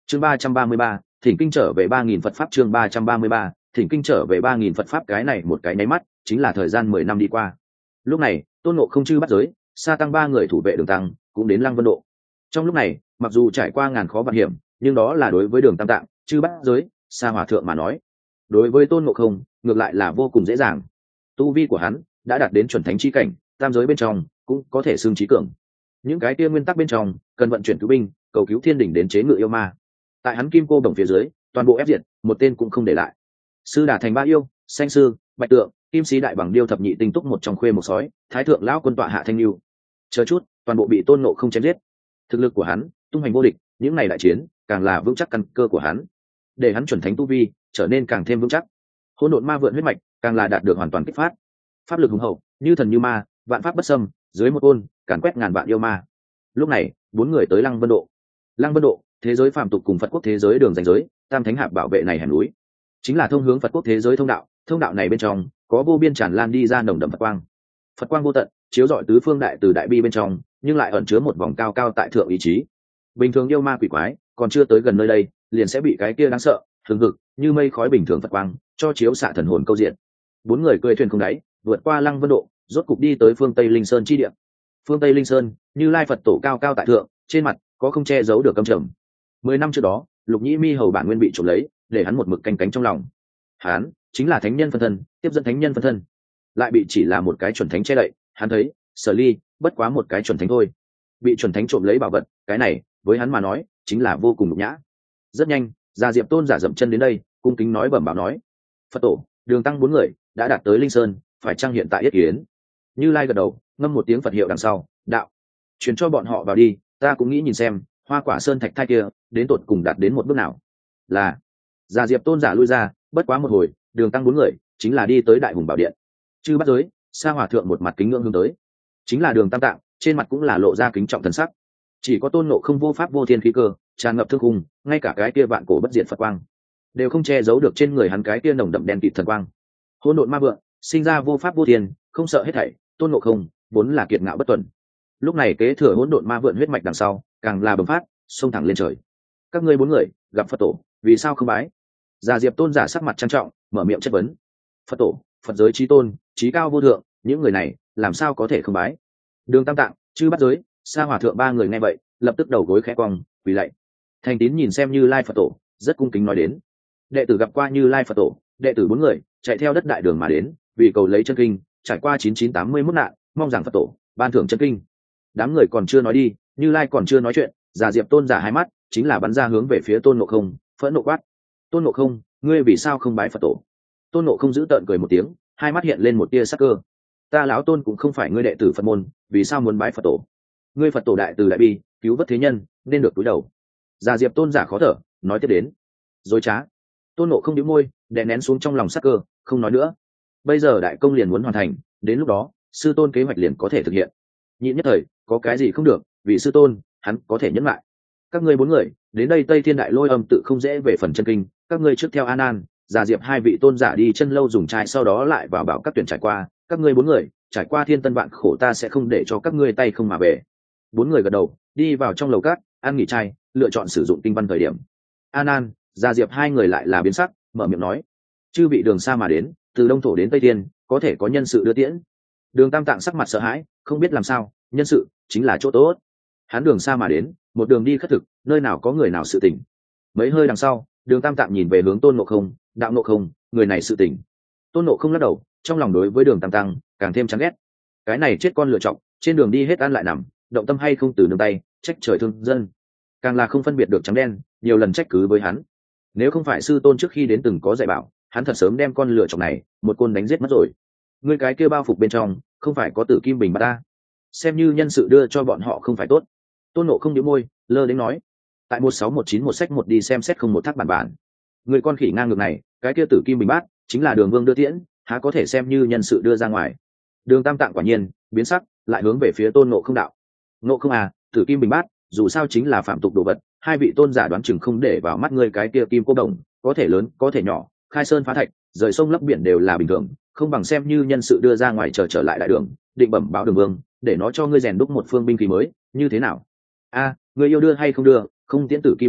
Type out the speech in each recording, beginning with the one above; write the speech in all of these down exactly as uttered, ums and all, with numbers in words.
chương ba trăm ba mươi ba thỉnh kinh trở về ba nghìn Phật pháp. Chương ba trăm ba mươi ba thỉnh kinh trở về ba nghìn Phật pháp. Cái này một cái nháy mắt chính là thời gian mười năm đi qua. Lúc này Tôn Ngộ Không chư bắt giới, sa tăng ba người thủ vệ đường tăng cũng đến Lăng Vân Độ. Trong lúc này mặc dù trải qua ngàn khó vạn hiểm, nhưng đó là đối với đường tam tạng chư bắt giới, sa hòa thượng mà nói. Đối với Tôn Ngộ Không ngược lại là vô cùng dễ dàng. Tu vi của hắn đã đạt đến chuẩn thánh chi cảnh, tam giới bên trong cũng có thể xưng trí cường. Những cái kia nguyên tắc bên trong cần vận chuyển cứu binh, cầu cứu thiên đỉnh đến chế ngự yêu ma. Tại hắn kim cô đồng phía dưới toàn bộ ép diệt, một tên cũng không để lại. Sư đà thành ba yêu, xanh sư, bạch tượng, kim sĩ đại bằng điêu thập nhị tinh túc một trong khuê một sói, thái thượng lão quân tọa hạ thanh lưu, chờ chút toàn bộ bị Tôn Ngộ Không chém giết. Thực lực của hắn tung hành vô địch, những ngày đại chiến càng là vững chắc căn cơ của hắn, để hắn chuẩn thánh tu vi trở nên càng thêm vững chắc. Hỗn độn ma vượn huyết mạch càng là đạt được hoàn toàn kích phát, pháp lực hùng hậu như thần như ma, vạn pháp bất xâm, dưới một ôn càn quét ngàn vạn yêu ma. Lúc này bốn người tới Lăng Vân Độ. Lăng Vân Độ, thế giới phàm tục cùng Phật quốc thế giới đường ranh giới, tam thánh hạp bảo vệ này hẻm núi, chính là thông hướng Phật quốc thế giới thông đạo. Thông đạo này bên trong có vô biên tràn lan đi ra nồng đậm Phật quang, Phật quang vô tận chiếu rọi tứ phương đại từ đại bi bên trong, nhưng lại ẩn chứa một vòng cao cao tại thượng ý chí. Bình thường yêu ma quỷ quái còn chưa tới gần nơi đây, liền sẽ bị cái kia đáng sợ hừng hực như mây khói bình thường Phật quang cho chiếu xạ thần hồn câu diện. Bốn người cười thuyền không đáy vượt qua Lăng Vân Độ, rốt cục đi tới phương Tây Linh Sơn chi địa. Phương Tây Linh Sơn, Như Lai Phật tổ cao cao tại thượng, trên mặt có không che giấu được căm trầm. Mười năm trước đó, Lục Nhĩ Mi hầu bản nguyên bị trộm lấy, để hắn một mực canh cánh trong lòng. Hắn chính là thánh nhân phân thân, tiếp dẫn thánh nhân phân thân, lại bị chỉ là một cái chuẩn thánh che đậy. Hắn thấy Sở Ly bất quá một cái chuẩn thánh thôi, bị chuẩn thánh trộm lấy bảo vật, cái này với hắn mà nói chính là vô cùng nhục nhã. Rất nhanh, Già Diệp Tôn giả dậm chân đến đây, cung kính nói bẩm báo nói: Phật tổ, Đường Tăng bốn người đã đạt tới Linh Sơn, phải chăng hiện tại yết kiến? Như Lai gật đầu, ngâm một tiếng Phật hiệu đằng sau, đạo: truyền cho bọn họ vào đi, ta cũng nghĩ nhìn xem Hoa Quả Sơn thạch thai kia đến tột cùng đạt đến một bước nào. Là. Già Diệp Tôn giả lui ra, bất quá một hồi, Đường Tăng bốn người chính là đi tới Đại Hùng Bảo Điện. Chư bắt giới, sa hòa thượng một mặt kính ngưỡng hướng tới, chính là Đường Tam Tạng, trên mặt cũng là lộ ra kính trọng thần sắc. Chỉ có Tôn Ngộ Không vô pháp vô thiên khí cơ tràn ngập thương khung, ngay cả cái kia vạn cổ bất diệt Phật quang đều không che giấu được trên người hắn cái kia nồng đậm đen kịt thần quang. Hỗn độn ma vượng sinh ra vô pháp vô thiên, không sợ hết thảy. Tôn Ngộ Không vốn là kiệt ngạo bất tuần, lúc này kế thừa hỗn độn ma vượng huyết mạch đằng sau, càng là bùng phát xông thẳng lên trời. Các ngươi bốn người gặp Phật tổ, vì sao không bái? Già Diệp Tôn giả sắc mặt trang trọng, mở miệng chất vấn. Phật tổ, Phật giới chí tôn, chí cao vô thượng, những người này làm sao có thể không bái? Đường Tam Tạng, chư bắt giới, sa hòa thượng ba người nghe vậy, lập tức đầu gối khẽ cong, quỳ lạy. Thành Tín nhìn xem Như Lai Phật tổ, rất cung kính nói đến: đệ tử gặp qua Như Lai Phật tổ, đệ tử bốn người chạy theo đất đại đường mà đến, vì cầu lấy chân kinh, trải qua chín chín tám mươi mốt nạn, mong rằng Phật tổ ban thưởng chân kinh. Đám người còn chưa nói đi, Như Lai còn chưa nói chuyện, Già Diệp Tôn giả hai mắt chính là bắn ra hướng về phía Tôn Ngộ Không, phẫn nộ quát: Tôn Ngộ Không, ngươi vì sao không bái Phật tổ? Tôn Ngộ Không giữ tợn cười một tiếng, hai mắt hiện lên một tia sắc cơ: ta lão Tôn cũng không phải ngươi đệ tử Phật môn, vì sao muốn bái Phật tổ? Ngươi Phật tổ đại từ đại bi, cứu vớt thế nhân, nên được cúi đầu. Già Diệp Tôn giả khó thở, nói tiếp đến: dối trá. Tôn Ngộ Không nhíu môi, đè nén xuống trong lòng sắc cơ, không nói nữa. Bây giờ đại công liền muốn hoàn thành, đến lúc đó sư tôn kế hoạch liền có thể thực hiện. Nhịn nhất thời có cái gì không được, vì sư tôn hắn có thể nhẫn lại. Các ngươi bốn người đến đây Tây Thiên Đại Lôi Âm tự không dễ về phần chân kinh, các ngươi trước theo An An, Già Diệp hai vị tôn giả đi chân lâu dùng trai, sau đó lại vào bảo các tuyển trải qua. Các ngươi bốn người trải qua thiên tân vạn khổ, ta sẽ không để cho các ngươi tay không mà về. Bốn người gật đầu, đi vào trong lầu cát ăn nghỉ trai, lựa chọn sử dụng kinh văn thời điểm. An An, Già Diệp hai người lại là biến sắc, mở miệng nói: chư vị đường xa mà đến, từ Đông Thổ đến Tây Thiên, có thể có nhân sự đưa tiễn. Đường Tam Tạng sắc mặt sợ hãi, không biết làm sao, nhân sự chính là chỗ tốt. Hắn đường xa mà đến, một đường đi khất thực, nơi nào có người nào sự tỉnh. Mấy hơi đằng sau, Đường Tam Tạng nhìn về hướng Tôn Ngộ Không, đạo Ngộ Không, người này sự tỉnh. Tôn Ngộ Không lắc đầu, trong lòng đối với Đường Tam Tạng càng thêm chán ghét. Cái này chết con lựa chọc, trên đường đi hết ăn lại nằm, động tâm hay không từ nương tay, trách trời thương dân, càng là không phân biệt được trắng đen, nhiều lần trách cứ với hắn. Nếu không phải sư tôn trước khi đến từng có dạy bảo, hắn thật sớm đem con lựa chọc này một côn đánh giết mất rồi. Ngươi cái kia bao phục bên trong không phải có tử kim bình bát ta, xem như nhân sự đưa cho bọn họ không phải tốt. Tôn Ngộ Không nhíu môi, lơ đến nói: tại một sáu một chín một sách một đi xem xét không một thác bản bản. Người con khỉ ngang ngược này, cái kia tử kim bình bát chính là Đường Vương đưa tiễn, há có thể xem như nhân sự đưa ra ngoài. Đường Tam Tạng quả nhiên biến sắc, lại hướng về phía Tôn Ngộ Không đạo: Ngộ Không à, tử kim bình bát dù sao chính là phạm tục đồ vật, hai vị tôn giả đoán chừng không để vào mắt ngươi cái kia kim cô đồng, có thể lớn có thể nhỏ, khai sơn phá thạch, rời sông lấp biển đều là bình thường, không bằng xem như nhân sự đưa ra ngoài chờ trở, trở lại đại đường, định bẩm báo Đường Vương, để nó cho ngươi rèn đúc một phương binh khí mới, như thế nào? A, ngươi yêu đưa hay không đưa, không tiễn tử kim bình bát,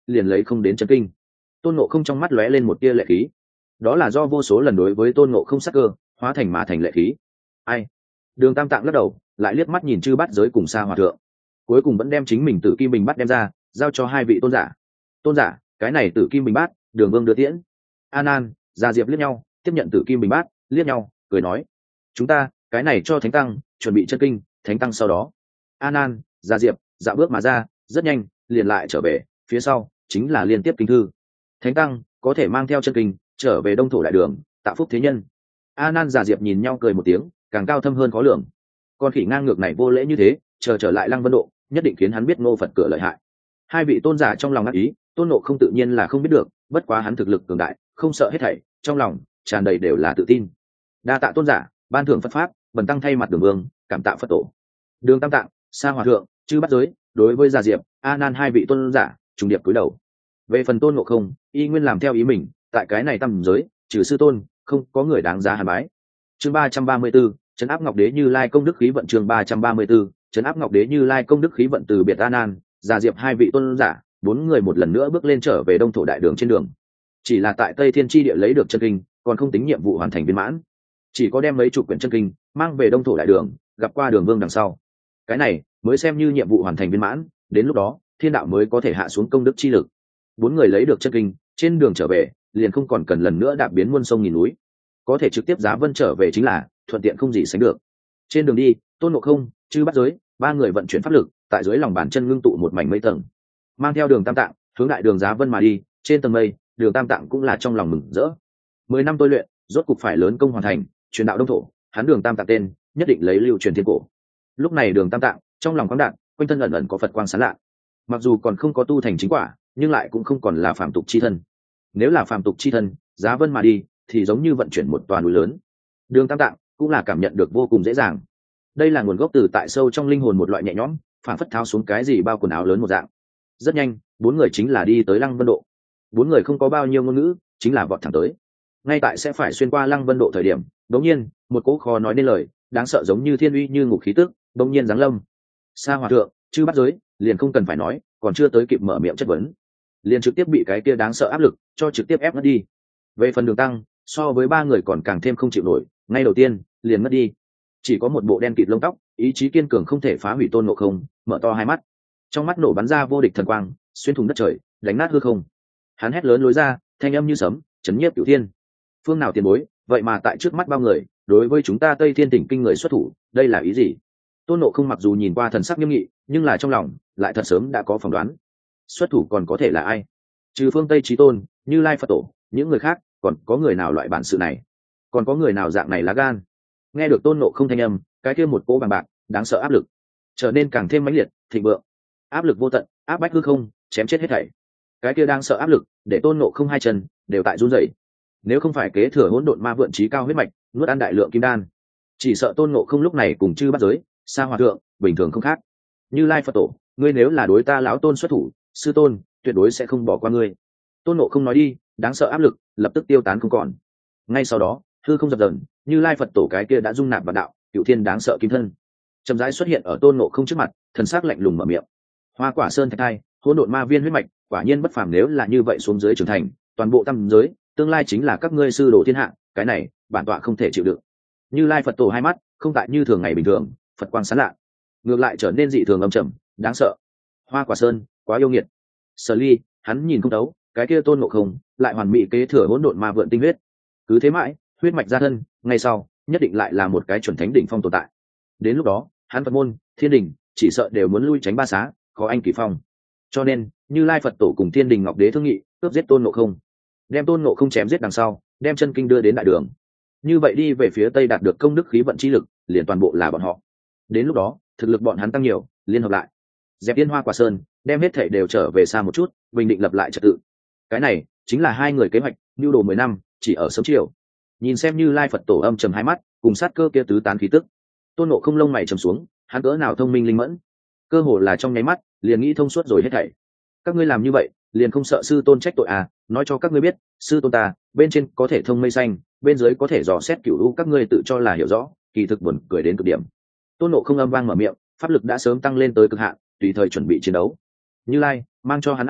liền lấy không đến chân kinh. Tôn Ngộ Không trong mắt lóe lên một tia lệ khí, đó là do vô số lần đối với Tôn Ngộ Không sắc cơ hóa thành mà thành lệ khí. Ai? Đường Tam Tạng lắc đầu, lại liếc mắt nhìn chư bát giới cùng Sa Hòa Thượng, cuối cùng vẫn đem chính mình Tử Kim Bình Bát đem ra, giao cho hai vị tôn giả. Tôn giả, cái này Tử Kim Bình Bát, Đường Vương đưa tiễn. A Nan, Già Diệp liếc nhau, tiếp nhận Tử Kim Bình Bát, liếc nhau, cười nói: chúng ta, cái này cho Thánh Tăng chuẩn bị chân kinh, Thánh Tăng sau đó. A Nan, Già Diệp dạo bước mà ra, rất nhanh liền lại trở về, phía sau chính là liên tiếp kinh thư. Thánh Tăng có thể mang theo chân kinh trở về Đông Thổ Đại Đường, tạo phúc thế nhân. A Nan, Già Diệp nhìn nhau cười một tiếng, càng cao thâm hơn khó lường. Con khỉ ngang ngược này vô lễ như thế, chờ trở lại Lăng Vân Độ, nhất định khiến hắn biết Ngô Phật cửa lợi hại. Hai vị tôn giả trong lòng ác ý, Tôn Ngộ Không tự nhiên là không biết được, bất quá hắn thực lực cường đại, không sợ hết thảy, trong lòng tràn đầy đều là tự tin. Đa tạ tôn giả, ban thưởng Phật pháp, bần tăng thay mặt Đường Vương cảm tạ Phật tổ. Đường Tam Tạng, Sa Hòa Thượng, chư bắt giới, đối với Già Diệp, A Nan hai vị tôn giả trùng điệp cúi đầu. Về phần Tôn Ngộ Không, y nguyên làm theo ý mình, tại cái này tam giới, trừ sư tôn, không có người đáng giá hàn bái. Chương ba trăm ba mươi 34, trấn áp Ngọc Đế Như Lai công đức khí vận. Chương ba trăm ba mươi 34, trấn áp Ngọc Đế Như Lai công đức khí vận. Từ biệt A Nan, Già Diệp hai vị tôn giả, bốn người một lần nữa bước lên trở về Đông Thổ Đại Đường trên đường. Chỉ là tại Tây Thiên Chi Địa lấy được chân kinh, còn không tính nhiệm vụ hoàn thành viên mãn, chỉ có đem mấy chục quyển chân kinh mang về Đông Thổ Đại Đường, gặp qua Đường Vương đằng sau, cái này mới xem như nhiệm vụ hoàn thành viên mãn. Đến lúc đó, thiên đạo mới có thể hạ xuống công đức chi lực. Bốn người lấy được chân kinh, trên đường trở về liền không còn cần lần nữa đạp biến muôn sông nghìn núi, có thể trực tiếp giá vân trở về chính là thuận tiện không gì sánh được. Trên đường đi, Tôn Ngộ Không, chư bắt giới, ba người vận chuyển pháp lực, tại dưới lòng bàn chân ngưng tụ một mảnh mây tầng, mang theo Đường Tam Tạng hướng đại đường giá vân mà đi. Trên tầng mây, Đường Tam Tạng cũng là trong lòng mừng rỡ. Mười năm tôi luyện, rốt cục phải lớn công hoàn thành, truyền đạo Đông Thổ, hắn Đường Tam Tạng tên nhất định lấy lưu truyền thiên cổ. Lúc này Đường Tam Tạng trong lòng khoáng đạt, quanh thân ẩn ẩn có Phật quang sáng lạ. Mặc dù còn không có tu thành chính quả, nhưng lại cũng không còn là phàm tục chi thân. Nếu là phàm tục chi thân, giá vân mà đi, thì giống như vận chuyển một tòa núi lớn. Đường Tam Tạng cũng là cảm nhận được vô cùng dễ dàng. Đây là nguồn gốc từ tại sâu trong linh hồn một loại nhẹ nhõm, phản phất tháo xuống cái gì bao quần áo lớn một dạng. Rất nhanh, bốn người chính là đi tới Lăng Vân Độ. Bốn người không có bao nhiêu ngôn ngữ, chính là vọt thẳng tới. Ngay tại sẽ phải xuyên qua Lăng Vân Độ thời điểm, đột nhiên, một cỗ khó nói nên lời, đáng sợ giống như thiên uy như ngục khí tức, đột nhiên giáng lâm. Sa Hòa Thượng, chư bắt giới, liền không cần phải nói, còn chưa tới kịp mở miệng chất vấn, liền trực tiếp bị cái kia đáng sợ áp lực cho trực tiếp ép ngất đi. Về phần Đường Tăng, so với ba người còn càng thêm không chịu nổi, ngay đầu tiên liền ngất đi. Chỉ có một bộ đen kịt lông tóc, ý chí kiên cường không thể phá hủy Tôn Ngộ Không mở to hai mắt, trong mắt nổ bắn ra vô địch thần quang, xuyên thủng đất trời, đánh nát hư không. Hắn hét lớn lối ra, thanh âm như sấm, chấn nhiếp cửu thiên. Phương nào tiền bối, vậy mà tại trước mắt bao người, đối với chúng ta Tây Thiên Tỉnh kinh người xuất thủ, đây là ý gì? Tôn Ngộ Không mặc dù nhìn qua thần sắc nghiêm nghị, nhưng là trong lòng lại thật sớm đã có phỏng đoán. Xuất thủ còn có thể là ai? Trừ Phương Tây Chí Tôn, Như Lai Phật Tổ, những người khác, còn có người nào loại bản sự này? Còn có người nào dạng này lá gan? Nghe được Tôn Ngộ Không thanh âm, cái kia một cỗ bằng bạc, đáng sợ áp lực, trở nên càng thêm mãnh liệt, thịnh vượng. Áp lực vô tận, áp bách hư không, chém chết hết thảy. Cái kia đang sợ áp lực, để Tôn Ngộ Không hai chân đều tại run rẩy. Nếu không phải kế thừa hỗn độn ma vượn trí cao huyết mạch, nuốt ăn đại lượng kim đan, chỉ sợ Tôn Ngộ Không lúc này cùng chư bắt giới, Sa Hòa Thượng bình thường không khác. Như Lai Phật Tổ, ngươi nếu là đối ta lão Tôn xuất thủ, sư tôn tuyệt đối sẽ không bỏ qua ngươi. Tôn Ngộ Không nói đi, đáng sợ áp lực lập tức tiêu tán không còn. Ngay sau đó, hư không dập dần, Như Lai Phật Tổ cái kia đã dung nạp vào đạo cựu thiên đáng sợ kim thân, chậm rãi xuất hiện ở Tôn Ngộ Không trước mặt, thần sắc lạnh lùng mở miệng: Hoa Quả Sơn thạch thai, hỗn độn ma viên huyết mạch, quả nhiên bất phàm. Nếu là như vậy xuống dưới trưởng thành, toàn bộ tam giới, tương lai chính là các ngươi sư đồ thiên hạ, cái này bản tọa không thể chịu đựng. Như Lai Phật Tổ hai mắt không tại như thường ngày bình thường, Phật quang sáng lạ, ngược lại trở nên dị thường âm trầm, đáng sợ. Hoa Quả Sơn quá yêu nghiệt. Sở Ly, hắn nhìn không thấu, cái kia Tôn Ngộ Không lại hoàn mỹ kế thừa hỗn độn ma vượn tinh huyết, cứ thế mãi, huyết mạch gia thân, ngay sau nhất định lại là một cái chuẩn thánh đỉnh phong tồn tại. Đến lúc đó, hắn Phật môn, thiên đình chỉ sợ đều muốn lui tránh ba xá, khó anh kỳ phong. Cho nên, Như Lai Phật Tổ cùng Thiên Đình Ngọc Đế thương nghị, cướp giết Tôn Ngộ Không, đem Tôn Ngộ Không chém giết đằng sau, đem chân kinh đưa đến đại đường. Như vậy đi về phía tây đạt được công đức khí vận chi lực, liền toàn bộ là bọn họ. Đến lúc đó, thực lực bọn hắn tăng nhiều, liên hợp lại, dẹp yên Hoa Quả Sơn, đem hết thể đều trở về xa một chút, bình định lập lại trật tự. Cái này chính là hai người kế hoạch, nưu đồ mười năm, chỉ ở sớm chiều. Nhìn xem Như Lai Phật Tổ âm trầm hai mắt, cùng sát cơ kia tứ tán khí tức, Tôn Ngộ Không lông mày trầm xuống, hắn cỡ nào thông minh linh mẫn, cơ hồ là trong nháy mắt liền nghĩ thông suốt rồi hết thảy. Các ngươi làm như vậy, liền không sợ sư tôn trách tội à? Nói cho các ngươi biết, sư tôn ta bên trên có thể thông mây xanh, bên dưới có thể dò xét cửu u, các ngươi tự cho là hiểu rõ, kỳ thực buồn cười đến cực điểm. Tôn Ngộ Không âm vang mở miệng, pháp lực đã sớm tăng lên tới cực hạn, tùy thời chuẩn bị chiến đấu. Như Lai mang cho hắn áp lực,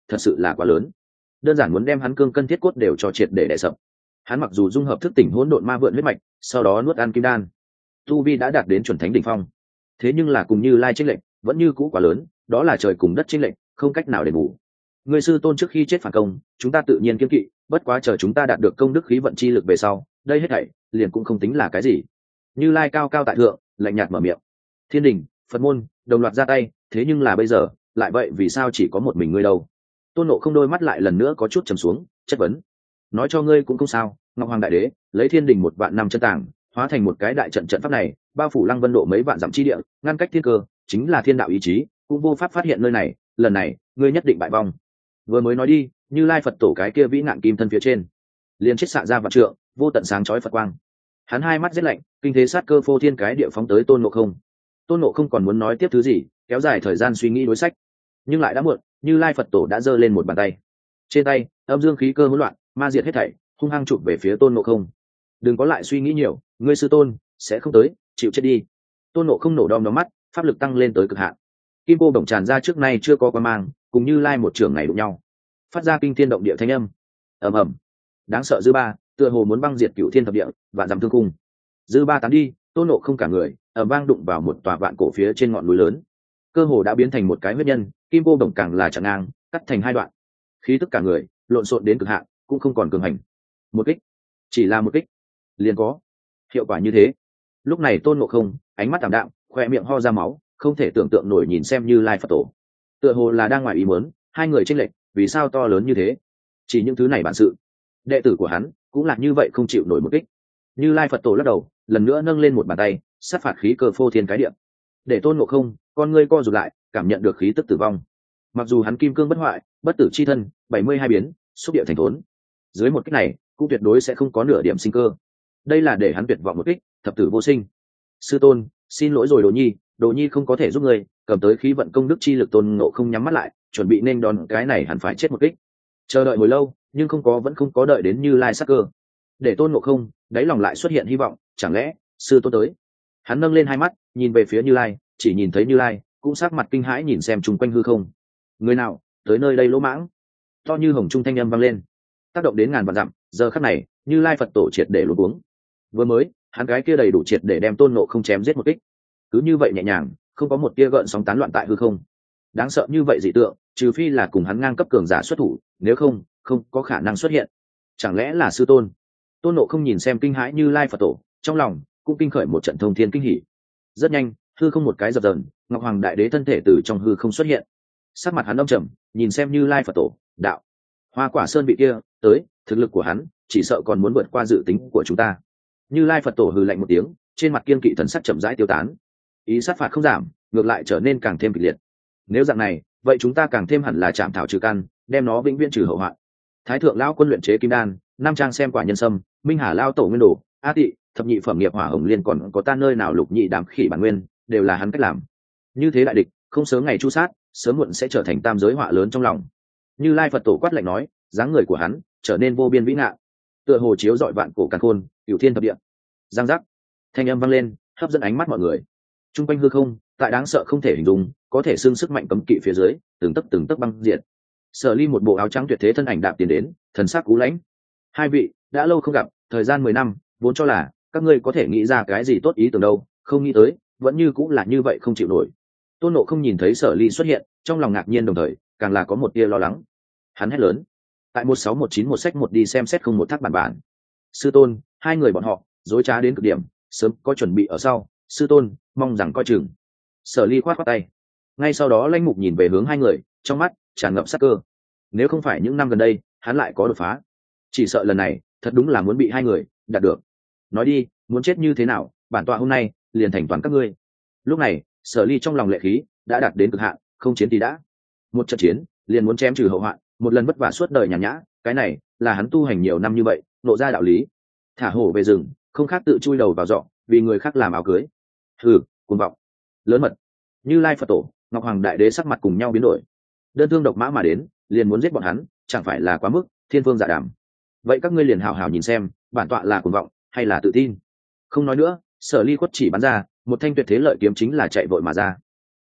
thật sự là quá lớn, đơn giản muốn đem hắn cương cân thiết cốt đều cho triệt để đè sập. Hắn mặc dù dung hợp thức tỉnh hỗn độn ma vượn huyết mạch, sau đó nuốt ăn kim đan, tu vi đã đạt đến chuẩn thánh đỉnh phong, thế nhưng là cùng Như Lai chênh lệch vẫn như cũ quá lớn, đó là trời cùng đất chênh lệch, không cách nào để bù. Người sư tôn trước khi chết phản công, chúng ta tự nhiên kiên kỵ, bất quá chờ chúng ta đạt được công đức khí vận chi lực về sau, đây hết thảy liền cũng không tính là cái gì. Như Lai cao cao tại thượng, lạnh nhạt mở miệng. Thiên đình, Phật môn đồng loạt ra tay, thế nhưng là bây giờ lại vậy vì sao chỉ có một mình ngươi đâu? Tôn Ngộ Không đôi mắt lại lần nữa có chút trầm xuống, chất vấn. Nói cho ngươi cũng không sao, Ngọc Hoàng Đại Đế lấy thiên đình một vạn năm chân tàng, hóa thành một cái đại trận trận pháp này, bao phủ Lăng Vân Độ mấy vạn dặm chi địa, ngăn cách thiên cơ, chính là thiên đạo ý chí, cũng vô pháp phát hiện nơi này, lần này ngươi nhất định bại vong. Vừa mới nói đi, Như Lai Phật tổ cái kia vĩ nạn kim thân phía trên, liền chết xạ ra vạn trượng, vô tận sáng chói Phật quang. Hắn hai mắt giết lạnh, kinh thế sát cơ phô thiên cái địa phóng tới Tôn Ngộ Không. Tôn Ngộ Không còn muốn nói tiếp thứ gì, kéo dài thời gian suy nghĩ đối sách, nhưng lại đã muộn. Như Lai Phật tổ đã giơ lên một bàn tay, trên tay âm dương khí cơ hỗn loạn, ma diệt hết thảy, hung hăng chụp về phía Tôn Ngộ Không. Đừng có lại suy nghĩ nhiều, ngươi sư tôn sẽ không tới, chịu chết đi. Tôn Ngộ Không nổ đom đóm mắt, pháp lực tăng lên tới cực hạn, kim cô bổng tràn ra trước nay chưa có quan mang, cùng Như Lai một trường này đụng nhau, phát ra kinh thiên động địa thanh âm. Ầm ầm, đáng sợ dư ba tựa hồ muốn băng diệt cửu thiên thập địa, vạn dặm thương cung. Dư ba tán đi, Tôn Ngộ Không cả người ầm vang đụng vào một tòa vạn cổ phía trên ngọn núi lớn, cơ hồ đã biến thành một cái huyết nhân, kim cô bổng càng là chặn ngang, cắt thành hai đoạn, khí tức cả người lộn xộn đến cực hạn, cũng không còn cường hành. Một kích, chỉ là một kích, liền có hiệu quả như thế. Lúc này Tôn Ngộ Không ánh mắt tạm đạm, khoe miệng ho ra máu, không thể tưởng tượng nổi nhìn xem Như Lai Phật tổ, tựa hồ là đang ngoài ý muốn, hai người chênh lệch vì sao to lớn như thế. Chỉ những thứ này bản sự, đệ tử của hắn cũng là như vậy, không chịu nổi một kích. Như Lai Phật tổ lắc đầu, lần nữa nâng lên một bàn tay, sát phạt khí cơ phô thiên cái địa, để Tôn Ngộ Không con ngươi co rụt lại, cảm nhận được khí tức tử vong. Mặc dù hắn kim cương bất hoại, bất tử chi thân, bảy mươi hai biến, xúc địa thành thốn, dưới một kích này cũng tuyệt đối sẽ không có nửa điểm sinh cơ. Đây là để hắn tuyệt vọng một kích, thập tử vô sinh. Sư tôn, xin lỗi rồi Đồ Nhi, Đồ Nhi không có thể giúp người, cầm tới khí vận công đức chi lực. Tôn Ngộ Không nhắm mắt lại, chuẩn bị nên đòn cái này hẳn phải chết một kích. Chờ đợi hồi lâu, nhưng không có vẫn không có đợi đến Như Lai sắc cơ, để Tôn Ngộ Không đáy lòng lại xuất hiện hy vọng, chẳng lẽ sư tôn tới. Hắn nâng lên hai mắt, nhìn về phía Như Lai, chỉ nhìn thấy Như Lai cũng sắc mặt kinh hãi nhìn xem chung quanh hư không. Người nào tới nơi đây lỗ mãng? To như hồng trung thanh âm vang lên, tác động đến ngàn vạn dặm. Giờ khắc này, Như Lai Phật tổ triệt để luống cuống. Vừa mới hắn cái kia đầy đủ triệt để đem Tôn Ngộ Không chém giết một kích, cứ như vậy nhẹ nhàng, không có một tia gợn sóng tán loạn tại hư không. Đáng sợ như vậy dị tượng, trừ phi là cùng hắn ngang cấp cường giả xuất thủ, nếu không không có khả năng xuất hiện. Chẳng lẽ là sư tôn? Tôn Ngộ Không nhìn xem kinh hãi Như Lai Phật tổ, trong lòng cũng kinh khởi một trận thông thiên kinh hỉ. Rất nhanh, hư không một cái dập dờn, Ngọc Hoàng Đại Đế thân thể từ trong hư không xuất hiện. Sắc mặt hắn âm trầm, nhìn xem Như Lai Phật tổ, đạo: Hoa Quả Sơn vị kia tới, thực lực của hắn chỉ sợ còn muốn vượt qua dự tính của chúng ta. Như Lai Phật tổ hừ lạnh một tiếng, trên mặt kiên kỵ thần sắc chậm rãi tiêu tán, ý sát phạt không giảm, ngược lại trở nên càng thêm kịch liệt. Nếu dạng này, vậy chúng ta càng thêm hẳn là chạm thảo trừ căn, đem nó vĩnh viễn trừ hậu hoạn. Thái thượng lão quân luyện chế kim đan, Nam Trang xem quả nhân sâm, Minh Hà lao tổ nguyên đồ, A Tị thập nhị phẩm nghiệp hỏa hồng liên, còn có ta nơi nào lục nhị đám khỉ bản nguyên, đều là hắn cách làm. Như thế đại địch, không sớm ngày chu sát, sớm muộn sẽ trở thành tam giới họa lớn trong lòng. Như Lai Phật tổ quát lạnh nói, dáng người của hắn trở nên vô biên vĩ ngạn, tựa hồ chiếu dọi vạn cổ càn khôn, cửu thiên thập địa. Giang giác, thanh âm vang lên, hấp dẫn ánh mắt mọi người. Trung quanh hư không, tại đáng sợ không thể hình dung, có thể xương sức mạnh cấm kỵ phía dưới, từng tấc từng tấc băng diệt. Sở Ly một bộ áo trắng tuyệt thế thân ảnh đạp tiến đến, thần sắc cú lãnh. Hai vị đã lâu không gặp, thời gian mười năm, vốn cho là các ngươi có thể nghĩ ra cái gì tốt ý tưởng đâu, không nghĩ tới vẫn như cũng là như vậy, không chịu nổi. Tôn Ngộ Không nhìn thấy Sở Ly xuất hiện, trong lòng ngạc nhiên đồng thời càng là có một tia lo lắng. Hắn hét lớn, tại một sáu một chín một sách một đi xem xét không một thác bản bản. Sư tôn, hai người bọn họ dối trá đến cực điểm, sớm có chuẩn bị ở sau, sư tôn mong rằng coi chừng. Sở Ly khoát khoát tay, ngay sau đó lãnh mục nhìn về hướng hai người, trong mắt tràn ngập sát cơ. Nếu không phải những năm gần đây hắn lại có đột phá, chỉ sợ lần này thật đúng là muốn bị hai người đạt được. Nói đi, muốn chết như thế nào, bản tọa hôm nay liền thành toàn các ngươi. Lúc này Sở Ly trong lòng lệ khí đã đạt đến cực hạn, không chiến thì đã, một trận chiến liền muốn chém trừ hậu hoạn, một lần vất vả suốt đời nhàn nhã, cái này là hắn tu hành nhiều năm như vậy nộ ra đạo lý. Thả hổ về rừng, không khác tự chui đầu vào giọ, vì người khác làm áo cưới. Hừ, cuồng vọng, lớn mật. Như Lai Phật tổ, Ngọc Hoàng Đại Đế sắc mặt cùng nhau biến đổi. Đơn thương độc mã mà đến, liền muốn giết bọn hắn, chẳng phải là quá mức thiên phương dạ đàm. Vậy các ngươi liền hào hào nhìn xem, bản tọa là cuồng vọng hay là tự tin. Không nói nữa, Sở Ly quất chỉ bắn ra, một thanh tuyệt thế lợi kiếm chính là chạy vội mà ra.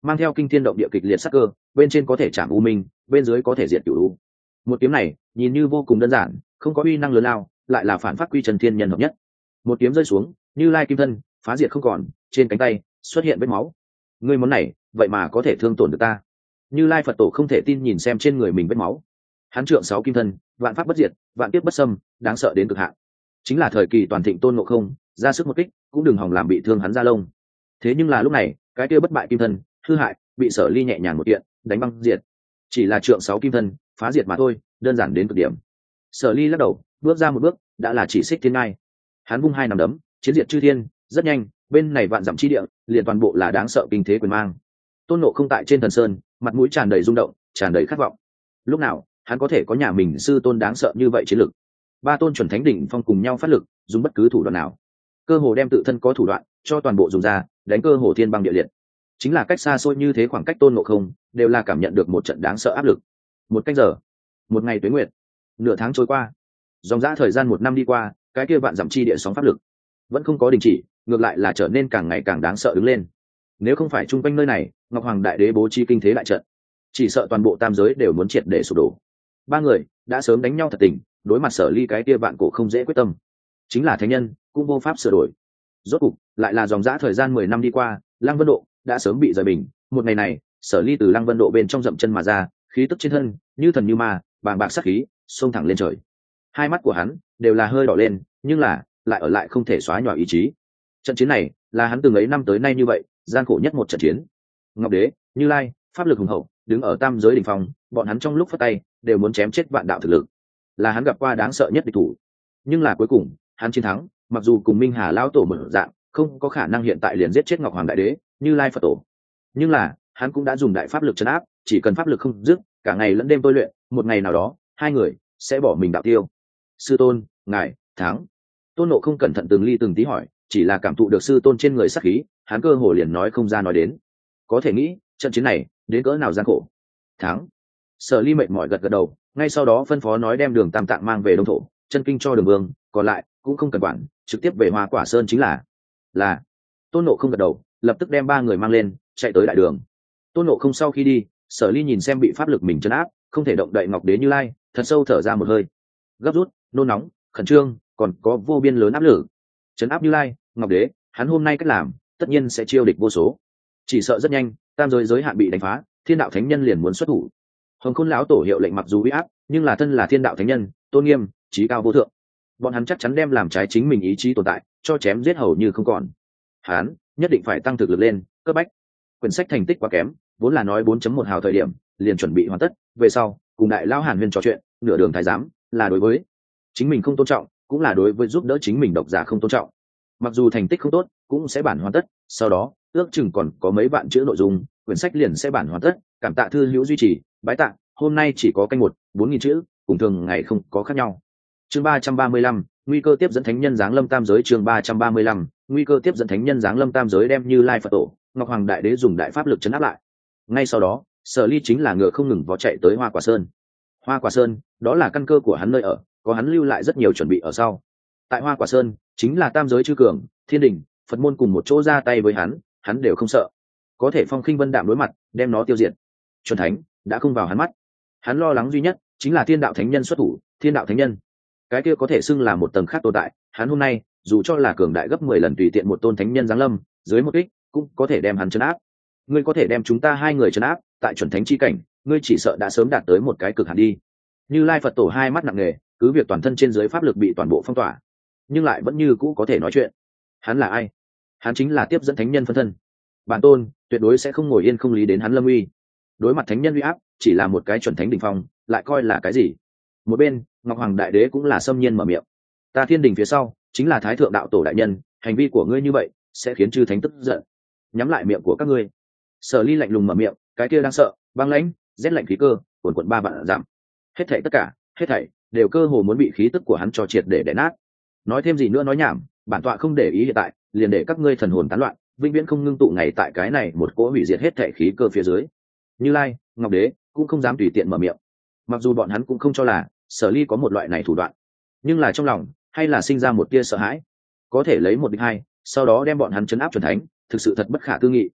mang theo kinh thiên động địa kịch liệt sắc cơ, bên trên có thể chạm u minh, bên dưới có thể diệt cửu u. Một kiếm này nhìn như vô cùng đơn giản, không có uy năng lớn lao, lại là phản phát quy chân thiên nhân hợp nhất. Một kiếm rơi xuống, Như Lai kim thân phá diệt không còn, trên cánh tay xuất hiện vết máu. Ngươi món này vậy mà có thể thương tổn được ta? Như Lai Phật Tổ không thể tin nhìn xem trên người mình vết máu. Hắn trượng sáu kim thân, vạn pháp bất diệt, vạn kiếp bất xâm, đáng sợ đến cực hạn. Chính là thời kỳ toàn thịnh Tôn Ngộ Không, ra sức một kích cũng đừng hòng làm bị thương hắn da lông. Thế nhưng là lúc này, cái kia bất bại kim thân hư hại, bị Sở Ly nhẹ nhàng một kiện đánh băng diệt. Chỉ là trượng sáu kim thân phá diệt mà thôi, đơn giản đến cực điểm. Sở Ly lắc đầu, bước ra một bước, đã là chỉ xích thiên ngai. Hắn vung hai nắm đấm, chiến diệt chư thiên, rất nhanh, bên này vạn dặm chi địa, liền toàn bộ là đáng sợ kinh thế quyền mang. Tôn Ngộ Không tại trên thần sơn, mặt mũi tràn đầy rung động, tràn đầy khát vọng. Lúc nào, hắn có thể có nhà mình sư tôn đáng sợ như vậy chiến lực? Ba tôn chuẩn thánh đỉnh phong cùng nhau phát lực, dùng bất cứ thủ đoạn nào, cơ hồ đem tự thân có thủ đoạn cho toàn bộ dùng ra, đánh cơ hồ thiên băng địa liệt. Chính là cách xa xôi như thế khoảng cách Tôn Ngộ Không, đều là cảm nhận được một trận đáng sợ áp lực. Một canh giờ, một ngày tuế nguyệt, nửa tháng trôi qua, dòng dã thời gian một năm đi qua, cái kia vạn dặm chi địa sóng pháp lực vẫn không có đình chỉ, ngược lại là trở nên càng ngày càng đáng sợ đứng lên. Nếu không phải chung quanh nơi này Ngọc Hoàng Đại Đế bố trí kinh thế đại trận, chỉ sợ toàn bộ tam giới đều muốn triệt để sụp đổ. Ba người đã sớm đánh nhau thật tình, đối mặt Sở Ly cái kia vạn cổ không dễ quyết tâm, chính là thánh nhân cũng vô pháp sửa đổi. Rốt cục lại là dòng dã thời gian mười năm đi qua, Lăng Vân Độ đã sớm bị rời bình. Một ngày này, Sở Ly từ Lăng Vân Độ bên trong dậm chân mà ra, khí tức trên thân như thần như ma, bàng bạc sát khí xông thẳng lên trời. Hai mắt của hắn đều là hơi đỏ lên, nhưng là lại ở lại không thể xóa nhòa ý chí. Trận chiến này là hắn từng ấy năm tới nay như vậy gian khổ nhất một trận chiến. Ngọc Đế, Như Lai, pháp lực hùng hậu, đứng ở tam giới đỉnh phong, bọn hắn trong lúc phất tay đều muốn chém chết vạn đạo thực lực, là hắn gặp qua đáng sợ nhất địch thủ. Nhưng là cuối cùng hắn chiến thắng, mặc dù cùng Minh Hà lão tổ mở dạng, không có khả năng hiện tại liền giết chết Ngọc Hoàng Đại Đế, Như Lai Phật Tổ, nhưng là hắn cũng đã dùng đại pháp lực trấn áp, chỉ cần pháp lực không dứt, cả ngày lẫn đêm tôi luyện, một ngày nào đó hai người sẽ bỏ mình đạo tiêu. Sư tôn, ngài thắng. Tôn Ngộ Không cẩn thận từng ly từng tí hỏi, chỉ là cảm thụ được sư tôn trên người sát khí, hắn cơ hồ liền nói không ra nói đến. Có thể nghĩ trận chiến này đến cỡ nào gian khổ. Thắng. Sở Ly mệt mỏi gật gật đầu, ngay sau đó phân phó nói đem Đường Tam Tạng mang về Đông Thổ, chân kinh cho Đường Vương, còn lại cũng không cần quản, trực tiếp về Hoa Quả Sơn chính là. Là. Tôn Ngộ Không gật đầu, lập tức đem ba người mang lên, chạy tới đại đường. Tôn Ngộ Không sau khi đi, Sở Ly nhìn xem bị pháp lực mình trấn áp, không thể động đậy Ngọc Đế Như Lai, thật sâu thở ra một hơi. Gấp rút, nôn nóng, khẩn trương, còn có vô biên lớn áp lực. Trấn áp Như Lai, Ngọc Đế, hắn hôm nay cách làm, tất nhiên sẽ chiêu địch vô số. Chỉ sợ rất nhanh, tam giới giới hạn bị đánh phá, Thiên Đạo Thánh Nhân liền muốn xuất thủ. Hồng Khôn lão tổ hiệu lệnh mặc dù uy áp, nhưng là thân là Thiên Đạo Thánh Nhân, tôn nghiêm, chí cao vô thượng. Bọn hắn chắc chắn đem làm trái chính mình ý chí tồn tại, cho chém giết hầu như không còn. Hắn nhất định phải tăng thực lực lên, cấp bách. Quyển sách thành tích quá kém, vốn là nói bốn chấm một hào thời điểm, liền chuẩn bị hoàn tất, về sau, cùng đại lão Hàn Huyền trò chuyện, nửa đường thái giám, là đối với chính mình không tôn trọng, cũng là đối với giúp đỡ chính mình độc giả không tôn trọng. Mặc dù thành tích không tốt, cũng sẽ bản hoàn tất, sau đó, ước chừng còn có mấy vạn chữ nội dung, quyển sách liền sẽ bản hoàn tất, cảm tạ thư hữu duy trì, bái tạ, hôm nay chỉ có canh một, bốn nghìn chữ, cùng thường ngày không có khác nhau. Chương ba trăm ba mươi lăm, nguy cơ tiếp dẫn thánh nhân giáng lâm tam giới. Chương ba trăm ba mươi lăm, nguy cơ tiếp dẫn thánh nhân giáng lâm tam giới, đem Như Lai Phật Tổ, Ngọc Hoàng Đại Đế dùng đại pháp lực trấn áp lại. Ngay sau đó, Sở Ly chính là ngựa không ngừng vó chạy tới Hoa Quả Sơn. Hoa Quả Sơn, đó là căn cơ của hắn nơi ở, có hắn lưu lại rất nhiều chuẩn bị ở sau. Tại Hoa Quả Sơn, chính là tam giới chư cường, thiên đình, Phật môn cùng một chỗ ra tay với hắn, hắn đều không sợ. Có thể phong khinh vân đạm đối mặt, đem nó tiêu diệt. Chuẩn thánh đã không vào hắn mắt. Hắn lo lắng duy nhất chính là Thiên Đạo Thánh Nhân xuất thủ, Thiên Đạo Thánh Nhân, cái kia có thể xưng là một tầng khác tồn tại, hắn hôm nay dù cho là cường đại gấp mười lần tùy tiện một tôn thánh nhân giáng lâm, dưới một kích cũng có thể đem hắn trấn áp. Ngươi có thể đem chúng ta hai người trấn áp, tại chuẩn thánh chi cảnh, ngươi chỉ sợ đã sớm đạt tới một cái cực hạn đi. Như Lai Phật Tổ hai mắt nặng nề, cứ việc toàn thân trên dưới pháp lực bị toàn bộ phong tỏa, nhưng lại vẫn như cũ có thể nói chuyện. Hắn là ai? Hắn chính là tiếp dẫn thánh nhân phân thân. Bản tôn tuyệt đối sẽ không ngồi yên không lý đến hắn lâm uy. Đối mặt thánh nhân uy áp, chỉ là một cái chuẩn thánh đỉnh phong, lại coi là cái gì? Một bên, Ngọc Hoàng Đại Đế cũng là xâm nhiên mở miệng. Ta thiên đình phía sau, chính là Thái Thượng Đạo Tổ đại nhân, hành vi của ngươi như vậy, sẽ khiến chư thánh tức giận. Nhắm lại miệng của các ngươi. Sở Ly lạnh lùng mở miệng, cái kia đang sợ, băng lãnh, rét lạnh khí cơ, cuồn cuộn ba vạn giảm. Hết thảy tất cả, hết thảy đều cơ hồ muốn bị khí tức của hắn cho triệt để đè nát. Nói thêm gì nữa nói nhảm, bản tọa không để ý hiện tại, liền để các ngươi thần hồn tán loạn, vĩnh viễn không ngưng tụ ngày tại cái này một cỗ hủy diệt hết thảy khí cơ phía dưới. Như Lai, Ngọc Đế cũng không dám tùy tiện mở miệng. Mặc dù bọn hắn cũng không cho là Sở Ly có một loại này thủ đoạn, nhưng là trong lòng hay là sinh ra một tia sợ hãi. Có thể lấy một địch hai, sau đó đem bọn hắn chấn áp chuẩn thánh, thực sự thật bất khả tư nghị.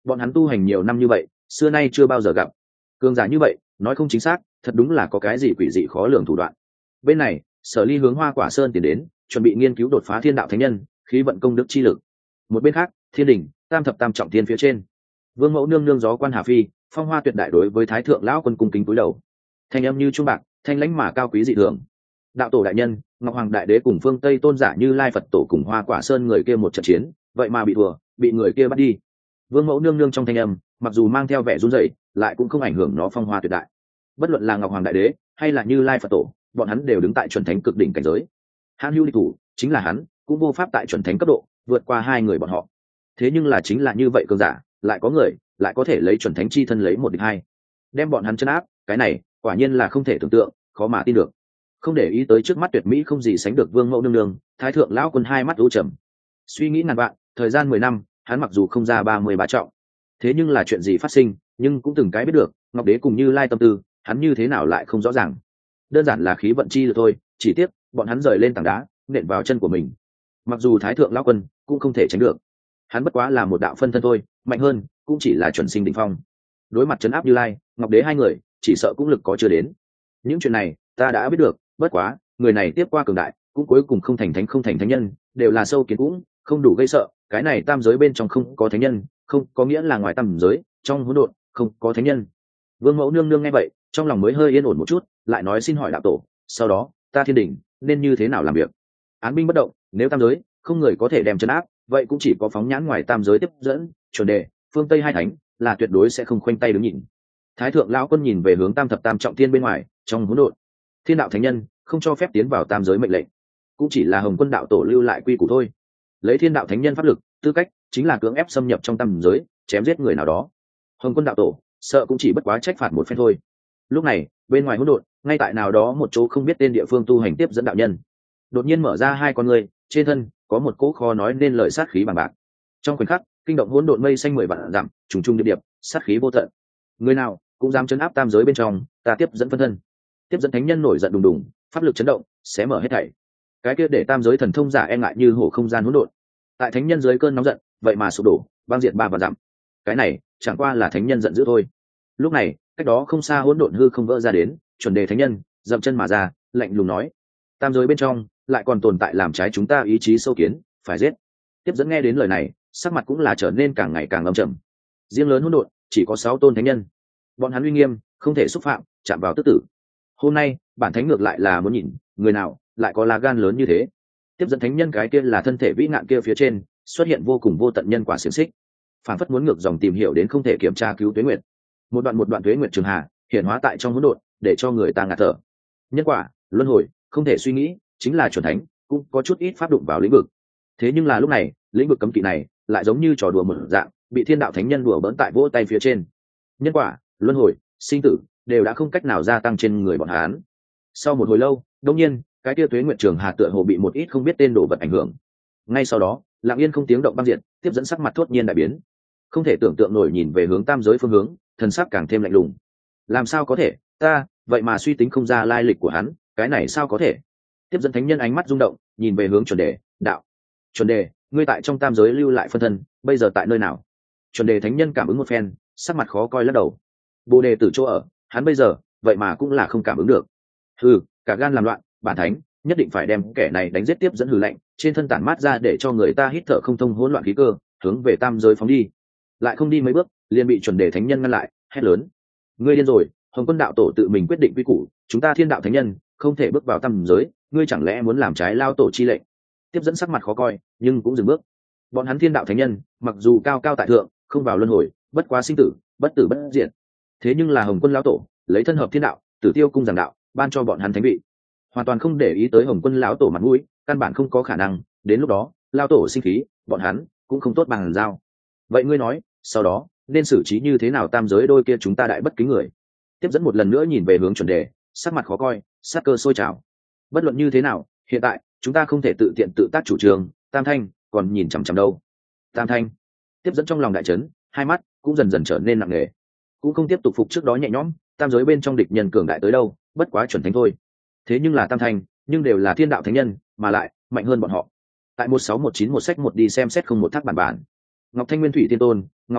bọn hắn tu hành nhiều năm như vậy xưa nay chưa bao giờ gặp cường giả như vậy, nói không chính xác, thật đúng là có cái gì quỷ dị khó lường thủ đoạn. Bên này Sở Ly hướng Hoa Quả Sơn tiến đến, chuẩn bị nghiên cứu đột phá thiên đạo thánh nhân khí vận công đức chi lực. Một bên khác, thiên đình tam thập tam trọng thiên phía trên, vương mẫu nương nương gió quan Hà Phi, phong hoa tuyệt đại đối với thái thượng lão quân cung kính cúi đầu, thanh âm như trung bạc, thanh lãnh mà cao quý dị thường. Đạo tổ đại nhân, Ngọc Hoàng đại đế cùng phương Tây tôn giả Như Lai Phật tổ cùng Hoa Quả Sơn người kia một trận chiến, vậy mà bị thua, bị người kia bắt đi. Vương mẫu nương nương trong thanh âm, mặc dù mang theo vẻ run rẩy, lại cũng không ảnh hưởng nó phong hoa tuyệt đại. Bất luận là Ngọc Hoàng đại đế hay là Như Lai Phật tổ, bọn hắn đều đứng tại chuẩn thánh cực đỉnh cảnh giới. Hàn Hưu địch thủ, chính là hắn, cũng vô pháp tại chuẩn thánh cấp độ vượt qua hai người bọn họ. Thế nhưng là chính là như vậy cường giả, lại có người lại có thể lấy chuẩn thánh chi thân lấy một địch hai, đem bọn hắn chấn áp, cái này quả nhiên là không thể tưởng tượng, khó mà tin được. Không để ý tới trước mắt tuyệt mỹ không gì sánh được vương mẫu nương nương, thái thượng lão quân hai mắt u trầm, suy nghĩ ngàn vạn. Thời gian mười năm, hắn mặc dù không ra ba mươi ba trọng, thế nhưng là chuyện gì phát sinh, nhưng cũng từng cái biết được. Ngọc đế cùng Như Lai tâm tư, hắn như thế nào lại không rõ ràng. Đơn giản là khí vận chi rồi thôi, chỉ tiếc bọn hắn rời lên tảng đá, nện vào chân của mình. Mặc dù thái thượng lão quân cũng không thể tránh được, hắn bất quá là một đạo phân thân thôi, mạnh hơn cũng chỉ là chuẩn sinh đỉnh phong. Đối mặt trấn áp Như Lai, Ngọc đế hai người, chỉ sợ cũng lực có chưa đến. Những chuyện này ta đã biết được, bất quá người này tiếp qua cường đại, cũng cuối cùng không thành thánh không thành thánh nhân, đều là sâu kiến cũng không đủ gây sợ. Cái này tam giới bên trong không có thánh nhân, không có nghĩa là ngoài tam giới trong hỗn độn không có thánh nhân. Vương mẫu nương nương nghe vậy, trong lòng mới hơi yên ổn một chút, lại nói xin hỏi đạo tổ, sau đó ta thiên đình nên như thế nào làm việc? Án binh bất động, nếu tam giới không người có thể đem trấn áp, vậy cũng chỉ có phóng nhãn ngoài tam giới tiếp dẫn, chuẩn đề, phương Tây hai thánh là tuyệt đối sẽ không khoanh tay đứng nhìn. Thái thượng lão quân nhìn về hướng tam thập tam trọng thiên bên ngoài, trong hỗn độn, thiên đạo thánh nhân không cho phép tiến vào tam giới mệnh lệnh, cũng chỉ là Hồng Quân đạo tổ lưu lại quy củ thôi. Lấy thiên đạo thánh nhân pháp lực, tư cách chính là cưỡng ép xâm nhập trong tam giới, chém giết người nào đó. Hồng Quân đạo tổ sợ cũng chỉ bất quá trách phạt một phen thôi. Lúc này bên ngoài hỗn độn, ngay tại nào đó một chỗ không biết tên địa phương tu hành tiếp dẫn đạo nhân đột nhiên mở ra hai con người, trên thân có một cỗ kho nói nên lời sát khí bằng bạc. Trong khoảnh khắc, kinh động hỗn độn mây xanh mười vạn dặm, trùng trùng điệp điệp, sát khí vô tận. Người nào cũng dám chấn áp tam giới bên trong, ta tiếp dẫn phân thân. Tiếp dẫn thánh nhân nổi giận đùng đùng, pháp lực chấn động, xé mở hết thảy. Cái kia để tam giới thần thông giả e ngại như hổ không gian hỗn độn, tại thánh nhân dưới cơn nóng giận, vậy mà sụp đổ, băng diệt ba vạn dặm. Cái này chẳng qua là thánh nhân giận dữ thôi. Lúc này, cách đó không xa hỗn độn hư không vỡ ra đến, chuẩn đề thánh nhân dậm chân mà ra, lạnh lùng nói: tam giới bên trong lại còn tồn tại làm trái chúng ta ý chí sâu kiến, phải giết. Tiếp dẫn nghe đến lời này, sắc mặt cũng là trở nên càng ngày càng âm trầm. Riêng lớn hỗn độn chỉ có sáu tôn thánh nhân, bọn hắn uy nghiêm không thể xúc phạm, chạm vào tức tử. Hôm nay bản thánh ngược lại là muốn nhìn người nào lại có lá gan lớn như thế. Tiếp dẫn thánh nhân cái kia là thân thể vĩ ngạn kia phía trên xuất hiện vô cùng vô tận nhân quả xiềng xích, phản phất muốn ngược dòng tìm hiểu đến không thể kiểm tra cứu tuế nguyệt. Một đoạn một đoạn tuế nguyệt trường hà hiện hóa tại trong hỗn độn, để cho người ta ngạt thở. Nhân quả luân hồi không thể suy nghĩ, chính là chuẩn thánh cũng có chút ít pháp đụng vào lĩnh vực. Thế nhưng là lúc này lĩnh vực cấm kỵ này lại giống như trò đùa một dạng, bị thiên đạo thánh nhân đùa bỡn tại vỗ tay phía trên. Nhân quả luân hồi sinh tử đều đã không cách nào gia tăng trên người bọn hắn. Sau một hồi lâu, đột nhiên cái kia tuế nguyệt trường hà tựa hồ bị một ít không biết tên đồ vật ảnh hưởng. Ngay sau đó lặng yên không tiếng động băng diệt. Tiếp dẫn sắc mặt thốt nhiên đại biến, không thể tưởng tượng nổi nhìn về hướng tam giới phương hướng, thần sắc càng thêm lạnh lùng. Làm sao có thể, ta vậy mà suy tính không ra lai lịch của hắn, cái này sao có thể? Tiếp dẫn thánh nhân ánh mắt rung động, nhìn về hướng chuẩn đề đạo. Chuẩn đề, ngươi tại trong tam giới lưu lại phân thân, bây giờ tại nơi nào? Chuẩn đề thánh nhân cảm ứng một phen, sắc mặt khó coi lắc đầu. Bồ đề tử chỗ ở, hắn bây giờ vậy mà cũng là không cảm ứng được. Hừ, cả gan làm loạn, bản thánh nhất định phải đem kẻ này đánh giết. Tiếp dẫn hừ lạnh, trên thân tản mát ra để cho người ta hít thở không thông hỗn loạn khí cơ, hướng về tam giới phóng đi. Lại không đi mấy bước, liền bị chuẩn đề thánh nhân ngăn lại, hét lớn: ngươi điên rồi! Hồng Quân đạo tổ tự mình quyết định quy củ, chúng ta thiên đạo thánh nhân không thể bước vào tam giới, ngươi chẳng lẽ muốn làm trái lao tổ chi lệnh? Tiếp dẫn sắc mặt khó coi, nhưng cũng dừng bước. Bọn hắn thiên đạo thánh nhân mặc dù cao cao tại thượng, không vào luân hồi, bất quá sinh tử, bất tử bất diệt. Thế nhưng là Hồng Quân lão tổ lấy thân hợp thiên đạo, Tử Tiêu cung giảng đạo, ban cho bọn hắn thánh vị, hoàn toàn không để ý tới Hồng Quân lão tổ mặt mũi, căn bản không có khả năng. Đến lúc đó lao tổ sinh khí, bọn hắn cũng không tốt bằng giao. Vậy ngươi nói, sau đó nên xử trí như thế nào tam giới đôi kia chúng ta đại bất kính người? Tiếp dẫn một lần nữa nhìn về hướng chuẩn đề, sắc mặt khó coi, sát cơ sôi trào. Bất luận như thế nào, hiện tại chúng ta không thể tự tiện tự tác chủ trương, tam thanh còn nhìn chằm chằm đâu. Tam thanh. Tiếp dẫn trong lòng đại chấn, hai mắt cũng dần dần trở nên nặng nề, cũng không tiếp tục phục trước đó nhẹ nhõm. Tam giới bên trong địch nhân cường đại tới đâu, bất quá chuẩn thánh thôi. Thế nhưng là tam thanh, nhưng đều là thiên đạo thánh nhân, mà lại mạnh hơn bọn họ. Tại một sáu một chín một sách một đi xem xét không một thác bản bản. Ngọc Thanh Nguyên Thủy Tiên Tôn, Ngọc Thanh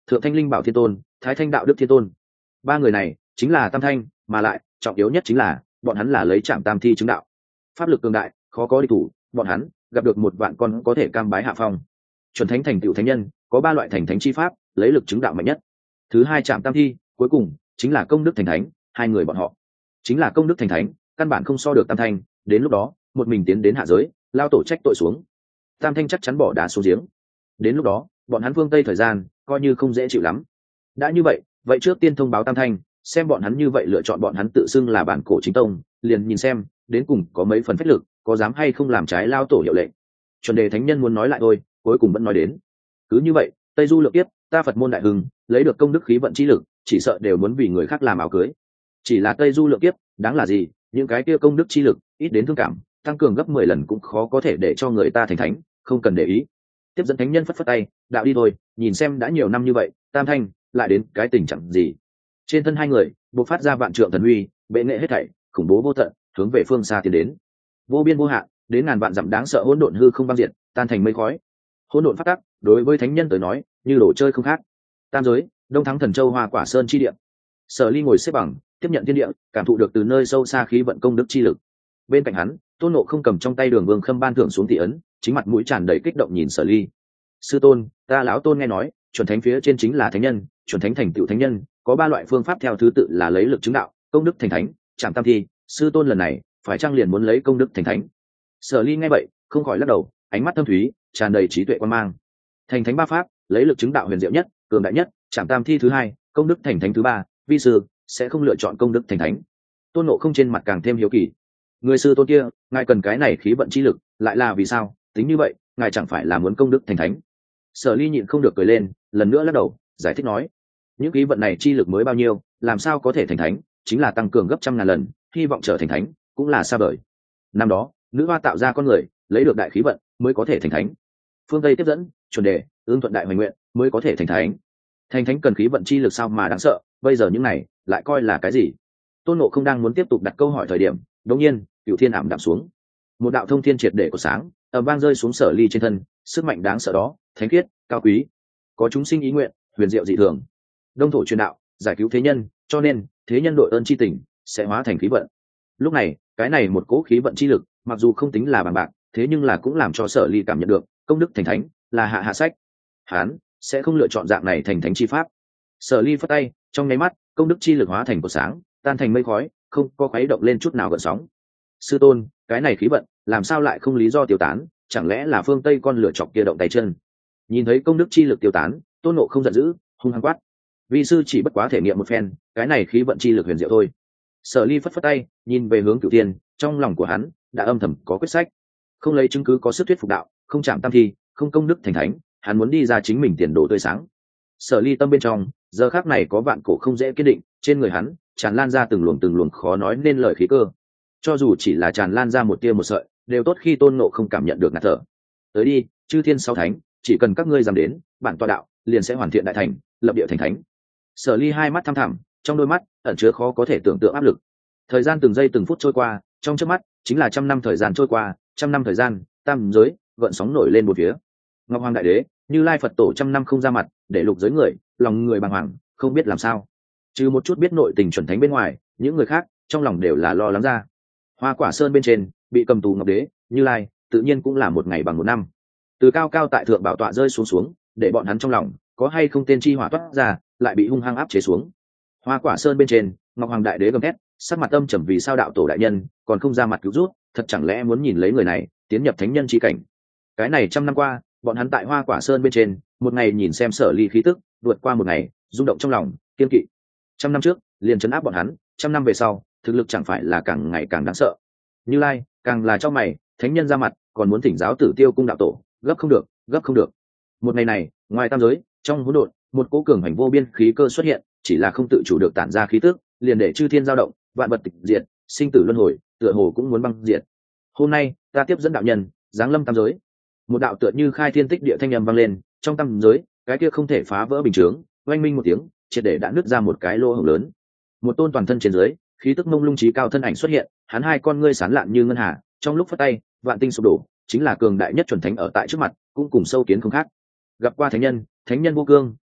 thượng thanh linh bảo thiên tôn, thái thanh đạo đức thiên tôn. Ba người này chính là tam thanh, mà lại trọng yếu nhất chính là bọn hắn là lấy trạm tam thi chứng đạo, pháp lực cường đại, khó có địch thủ. Bọn hắn gặp được một vạn con có thể cam bái hạ phong. Chuẩn thánh thành tựu thánh nhân có ba loại thành thánh chi pháp, lấy lực chứng đạo mạnh nhất. Thứ hai trạm tam thi, cuối cùng chính là công đức thành thánh. Hai người bọn họ chính là công đức thành thánh, căn bản không so được tam thanh. Đến lúc đó một mình tiến đến hạ giới, lao tổ trách tội xuống, tam thanh chắc chắn bỏ đá xuống giếng. Đến lúc đó bọn hắn phương tây thời gian coi như không dễ chịu lắm. Đã như vậy vậy trước tiên thông báo tam thanh, xem bọn hắn như vậy lựa chọn bọn hắn tự xưng là bản cổ chính tông, liền nhìn xem đến cùng có mấy phần phách lực, có dám hay không làm trái lao tổ hiệu lệnh. Chuẩn đề thánh nhân muốn nói lại thôi, cuối cùng vẫn nói đến. Cứ như vậy tây du lượng tiếp, ta Phật môn đại hưng, lấy được công đức khí vận chi lực, chỉ sợ đều muốn vì người khác làm áo cưới. Chỉ là tây du lượng tiếp đáng là gì, những cái kia công đức chi lực ít đến thương cảm, tăng cường gấp mười lần cũng khó có thể để cho người ta thành thánh, không cần để ý. Tiếp dẫn thánh nhân phất phất tay, đạo đi thôi, nhìn xem đã nhiều năm như vậy tam thanh lại đến cái tình trạng gì. Trên thân hai người bộc phát ra vạn trượng thần uy, bệ nghệ hết thảy khủng bố vô tận, hướng về phương xa tiến đến. Vô biên vô hạn, đến ngàn vạn dặm đáng sợ hỗn độn hư không băng diệt, tan thành mây khói. Hỗn độn phát tắc đối với thánh nhân tới nói như đồ chơi không khác. Tam giới, đông thắng thần châu hoa quả sơn chi địa. Sở Ly ngồi xếp bằng, tiếp nhận thiên địa, cảm thụ được từ nơi sâu xa khí vận công đức chi lực. Bên cạnh hắn, Tôn Ngộ không cầm trong tay Đường Vương Khâm ban thưởng xuống tỷ ấn, chính mặt mũi tràn đầy kích động nhìn Sở Ly. Sư tôn, ta lão Tôn nghe nói chuẩn thánh phía trên chính là thánh nhân, chuẩn thánh thành tựu thánh nhân có ba loại phương pháp, theo thứ tự là lấy lực chứng đạo, công đức thành thánh, chạm tam thi. Sư tôn lần này phải chăng liền muốn lấy công đức thành thánh? Sở Ly nghe vậy không khỏi lắc đầu, ánh mắt thâm thúy, tràn đầy trí tuệ quan mang. Thành thánh ba pháp, lấy lực chứng đạo huyền diệu nhất, cường đại nhất, chạm tam thi thứ hai, công đức thành thánh thứ ba, vi sư sẽ không lựa chọn công đức thành thánh. Tôn Ngộ không trên mặt càng thêm hiếu kỳ. Người sư tôn kia, ngài cần cái này khí vận chi lực, lại là vì sao? Tính như vậy, ngài chẳng phải là muốn công đức thành thánh? Sở Ly nhịn không được cười lên, lần nữa lắc đầu, giải thích nói: những khí vận này chi lực mới bao nhiêu, làm sao có thể thành thánh? Chính là tăng cường gấp trăm ngàn lần, hy vọng trở thành thánh cũng là xa vời. Năm đó, nữ hoa tạo ra con người, lấy được đại khí vận mới có thể thành thánh. Phương Tây tiếp dẫn, chuẩn đề, ương thuận đại hoành nguyện mới có thể thành thánh. Thành thánh cần khí vận chi lực sao mà đáng sợ, bây giờ những này lại coi là cái gì? Tôn Ngộ không đang muốn tiếp tục đặt câu hỏi thời điểm, đột nhiên Cửu Thiên ảm đạm xuống, một đạo thông thiên triệt để của sáng ầm vang rơi xuống Sở Ly trên thân. Sức mạnh đáng sợ đó, thánh khiết, cao quý, có chúng sinh ý nguyện, huyền diệu dị thường. Đông thổ truyền đạo, giải cứu thế nhân, cho nên thế nhân đội ơn chi tình sẽ hóa thành khí vận. Lúc này, cái này một cỗ khí vận chi lực, mặc dù không tính là bằng bạc, thế nhưng là cũng làm cho Sở Ly cảm nhận được công đức thành thánh là hạ hạ sách. Hán sẽ không lựa chọn dạng này thành thánh chi pháp. Sở Ly phất tay, trong nháy mắt, công đức chi lực hóa thành cột sáng, tan thành mây khói, không có khuấy động lên chút nào gợn sóng. Sư tôn, cái này khí vận làm sao lại không lý do tiêu tán? Chẳng lẽ là phương Tây con lửa chọc kia động tay chân? Nhìn thấy công đức chi lực tiêu tán, Tôn Ngộ không giận dữ, hung hăng quát: vi sư chỉ bất quá thể nghiệm một phen, cái này khí vận chi lực huyền diệu thôi. Sở Ly phất phất tay, nhìn về hướng Cửu Thiên, trong lòng của hắn đã âm thầm có quyết sách. Không lấy chứng cứ có sức thuyết phục đạo, không chạm tam thi, không công đức thành thánh, hắn muốn đi ra chính mình tiền đồ tươi sáng. Sở Ly tâm bên trong giờ khắc này có vạn cổ không dễ kiên định, trên người hắn tràn lan ra từng luồng từng luồng khó nói nên lời khí cơ. Cho dù chỉ là tràn lan ra một tia một sợi, đều tốt khi Tôn Ngộ không cảm nhận được ngạt thở. Tới đi, chư thiên sáu thánh, chỉ cần các ngươi dám đến, bản tọa đạo liền sẽ hoàn thiện đại thành, lập địa thành thánh. Sở Ly hai mắt thăm thẳm, trong đôi mắt ẩn chứa khó có thể tưởng tượng áp lực. Thời gian từng giây từng phút trôi qua, trong chớp mắt chính là trăm năm thời gian trôi qua, trăm năm thời gian, tam giới gợn sóng nổi lên một phía. Ngọc Hoàng Đại Đế, Như Lai Phật Tổ trăm năm không ra mặt, để lục giới người, lòng người bàng hoàng, không biết làm sao. Trừ một chút biết nội tình chuẩn thánh bên ngoài, những người khác trong lòng đều là lo lắng ra. Hoa Quả Sơn bên trên bị cầm tù Ngọc Đế, Như Lai, tự nhiên cũng là một ngày bằng một năm. Từ cao cao tại thượng bảo tọa rơi xuống xuống, để bọn hắn trong lòng có hay không tên chi hỏa toát ra, lại bị hung hăng áp chế xuống. Hoa Quả Sơn bên trên, Ngọc Hoàng Đại Đế gầm thét, sắc mặt âm trầm, vì sao đạo tổ đại nhân còn không ra mặt cứu rút, thật chẳng lẽ muốn nhìn lấy người này tiến nhập thánh nhân chi cảnh? Cái này trăm năm qua, bọn hắn tại Hoa Quả Sơn bên trên, một ngày nhìn xem Sở Ly khí tức, vượt qua một ngày, rung động trong lòng, kiên kỵ. Trăm năm trước liền trấn áp bọn hắn, trăm năm về sau, thực lực chẳng phải là càng ngày càng đáng sợ. Như Lai càng là cho mày, thánh nhân ra mặt, còn muốn thỉnh giáo Tử Tiêu cung đạo tổ, gấp không được, gấp không được. Một ngày này, ngoài tam giới, trong hỗn độn, một cỗ cường hành vô biên khí cơ xuất hiện, chỉ là không tự chủ được tản ra khí tức, liền để chư thiên dao động, vạn vật tịch diệt, sinh tử luân hồi, tựa hồ cũng muốn băng diệt. Hôm nay, ta tiếp dẫn đạo nhân giáng lâm tam giới. Một đạo tựa như khai thiên tích địa thanh âm vang lên, trong tam giới, cái kia không thể phá vỡ bình chướng, oanh minh một tiếng, triệt để đã nứt ra một cái lỗ hổng lớn. Một tôn toàn thân trên dưới, khí tức mông lung trí cao thân ảnh xuất hiện, hắn hai con ngươi sáng lạn như ngân hà, trong lúc phất tay, vạn tinh sụp đổ, chính là cường đại nhất chuẩn thánh ở tại trước mặt, cũng cùng sâu kiến không khác. Gặp qua thánh nhân, thánh nhân vô cương,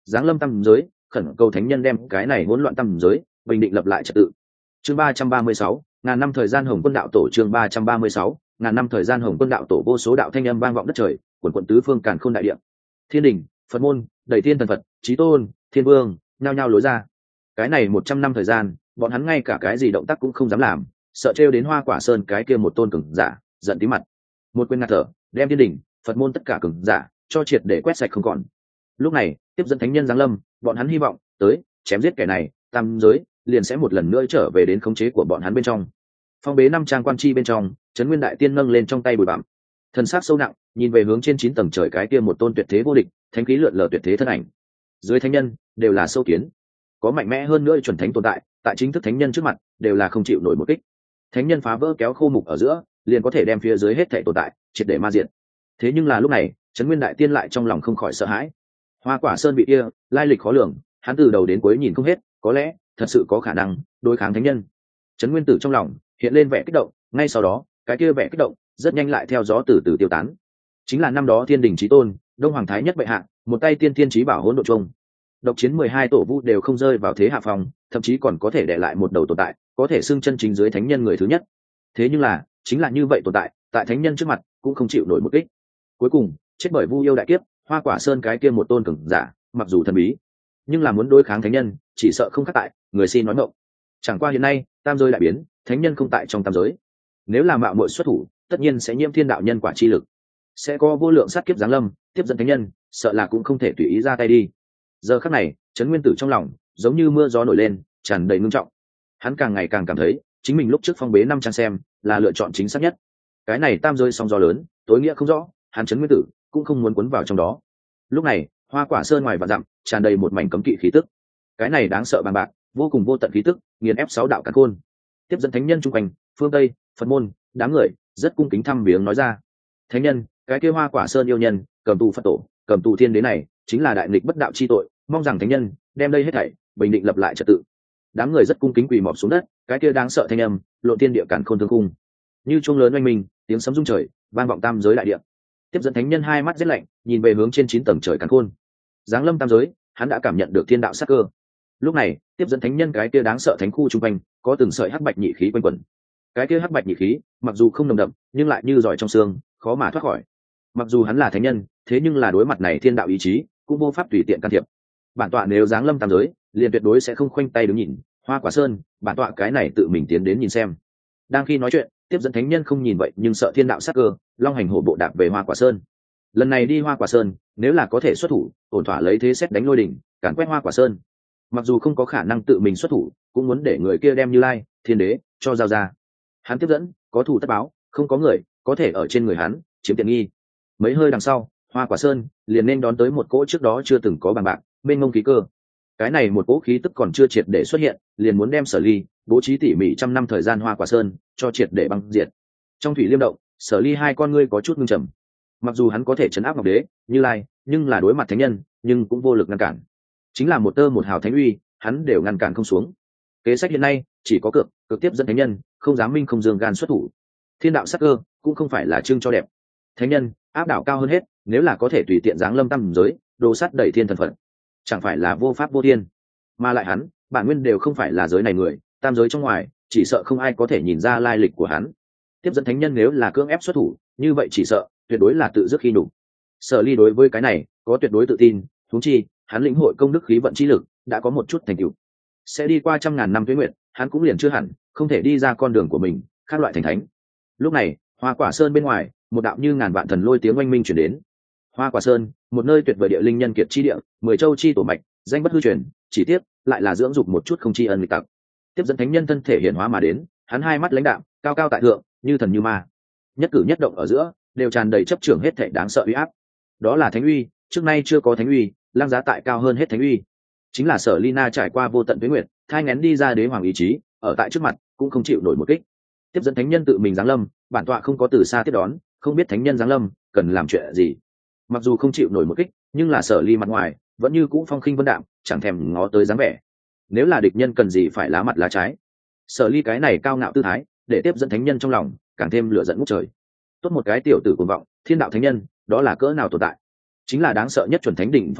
giáng lâm tam giới, khẩn cầu thánh nhân đem cái này hỗn loạn tam giới bình định lập lại trật tự. Chương ba trăm ba mươi sáu, ngàn năm thời gian Hồng Quân đạo tổ. Chương ba trăm ba mươi sáu, ngàn năm thời gian Hồng Quân đạo tổ. Vô số đạo thanh âm vang vọng đất trời, quần quần tứ phương càn khôn đại địa. Thiên đình, Phật môn, đầy thiên thần Phật, chí tôn, thiên vương, nhao nhao lối ra. Cái này một trăm năm thời gian, bọn hắn ngay cả cái gì động tác cũng không dám làm, sợ trêu đến Hoa Quả Sơn cái kia một tôn cường giả, giận tí mặt. Một quyền ngạt thở, đem thiên đình, Phật môn tất cả cường giả cho triệt để quét sạch không còn. Lúc này, tiếp dẫn thánh nhân giáng lâm, bọn hắn hy vọng tới chém giết kẻ này, tam giới liền sẽ một lần nữa trở về đến khống chế của bọn hắn bên trong. Phong bế năm trang quan chi bên trong, Trấn Nguyên đại tiên nâng lên trong tay bùi bặm, thần sắc sâu nặng, nhìn về hướng trên chín tầng trời cái kia một tôn tuyệt thế vô địch, thánh khí lượn lờ tuyệt thế thân ảnh. Dưới thánh nhân đều là sâu kiến, có mạnh mẽ hơn nữa chuẩn thánh tồn tại, tại chính thức thánh nhân trước mặt đều là không chịu nổi một kích. Thánh nhân phá vỡ kéo khô mục ở giữa, liền có thể đem phía dưới hết thảy tồn tại triệt để ma diệt. Thế nhưng là lúc này, Trấn Nguyên đại tiên lại trong lòng không khỏi sợ hãi. Hoa Quả Sơn bị kia lai lịch khó lường, hắn từ đầu đến cuối nhìn không hết, có lẽ thật sự có khả năng đối kháng thánh nhân. Trấn Nguyên Tử trong lòng hiện lên vẻ kích động, ngay sau đó cái kia vẻ kích động rất nhanh lại theo gió từ từ tiêu tán. Chính là năm đó thiên đình chí tôn, đông hoàng thái nhất bệ hạ, một tay tiên tiên chí bảo hỗn độn chung, độc chiến mười hai tổ vu đều không rơi vào thế hạ phòng, thậm chí còn có thể để lại một đầu tồn tại, có thể xưng chân chính dưới thánh nhân người thứ nhất. Thế nhưng là chính là như vậy tồn tại, tại thánh nhân trước mặt cũng không chịu nổi một kích. Cuối cùng chết bởi vu yêu đại kiếp, Hoa Quả Sơn cái kia một tôn cường giả, mặc dù thần bí, nhưng là muốn đối kháng thánh nhân, chỉ sợ không khác tại người xin nói ngọng. Chẳng qua hiện nay tam giới đại biến, thánh nhân không tại trong tam giới, nếu là mạo muội xuất thủ, tất nhiên sẽ nhiễm thiên đạo nhân quả chi lực, sẽ có vô lượng sát kiếp giáng lâm, tiếp dẫn thánh nhân, sợ là cũng không thể tùy ý ra tay đi. Giờ khắc này, Trấn Nguyên Tử trong lòng giống như mưa gió nổi lên, tràn đầy ngưng trọng. Hắn càng ngày càng cảm thấy chính mình lúc trước phong bế năm trang xem là lựa chọn chính xác nhất. Cái này tam giới sóng gió lớn, tối nghĩa không rõ, hắn Trấn Nguyên Tử cũng không muốn cuốn vào trong đó. Lúc này, Hoa Quả Sơn ngoài vạn dặm tràn đầy một mảnh cấm kỵ khí tức. Cái này đáng sợ bằng bạc, vô cùng vô tận khí tức, nghiền ép sáu đạo càn khôn. Tiếp dẫn thánh nhân trung quanh, phương Tây, Phật môn, đám người rất cung kính thăm viếng nói ra: "Thánh nhân, cái kia Hoa Quả Sơn yêu nhân, cầm tù Phật tổ, cầm tù thiên đế này, chính là đại nghịch bất đạo chi tội, mong rằng thánh nhân đem đây hết thảy bình định lập lại trật tự." Đám người rất cung kính quỳ mọp xuống đất, cái kia đáng sợ thanh âm, lộ thiên địa càn khôn thương khung. Như chuông lớn oanh minh, tiếng sấm rung trời, vang vọng tam giới đại địa. Tiếp dẫn thánh nhân hai mắt rét lạnh, nhìn về hướng trên chín tầng trời càn khôn. Giáng lâm tam giới, hắn đã cảm nhận được thiên đạo sát cơ. Lúc này, tiếp dẫn thánh nhân cái kia đáng sợ thánh khu trung quanh, có từng sợi hắc bạch nhị khí quanh quẩn. Cái kia hắc bạch nhị khí, mặc dù không nồng đậm, nhưng lại như giỏi trong xương, khó mà thoát khỏi. Mặc dù hắn là thánh nhân, thế nhưng là đối mặt này thiên đạo ý chí, cũng vô pháp tùy tiện can thiệp. Bản tọa nếu giáng lâm tam giới, liền tuyệt đối sẽ không khoanh tay đứng nhìn. Hoa Quả Sơn, bản tọa cái này tự mình tiến đến nhìn xem. Đang khi nói chuyện, tiếp dẫn thánh nhân không nhìn vậy nhưng sợ thiên đạo sát cơ, long hành hổ bộ đạp về Hoa Quả Sơn. Lần này đi Hoa Quả Sơn, nếu là có thể xuất thủ, ổn thỏa lấy thế xét đánh lôi đỉnh, càn quét Hoa Quả Sơn. Mặc dù không có khả năng tự mình xuất thủ, cũng muốn để người kia đem Như Lai, Thiên Đế cho giao ra. Hắn tiếp dẫn, có thủ tất báo, không có người có thể ở trên người hắn chiếm tiện nghi. Mấy hơi đằng sau, Hoa Quả Sơn liền nên đón tới một cỗ trước đó chưa từng có bằng bạc, bên ngông khí cơ. Cái này một cỗ khí tức còn chưa triệt để xuất hiện, liền muốn đem Sở Ly bố trí tỉ mỉ trăm năm thời gian Hoa Quả Sơn cho triệt để băng diệt. Trong thủy liêm động, Sở Ly hai con ngươi có chút ngưng trầm. Mặc dù hắn có thể chấn áp Ngọc Đế, Như Lai, nhưng là đối mặt thánh nhân, nhưng cũng vô lực ngăn cản. Chính là một tơ một hào thánh uy, hắn đều ngăn cản không xuống. Kế sách hiện nay chỉ có cược, cực tiếp dẫn thánh nhân, không dám minh không dương gan xuất thủ. Thiên đạo sắc cơ cũng không phải là trưng cho đẹp. Thánh nhân áp đảo cao hơn hết, nếu là có thể tùy tiện giáng lâm tam giới, đồ sắt đẩy thiên thần phận, chẳng phải là vô pháp vô thiên. Mà lại hắn, bản nguyên đều không phải là giới này người, tam giới trong ngoài, chỉ sợ không ai có thể nhìn ra lai lịch của hắn. Tiếp dẫn thánh nhân nếu là cưỡng ép xuất thủ, như vậy chỉ sợ tuyệt đối là tự dứt khi nhục. Sở Ly đối với cái này có tuyệt đối tự tin, huống chi hắn lĩnh hội công đức khí vận chi lực đã có một chút thành tựu, sẽ đi qua trăm ngàn năm tuế nguyện, hắn cũng liền chưa hẳn không thể đi ra con đường của mình, khác loại thành thánh. Lúc này, Hoa Quả Sơn bên ngoài, một đạo như ngàn vạn thần lôi tiếng oanh minh chuyển đến. Hoa Quả Sơn, một nơi tuyệt vời địa linh nhân kiệt chi địa, mười châu chi tổ mạch, danh bất hư truyền, chỉ tiếc lại là dưỡng dục một chút không tri ân nghịch tặc. Tiếp dẫn thánh nhân thân thể hiển hóa mà đến, hắn hai mắt lãnh đạm, cao cao tại thượng, như thần như ma, nhất cử nhất động ở giữa đều tràn đầy chấp trưởng hết thảy đáng sợ uy áp. Đó là thánh uy, trước nay chưa có thánh uy, lăng giá tại cao hơn hết thánh uy. Chính là Sở Ly Na trải qua vô tận tuế nguyệt, thai nghén đi ra đế hoàng ý chí, ở tại trước mặt cũng không chịu nổi một kích. Tiếp dẫn thánh nhân tự mình giáng lâm, bản tọa không có từ xa tiếp đón, không biết thánh nhân giáng lâm cần làm chuyện gì. Mặc dù không chịu nổi một kích, nhưng là Sở Ly mặt ngoài vẫn như cũ phong khinh vân đạm, chẳng thèm ngó tới dáng vẻ. Nếu là địch nhân cần gì phải lá mặt lá trái. Sở Ly cái này cao ngạo tư thái, để tiếp dẫn thánh nhân trong lòng càng thêm lửa giận ngút trời. Tốt một cái tiểu tử cuồng vọng, thiên đạo thánh nhân, đó là cỡ nào tồn tại. Chính là đáng sợ nhất chuẩn thánh đỉnh phong gặp,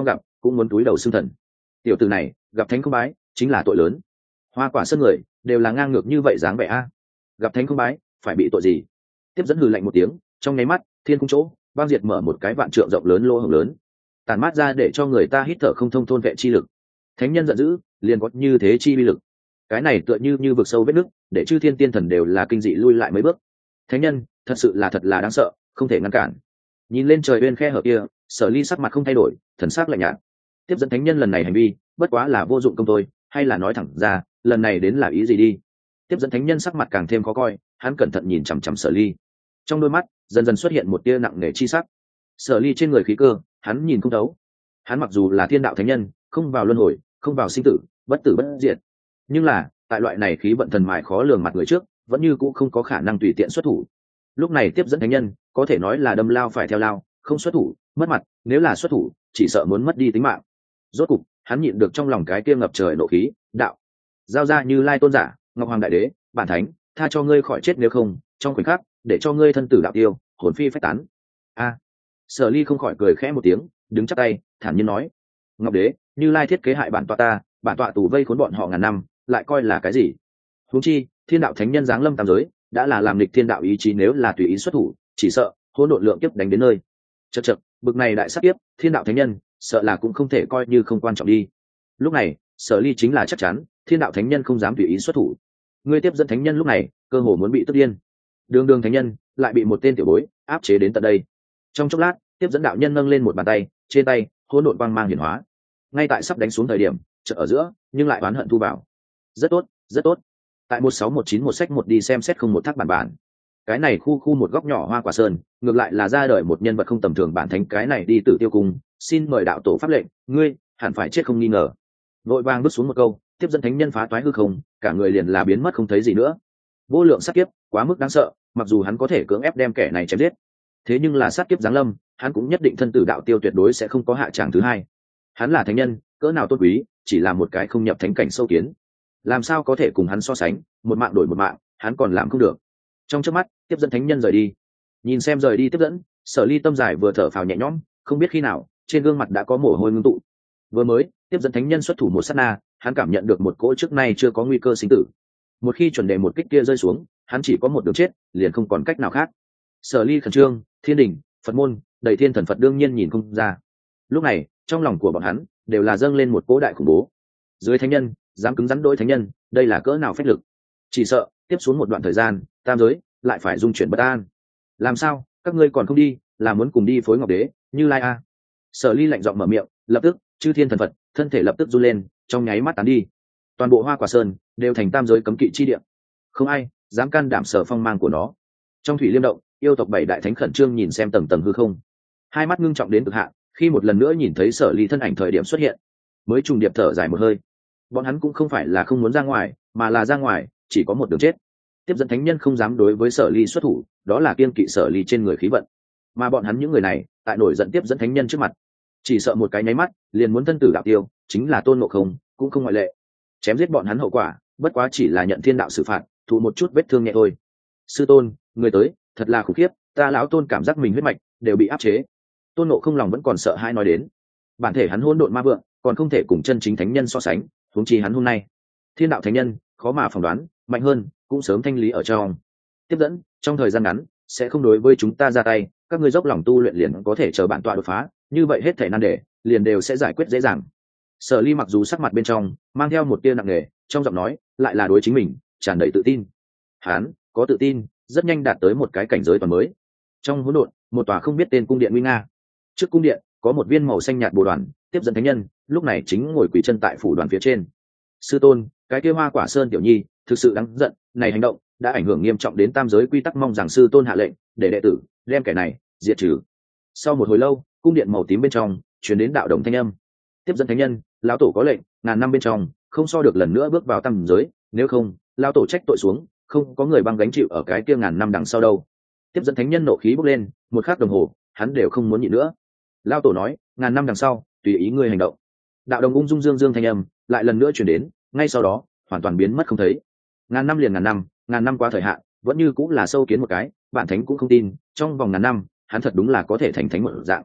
cũng muốn túi đầu xưng thần. Tiểu tử này gặp thánh không bái chính là tội lớn. Hoa Quả Sơn người đều là ngang ngược như vậy dáng vẻ a, gặp thánh không bái phải bị tội gì? Tiếp dẫn hừ lạnh một tiếng, trong nháy mắt thiên cung chỗ băng diệt mở một cái vạn trượng rộng lớn lỗ hổng lớn, tàn mát ra để cho người ta hít thở không thông thôn vệ chi lực. Thánh nhân giận dữ liền có như thế chi vi lực, cái này tựa như như vực sâu vết nước, để chư thiên tiên thần đều là kinh dị lui lại mấy bước. Thánh nhân thật sự là thật là đáng sợ, không thể ngăn cản. Nhìn lên trời bên khe hở kia, Sở Ly sắc mặt không thay đổi, thần sắc lạnh nhạt. Tiếp dẫn thánh nhân lần này hành vi bất quá là vô dụng công thôi, hay là nói thẳng ra lần này đến là ý gì đi? Tiếp dẫn thánh nhân sắc mặt càng thêm khó coi, hắn cẩn thận nhìn chằm chằm Sở Ly, trong đôi mắt dần dần xuất hiện một tia nặng nề chi sắc. Sở Ly trên người khí cơ hắn nhìn không thấu. Hắn mặc dù là thiên đạo thánh nhân, không vào luân hồi, không vào sinh tử, bất tử bất diệt, nhưng là tại loại này khí vận thần mại khó lường mặt người trước, vẫn như cũng không có khả năng tùy tiện xuất thủ. Lúc này tiếp dẫn thánh nhân có thể nói là đâm lao phải theo lao, không xuất thủ mất mặt, nếu là xuất thủ chỉ sợ muốn mất đi tính mạng. Rốt cục hắn nhịn được trong lòng cái kia ngập trời nộ khí, đạo: giao ra Như Lai tôn giả, Ngọc Hoàng đại đế, bản thánh tha cho ngươi khỏi chết, nếu không trong khoảnh khắc để cho ngươi thân tử đạo tiêu, hồn phi phách tán. A. Sở Ly không khỏi cười khẽ một tiếng, đứng chắp tay thản nhiên nói: Ngọc đế, Như Lai thiết kế hại bản tọa ta, bản tọa tù vây khốn bọn họ ngàn năm, lại coi là cái gì? Huống chi thiên đạo thánh nhân giáng lâm tam giới, đã là làm nghịch thiên đạo ý chí, nếu là tùy ý xuất thủ, chỉ sợ hỗn độn lượng kiếp đánh đến nơi. Chậc chậc, bực này đại sát kiếp, thiên đạo thánh nhân sợ là cũng không thể coi như không quan trọng đi. Lúc này Sở Ly chính là chắc chắn thiên đạo thánh nhân không dám tùy ý xuất thủ. Ngươi tiếp dẫn thánh nhân lúc này cơ hồ muốn bị tức điên, đường đường thánh nhân lại bị một tên tiểu bối áp chế đến tận đây. Trong chốc lát tiếp dẫn đạo nhân nâng lên một bàn tay, trên tay hỗn độn quang mang hiển hóa, ngay tại sắp đánh xuống thời điểm chợ ở giữa nhưng lại oán hận thu vào. Rất tốt, rất tốt. Tại một sáu một chín một sách một đi xem xét không một thác bản bản, cái này khu khu một góc nhỏ Hoa Quả Sơn ngược lại là ra đời một nhân vật không tầm thường, bản thánh cái này đi Tử Tiêu Cung, xin mời đạo tổ pháp lệnh, ngươi hẳn phải chết không nghi ngờ. Vội vàng bước xuống một câu, tiếp dẫn thánh nhân phá toái hư không, cả người liền là biến mất không thấy gì nữa. Vô lượng sát kiếp quá mức đáng sợ, mặc dù hắn có thể cưỡng ép đem kẻ này chém giết, thế nhưng là sát kiếp giáng lâm, hắn cũng nhất định thân tử đạo tiêu, tuyệt đối sẽ không có hạ tràng thứ hai. Hắn là thánh nhân, cỡ nào tôn quý, chỉ là một cái không nhập thánh cảnh sâu kiến, làm sao có thể cùng hắn so sánh, một mạng đổi một mạng, hắn còn làm không được. Trong chớp mắt tiếp dẫn thánh nhân rời đi. Nhìn xem rời đi tiếp dẫn, Sở Ly tâm dài vừa thở phào nhẹ nhõm, không biết khi nào trên gương mặt đã có mồ hôi ngưng tụ. Vừa mới tiếp dẫn thánh nhân xuất thủ một sát na, hắn cảm nhận được một cỗ trước nay chưa có nguy cơ sinh tử. Một khi chuẩn đề một kích kia rơi xuống, hắn chỉ có một đường chết, liền không còn cách nào khác. Sở Ly khẩn trương, thiên đình, Phật môn, đầy thiên thần Phật đương nhiên nhìn không ra. Lúc này trong lòng của bọn hắn đều là dâng lên một cỗ đại khủng bố. Dưới thánh nhân dám cứng rắn đối thánh nhân, đây là cỡ nào phách lực. Chỉ sợ tiếp xuống một đoạn thời gian tam giới lại phải dung chuyển bất an. Làm sao các ngươi còn không đi, là muốn cùng đi phối Ngọc đế, Như Lai a? Sở Ly lạnh giọng mở miệng, lập tức chư thiên thần Phật thân thể lập tức run lên, trong nháy mắt tán đi. Toàn bộ Hoa Quả Sơn đều thành tam giới cấm kỵ chi địa, không ai dám can đảm sở phong mang của nó. Trong thủy liêm động, yêu tộc bảy đại thánh khẩn trương nhìn xem tầng tầng hư không, hai mắt ngưng trọng đến cực hạn. Khi một lần nữa nhìn thấy Sở Ly thân ảnh thời điểm xuất hiện, mới trùng điệp thở dài một hơi. Bọn hắn cũng không phải là không muốn ra ngoài, mà là ra ngoài chỉ có một đường chết. Tiếp dẫn thánh nhân không dám đối với Sở Ly xuất thủ, đó là kiêng kỵ Sở Ly trên người khí vận. Mà bọn hắn những người này tại nổi giận tiếp dẫn thánh nhân trước mặt, chỉ sợ một cái nháy mắt liền muốn thân tử đạo tiêu, chính là Tôn Ngộ Không cũng không ngoại lệ. Chém giết bọn hắn hậu quả bất quá chỉ là nhận thiên đạo xử phạt, thụ một chút vết thương nhẹ thôi. Sư tôn, người tới thật là khủng khiếp, ta lão Tôn cảm giác mình huyết mạch đều bị áp chế. Tôn Ngộ Không lòng vẫn còn sợ hãi nói đến. Bản thể hắn hỗn độn ma vượng, còn không thể cùng chân chính thánh nhân so sánh, huống chi hắn hôm nay thiên đạo thánh nhân khó mà phỏng đoán, mạnh hơn cũng sớm thanh lý ở trong. Tiếp dẫn trong thời gian ngắn sẽ không đối với chúng ta ra tay, các ngươi dốc lòng tu luyện liền có thể chờ bản tọa đột phá, như vậy hết thể nan đề liền đều sẽ giải quyết dễ dàng. Sở Ly mặc dù sắc mặt bên trong mang theo một tia nặng nề, trong giọng nói lại là đối chính mình tràn đầy tự tin. Hắn có tự tin rất nhanh đạt tới một cái cảnh giới toàn mới. Trong hỗn độn, một tòa không biết tên cung điện nguy nga. Trước cung điện có một viên màu xanh nhạt bồ đoàn, tiếp dẫn thánh nhân lúc này chính ngồi quỳ chân tại phủ đoàn phía trên. Sư tôn, cái kia Hoa Quả Sơn tiểu nhi thực sự đáng giận, này hành động đã ảnh hưởng nghiêm trọng đến tam giới quy tắc, mong rằng sư tôn hạ lệnh để đệ tử đem kẻ này diệt trừ. Sau một hồi lâu, cung điện màu tím bên trong truyền đến đạo đồng thanh âm. Tiếp dẫn thánh nhân, lão tổ có lệnh, ngàn năm bên trong không so được lần nữa bước vào tam giới, nếu không lão tổ trách tội xuống, không có người băng gánh chịu ở cái kia ngàn năm đằng sau đâu. Tiếp dẫn thánh nhân nộ khí bốc lên, một khắc đồng hồ hắn đều không muốn nhịn nữa. Lão tổ nói, ngàn năm đằng sau tùy ý ngươi hành động. Đạo đồng ung dung dương dương thanh âm lại lần nữa truyền đến, ngay sau đó hoàn toàn biến mất không thấy. Ngàn năm liền ngàn năm, ngàn năm qua thời hạn vẫn như cũng là sâu kiến một cái, bản thánh cũng không tin trong vòng ngàn năm hắn thật đúng là có thể thành thánh một dạng.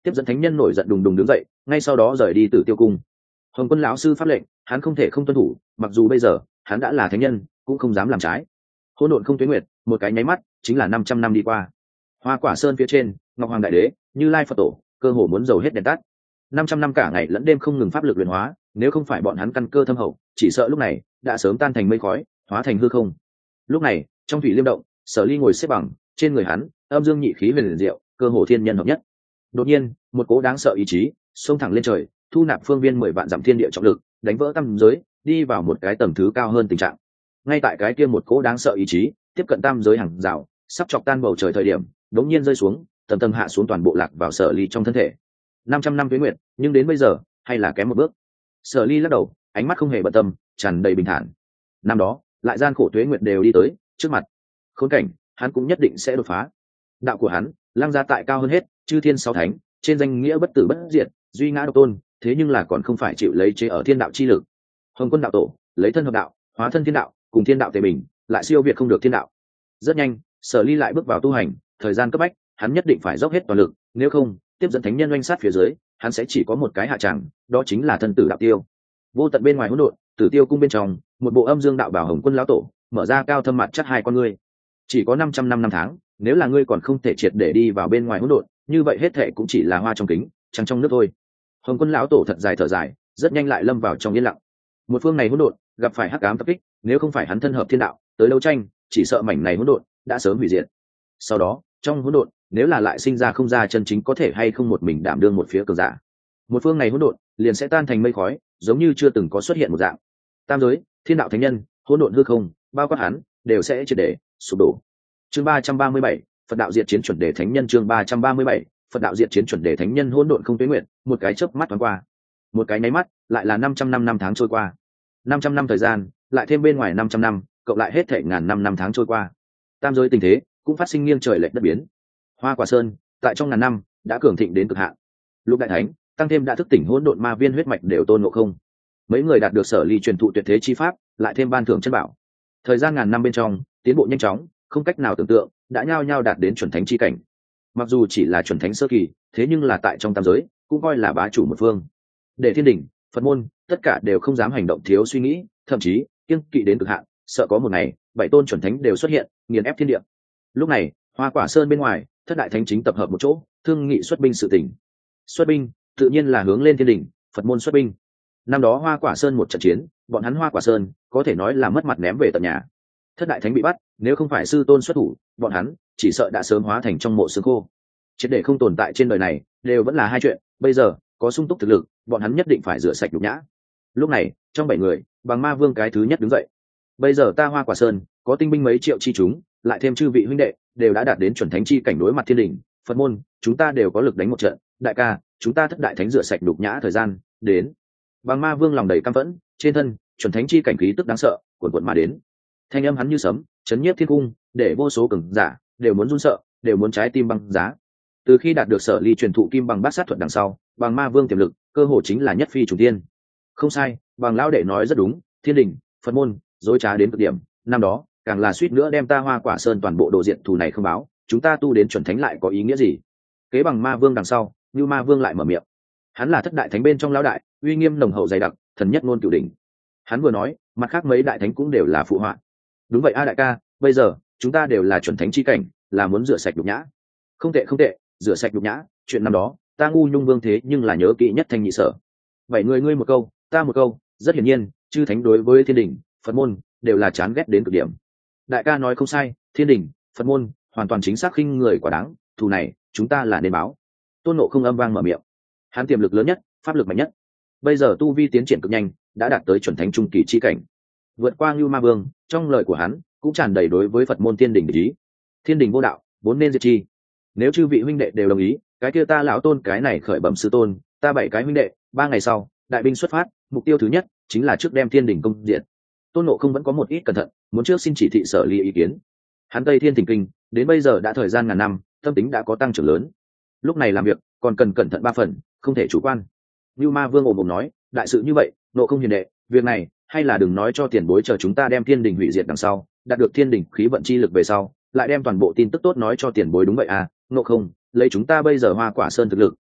tiếp dẫn thánh nhân nổi giận đùng đùng đứng dậy, ngay sau đó rời đi Tử Tiêu cung. Hồng Quân lão sư pháp lệnh, hắn không thể không tuân thủ, mặc dù bây giờ hắn đã là thánh nhân, cũng không dám làm trái. Hỗn độn không tuyến nguyệt, một cái nháy mắt chính là năm trăm năm đi qua. Hoa Quả Sơn phía trên, Ngọc Hoàng Đại Đế, Như Lai Phật Tổ, cơ hồ muốn dầu hết đèn tắt. năm trăm năm cả ngày lẫn đêm không ngừng pháp lực luyện hóa, nếu không phải bọn hắn căn cơ thâm hậu, chỉ sợ lúc này đã sớm tan thành mây khói, hóa thành hư không. Lúc này, trong thủy liêm động, Sở Ly ngồi xếp bằng, trên người hắn, âm dương nhị khí huyền diệu, cơ hồ thiên nhân hợp nhất. Đột nhiên, một cố đáng sợ ý chí xông thẳng lên trời, thu nạp phương viên mười vạn dặm thiên địa trọng lực, đánh vỡ tam giới, đi vào một cái tầng thứ cao hơn tình trạng. Ngay tại cái kia một cố đáng sợ ý chí tiếp cận tam giới hàng rào, sắp chọc tan bầu trời thời điểm, đống nhiên rơi xuống, tầng tầng hạ xuống toàn bộ lạc vào Sở Ly trong thân thể. năm trăm năm tuế nguyệt, nhưng đến bây giờ hay là kém một bước. Sở Ly lắc đầu, ánh mắt không hề bận tâm, tràn đầy bình thản. Năm đó, lại gian khổ tuế nguyệt đều đi tới trước mặt, khốn cảnh hắn cũng nhất định sẽ đột phá. Đạo của hắn lăng ra tại cao hơn hết, chư thiên sáu thánh, trên danh nghĩa bất tử bất diệt, duy ngã độc tôn, thế nhưng là còn không phải chịu lấy chế ở thiên đạo chi lực. Hồng Quân đạo tổ lấy thân hợp đạo, hóa thân thiên đạo, cùng thiên đạo tề bình, lại siêu việt không được thiên đạo. Rất nhanh, Sở Ly lại bước vào tu hành, thời gian cấp bách, hắn nhất định phải dốc hết toàn lực, nếu không, tiếp dẫn thánh nhân oanh sát phía dưới, hắn sẽ chỉ có một cái hạ tràng, đó chính là thân tử đạo tiêu. Vô tận bên ngoài hỗn độn, Tử Tiêu cung bên trong, một bộ âm dương đạo bảo Hồng Quân lão tổ, mở ra cao thâm mặt chắc hai con ngươi. Chỉ có năm trăm năm năm tháng, nếu là ngươi còn không thể triệt để đi vào bên ngoài hỗn độn, như vậy hết thệ cũng chỉ là hoa trong kính, trăng trong nước thôi. Hồng Quân lão tổ thật dài thở dài, rất nhanh lại lâm vào trong yên lặng. Một phương này hỗn độn, gặp phải hắc ám tập kích, nếu không phải hắn thân hợp thiên đạo, tới đấu tranh, chỉ sợ mảnh này hỗn độn đã sớm hủy diệt. Sau đó, trong hỗn độn, nếu là lại sinh ra không ra chân chính có thể hay không một mình đảm đương một phía cường giả, một phương này hỗn độn liền sẽ tan thành mây khói, giống như chưa từng có xuất hiện một dạng. Tam giới, thiên đạo thánh nhân, hỗn độn hư không, bao quát hắn, đều sẽ triệt để sụp đổ. Chương ba trăm ba mươi bảy, Phật đạo diệt chiến chuẩn đề thánh nhân. Chương ba trăm ba mươi bảy, Phật đạo diệt chiến chuẩn đề thánh nhân. Hỗn độn không tuế nguyệt, một cái chớp mắt thoáng qua, một cái nháy mắt lại là năm trăm năm năm tháng trôi qua. năm trăm năm thời gian, lại thêm bên ngoài năm trăm năm, cộng lại hết thảy ngàn năm năm tháng trôi qua. Tam giới tình thế cũng phát sinh nghiêng trời lệch đất biến. Hoa Quả Sơn tại trong ngàn năm đã cường thịnh đến cực hạn. Lục đại thánh tăng thêm đã thức tỉnh hỗn độn ma viên huyết mạch đều tôn ngộ không. Mấy người đạt được Sở Ly truyền thụ tuyệt thế chi pháp, lại thêm ban thưởng chân bảo. Thời gian ngàn năm bên trong, tiến bộ nhanh chóng, không cách nào tưởng tượng, đã nhao nhao đạt đến chuẩn thánh chi cảnh. Mặc dù chỉ là chuẩn thánh sơ kỳ, thế nhưng là tại trong tam giới, cũng coi là bá chủ một phương. Để thiên đình, Phật môn, tất cả đều không dám hành động thiếu suy nghĩ, thậm chí kiêng kỵ đến cực hạn, sợ có một ngày, bảy tôn chuẩn thánh đều xuất hiện, nghiền ép thiên địa. Lúc này, Hoa Quả Sơn bên ngoài, thất đại thánh chính tập hợp một chỗ, thương nghị xuất binh sự tình. Xuất binh, tự nhiên là hướng lên thiên đình, Phật môn xuất binh. Năm đó Hoa Quả Sơn một trận chiến, bọn hắn Hoa Quả Sơn có thể nói là mất mặt ném về tận nhà. Thất đại thánh bị bắt, nếu không phải sư tôn xuất thủ, bọn hắn chỉ sợ đã sớm hóa thành trong mộ xương khô. Triệt để không tồn tại trên đời này, đều vẫn là hai chuyện. Bây giờ có sung túc thực lực, bọn hắn nhất định phải rửa sạch nhục nhã. Lúc này, trong bảy người, Bằng Ma Vương cái thứ nhất đứng dậy. Bây giờ ta Hoa Quả Sơn có tinh binh mấy triệu chi chúng, lại thêm chư vị huynh đệ đều đã đạt đến chuẩn thánh chi cảnh, đối mặt thiên đình, Phật môn, chúng ta đều có lực đánh một trận. Đại ca, chúng ta thất đại thánh rửa sạch nhục nhã thời gian đến. Bằng Ma Vương lòng đầy căm phẫn, trên thân chuẩn thánh chi cảnh khí tức đáng sợ cuồn cuộn mà đến. Thanh âm hắn như sấm, chấn nhiếp thiên cung, để vô số cường giả đều muốn run sợ, đều muốn trái tim băng giá. Từ khi đạt được Sở Ly truyền thụ kim bằng bát sát thuật đằng sau, Bằng Ma Vương tiềm lực cơ hồ chính là nhất phi trùng thiên. Không sai, Bằng lão đệ nói rất đúng, thiên đình, Phật môn dối trá đến cực điểm, năm đó càng là suýt nữa đem ta Hoa Quả Sơn toàn bộ đồ diện thù này không báo, chúng ta tu đến chuẩn thánh lại có ý nghĩa gì? Kế Bằng Ma Vương đằng sau, Như Ma Vương lại mở miệng. Hắn là thất đại thánh bên trong lão đại, uy nghiêm nồng hậu dày đặc, thần nhất ngôn cửu đỉnh. Hắn vừa nói, mặt khác mấy đại thánh cũng đều là phụ họa. Đúng vậy a đại ca, bây giờ chúng ta đều là chuẩn thánh chi cảnh, là muốn rửa sạch nhục nhã. Không tệ không tệ, rửa sạch nhục nhã, chuyện năm đó ta ngu nhung vương thế nhưng là nhớ kỹ nhất thanh nhị sở. Bảy người ngươi một câu, ta một câu, rất hiển nhiên, chư thánh đối với thiên đình, Phật môn đều là chán ghét đến cực điểm. Đại ca nói không sai, thiên đình, Phật môn hoàn toàn chính xác khinh người quả đáng, thù này chúng ta là nên báo. Tôn Ngộ không âm vang mở miệng. Hắn tiềm lực lớn nhất, pháp lực mạnh nhất, bây giờ tu vi tiến triển cực nhanh, đã đạt tới chuẩn thánh trung kỳ chi cảnh, vượt qua Ngưu Ma Vương. Trong lời của hắn cũng tràn đầy đối với Phật môn thiên đình ý. Thiên đình vô đạo, vốn nên diệt chi. Nếu chư vị huynh đệ đều đồng ý, cái kia ta lão tôn cái này khởi bẩm sư tôn, ta bảy cái huynh đệ, ba ngày sau đại binh xuất phát, mục tiêu thứ nhất chính là trước đem thiên đình công diệt. Tôn Ngộ không vẫn có một ít cẩn thận, muốn trước xin chỉ thị Sở Ly ý kiến. Hắn Tây Thiên Thỉnh Kinh đến bây giờ đã thời gian ngàn năm, tâm tính đã có tăng trưởng lớn, lúc này làm việc còn cần cẩn thận ba phần, không thể chủ quan. Như Ma Vương ồm ồm nói, đại sự như vậy, Ngộ không hiền đệ, việc này hay là đừng nói cho tiền bối, chờ chúng ta đem thiên đình hủy diệt đằng sau, đạt được thiên đình khí vận chi lực về sau, lại đem toàn bộ tin tức tốt nói cho tiền bối. Đúng vậy à, Ngộ không, lấy chúng ta bây giờ Hoa Quả Sơn thực lực,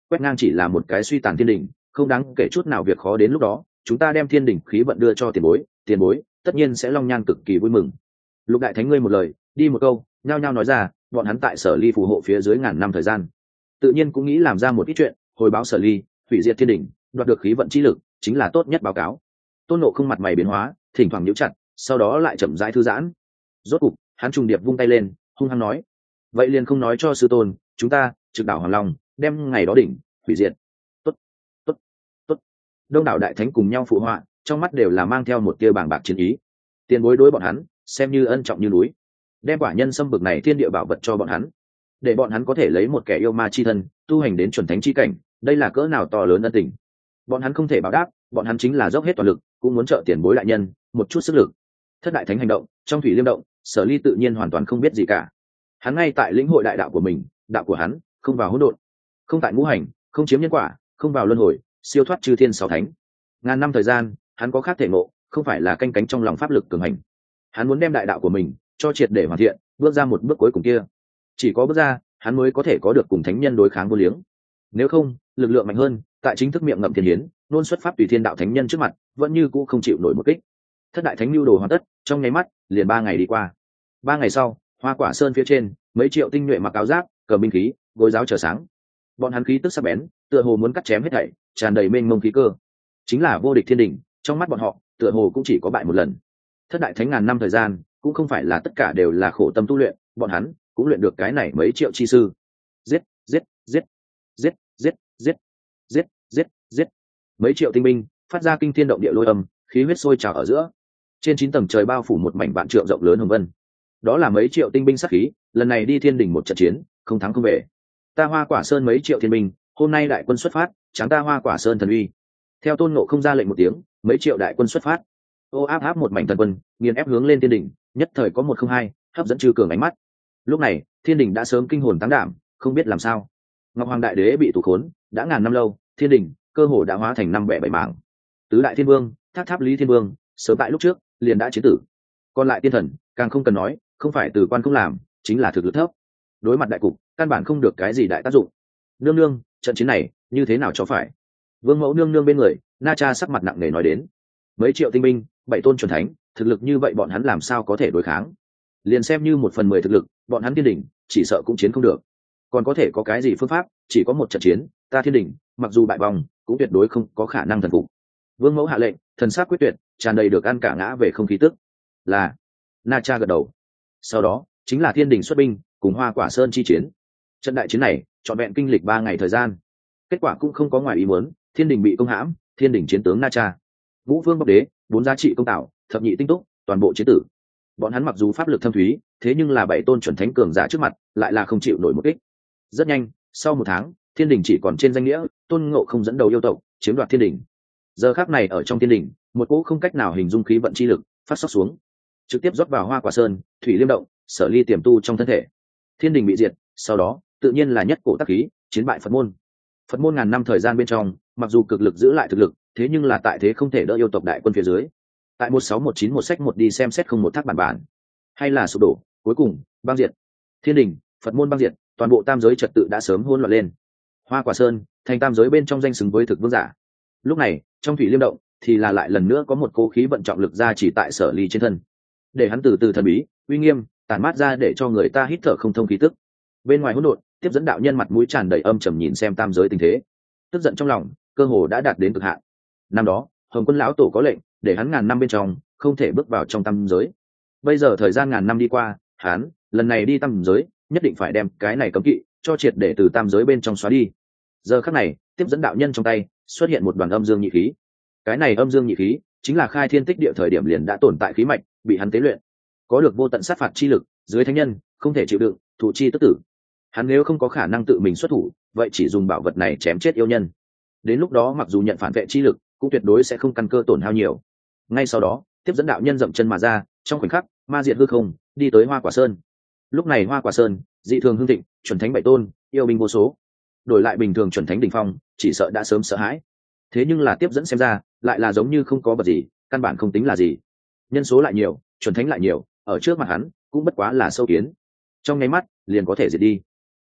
quét ngang chỉ là một cái suy tàn thiên đình, không đáng kể chút nào việc khó đến lúc đó chúng ta đem thiên đình khí vận đưa cho tiền bối, tiền bối tất nhiên sẽ long nhan cực kỳ vui mừng. Lục đại thánh ngươi một lời đi một câu, nhao nhao nói ra, bọn hắn tại Sở Ly phù hộ phía dưới ngàn năm thời gian, tự nhiên cũng nghĩ làm ra một ít chuyện hồi báo Sở Ly, hủy diệt thiên đình, đoạt được khí vận chi lực, chính là tốt nhất báo cáo. Tôn Ngộ không mặt mày biến hóa, thỉnh thoảng nhíu chặt, sau đó lại chậm rãi thư giãn. Rốt cục hắn trùng điệp vung tay lên, hung hăng nói, vậy liền không nói cho sư tôn, chúng ta trực đảo Hoàng Long, đem ngày đó đỉnh hủy diệt. Tốt, tốt, tốt. Đông đảo đại thánh cùng nhau phụ họa, trong mắt đều là mang theo một tia bàng bạc chiến ý. Tiền bối đối bọn hắn xem như ân trọng như núi, đem quả nhân xâm bực này thiên địa bảo vật cho bọn hắn, để bọn hắn có thể lấy một kẻ yêu ma chi thân tu hành đến chuẩn thánh chi cảnh, đây là cỡ nào to lớn ân tình. Bọn hắn không thể báo đáp, bọn hắn chính là dốc hết toàn lực cũng muốn trợ tiền bối đại nhân một chút sức lực. Thất đại thánh hành động trong thủy liêm động, Sở Ly tự nhiên hoàn toàn không biết gì cả. Hắn ngay tại lĩnh hội đại đạo của mình, đạo của hắn không vào hỗn độn, không tại ngũ hành, không chiếm nhân quả, không vào luân hồi, siêu thoát chư thiên sáu thánh. Ngàn năm thời gian hắn có khác thể ngộ, không phải là canh cánh trong lòng pháp lực cường hành. Hắn muốn đem đại đạo của mình cho triệt để hoàn thiện, bước ra một bước cuối cùng kia. Chỉ có bước ra, hắn mới có thể có được cùng thánh nhân đối kháng vô liếng. Nếu không, lực lượng mạnh hơn, tại chính thức miệng ngậm thiên hiến, luôn xuất pháp tùy thiên đạo thánh nhân trước mặt, vẫn như cũ không chịu nổi một kích. Thất đại thánh lưu đồ hoàn tất, trong nháy mắt, liền ba ngày đi qua. Ba ngày sau, Hoa Quả Sơn phía trên, mấy triệu tinh nhuệ mặc áo giáp, cầm binh khí, gối giáo chờ sáng. Bọn hắn khí tức sắc bén, tựa hồ muốn cắt chém hết thảy, tràn đầy mênh mông khí cơ. Chính là vô địch thiên đỉnh, trong mắt bọn họ, tựa hồ cũng chỉ có bại một lần. Thất đại thánh ngàn năm thời gian, cũng không phải là tất cả đều là khổ tâm tu luyện, bọn hắn cũng luyện được cái này mấy triệu chi sư. Giết, giết, giết, giết, giết, giết, giết, giết, giết. Mấy triệu tinh binh phát ra kinh thiên động địa lôi âm, khí huyết sôi trào ở giữa. Trên chín tầng trời bao phủ một mảnh vạn trượng rộng lớn hồng vân. Đó là mấy triệu tinh binh sát khí, lần này đi thiên đỉnh một trận chiến, không thắng không về. Ta Hoa Quả Sơn mấy triệu thiên binh, hôm nay đại quân xuất phát, tráng ta Hoa Quả Sơn thần uy. Theo Tôn Ngộ không ra lệnh một tiếng, mấy triệu đại quân xuất phát. Ô áp áp một mảnh thần quân, nghiền ép hướng lên thiên đỉnh, nhất thời có một không hai, hấp dẫn chư cường ánh mắt. Lúc này, thiên đỉnh đã sớm kinh hồn táng đảm, không biết làm sao. Ngọc Hoàng đại đế bị tù khốn, đã ngàn năm lâu, thiên đỉnh cơ hồ đã hóa thành năm bẻ bảy mảng. Tứ đại thiên vương, tháp tháp lý thiên vương, sớm tại lúc trước liền đã chiến tử. Còn lại tiên thần, càng không cần nói, không phải từ quan không làm, chính là thực lực thấp. Đối mặt đại cục, căn bản không được cái gì đại tác dụng. Nương nương, trận chiến này như thế nào cho phải? Vương mẫu nương nương bên người, Na Cha sắc mặt nặng nề nói đến. Mấy triệu tinh binh, bảy tôn chuẩn thánh, thực lực như vậy bọn hắn làm sao có thể đối kháng? Liền xem như một phần mười thực lực, bọn hắn thiên đỉnh chỉ sợ cũng chiến không được. Còn có thể có cái gì phương pháp? Chỉ có một trận chiến, ta thiên đỉnh mặc dù bại vòng, cũng tuyệt đối không có khả năng thần phục. Vương mẫu hạ lệnh, thần sắc quyết tuyệt, tràn đầy được ăn cả ngã về không khí tức. Là Na Cha gật đầu. Sau đó chính là thiên đình xuất binh cùng Hoa Quả Sơn chi chiến. Trận đại chiến này trọn vẹn kinh lịch ba ngày thời gian, kết quả cũng không có ngoài ý muốn, thiên đình bị công hãm, thiên đình chiến tướng Na Cha, Vũ Vương Bộc Đế, bốn giá trị công tạo, thập nhị tinh túc, toàn bộ chiến tử. Bọn hắn mặc dù pháp lực thâm thúy, thế nhưng là bảy tôn chuẩn thánh cường giả trước mặt, lại là không chịu nổi một kích. Rất nhanh, sau một tháng, thiên đình chỉ còn trên danh nghĩa, Tôn Ngộ không dẫn đầu yêu tộc chiếm đoạt thiên đình. Giờ khắc này ở trong thiên đình, một cỗ không cách nào hình dung khí vận chi lực phát sóc xuống, trực tiếp rót vào Hoa Quả Sơn, thủy liêm động, Sở Ly tiềm tu trong thân thể. Thiên đình bị diệt, sau đó tự nhiên là nhất cổ tác khí, chiến bại Phật môn. Phật môn ngàn năm thời gian bên trong, mặc dù cực lực giữ lại thực lực, thế nhưng là tại thế không thể đỡ yêu tộc đại quân phía dưới. Tại một sáu một chín một sách một đi xem xét không một thác bản bản, hay là sụp đổ, cuối cùng băng diệt. Thiên đình, Phật môn băng diệt, toàn bộ tam giới trật tự đã sớm hỗn loạn lên. Hoa Quả Sơn thành tam giới bên trong danh xứng với thực vương giả. Lúc này, trong thủy liêm động thì là lại lần nữa có một cố khí vận trọng lực ra chỉ tại Sở Ly trên thân, để hắn từ từ thần bí, uy nghiêm, tản mát ra để cho người ta hít thở không thông khí tức. Bên ngoài hỗn độn, tiếp dẫn đạo nhân mặt mũi tràn đầy âm trầm nhìn xem tam giới tình thế, tức giận trong lòng cơ hồ đã đạt đến cực hạn. Năm đó, Hồng Quân lão tổ có lệnh, để hắn ngàn năm bên trong không thể bước vào trong tam giới. Bây giờ thời gian ngàn năm đi qua, hắn lần này đi tam giới, nhất định phải đem cái này cấm kỵ cho triệt để từ tam giới bên trong xóa đi. Giờ khắc này, tiếp dẫn đạo nhân trong tay xuất hiện một đoàn âm dương nhị khí. Cái này âm dương nhị khí chính là khai thiên tích địa thời điểm liền đã tồn tại khí mạch, bị hắn tế luyện, có được vô tận sát phạt chi lực, dưới thánh nhân không thể chịu đựng, thủ chi tức tử. Hắn nếu không có khả năng tự mình xuất thủ, vậy chỉ dùng bảo vật này chém chết yêu nhân. Đến lúc đó mặc dù nhận phản vệ chi lực, cũng tuyệt đối sẽ không căn cơ tổn hao nhiều. Ngay sau đó, tiếp dẫn đạo nhân dậm chân mà ra, trong khoảnh khắc, ma diệt hư không, đi tới Hoa Quả Sơn. Lúc này Hoa Quả Sơn dị thường hưng thịnh, chuẩn thánh bảy tôn, yêu binh vô số. Đổi lại bình thường chuẩn thánh đỉnh phong, chỉ sợ đã sớm sợ hãi. Thế nhưng là tiếp dẫn xem ra, lại là giống như không có vật gì, căn bản không tính là gì. Nhân số lại nhiều, chuẩn thánh lại nhiều, ở trước mặt hắn cũng bất quá là sâu kiến, trong nháy mắt liền có thể diệt đi.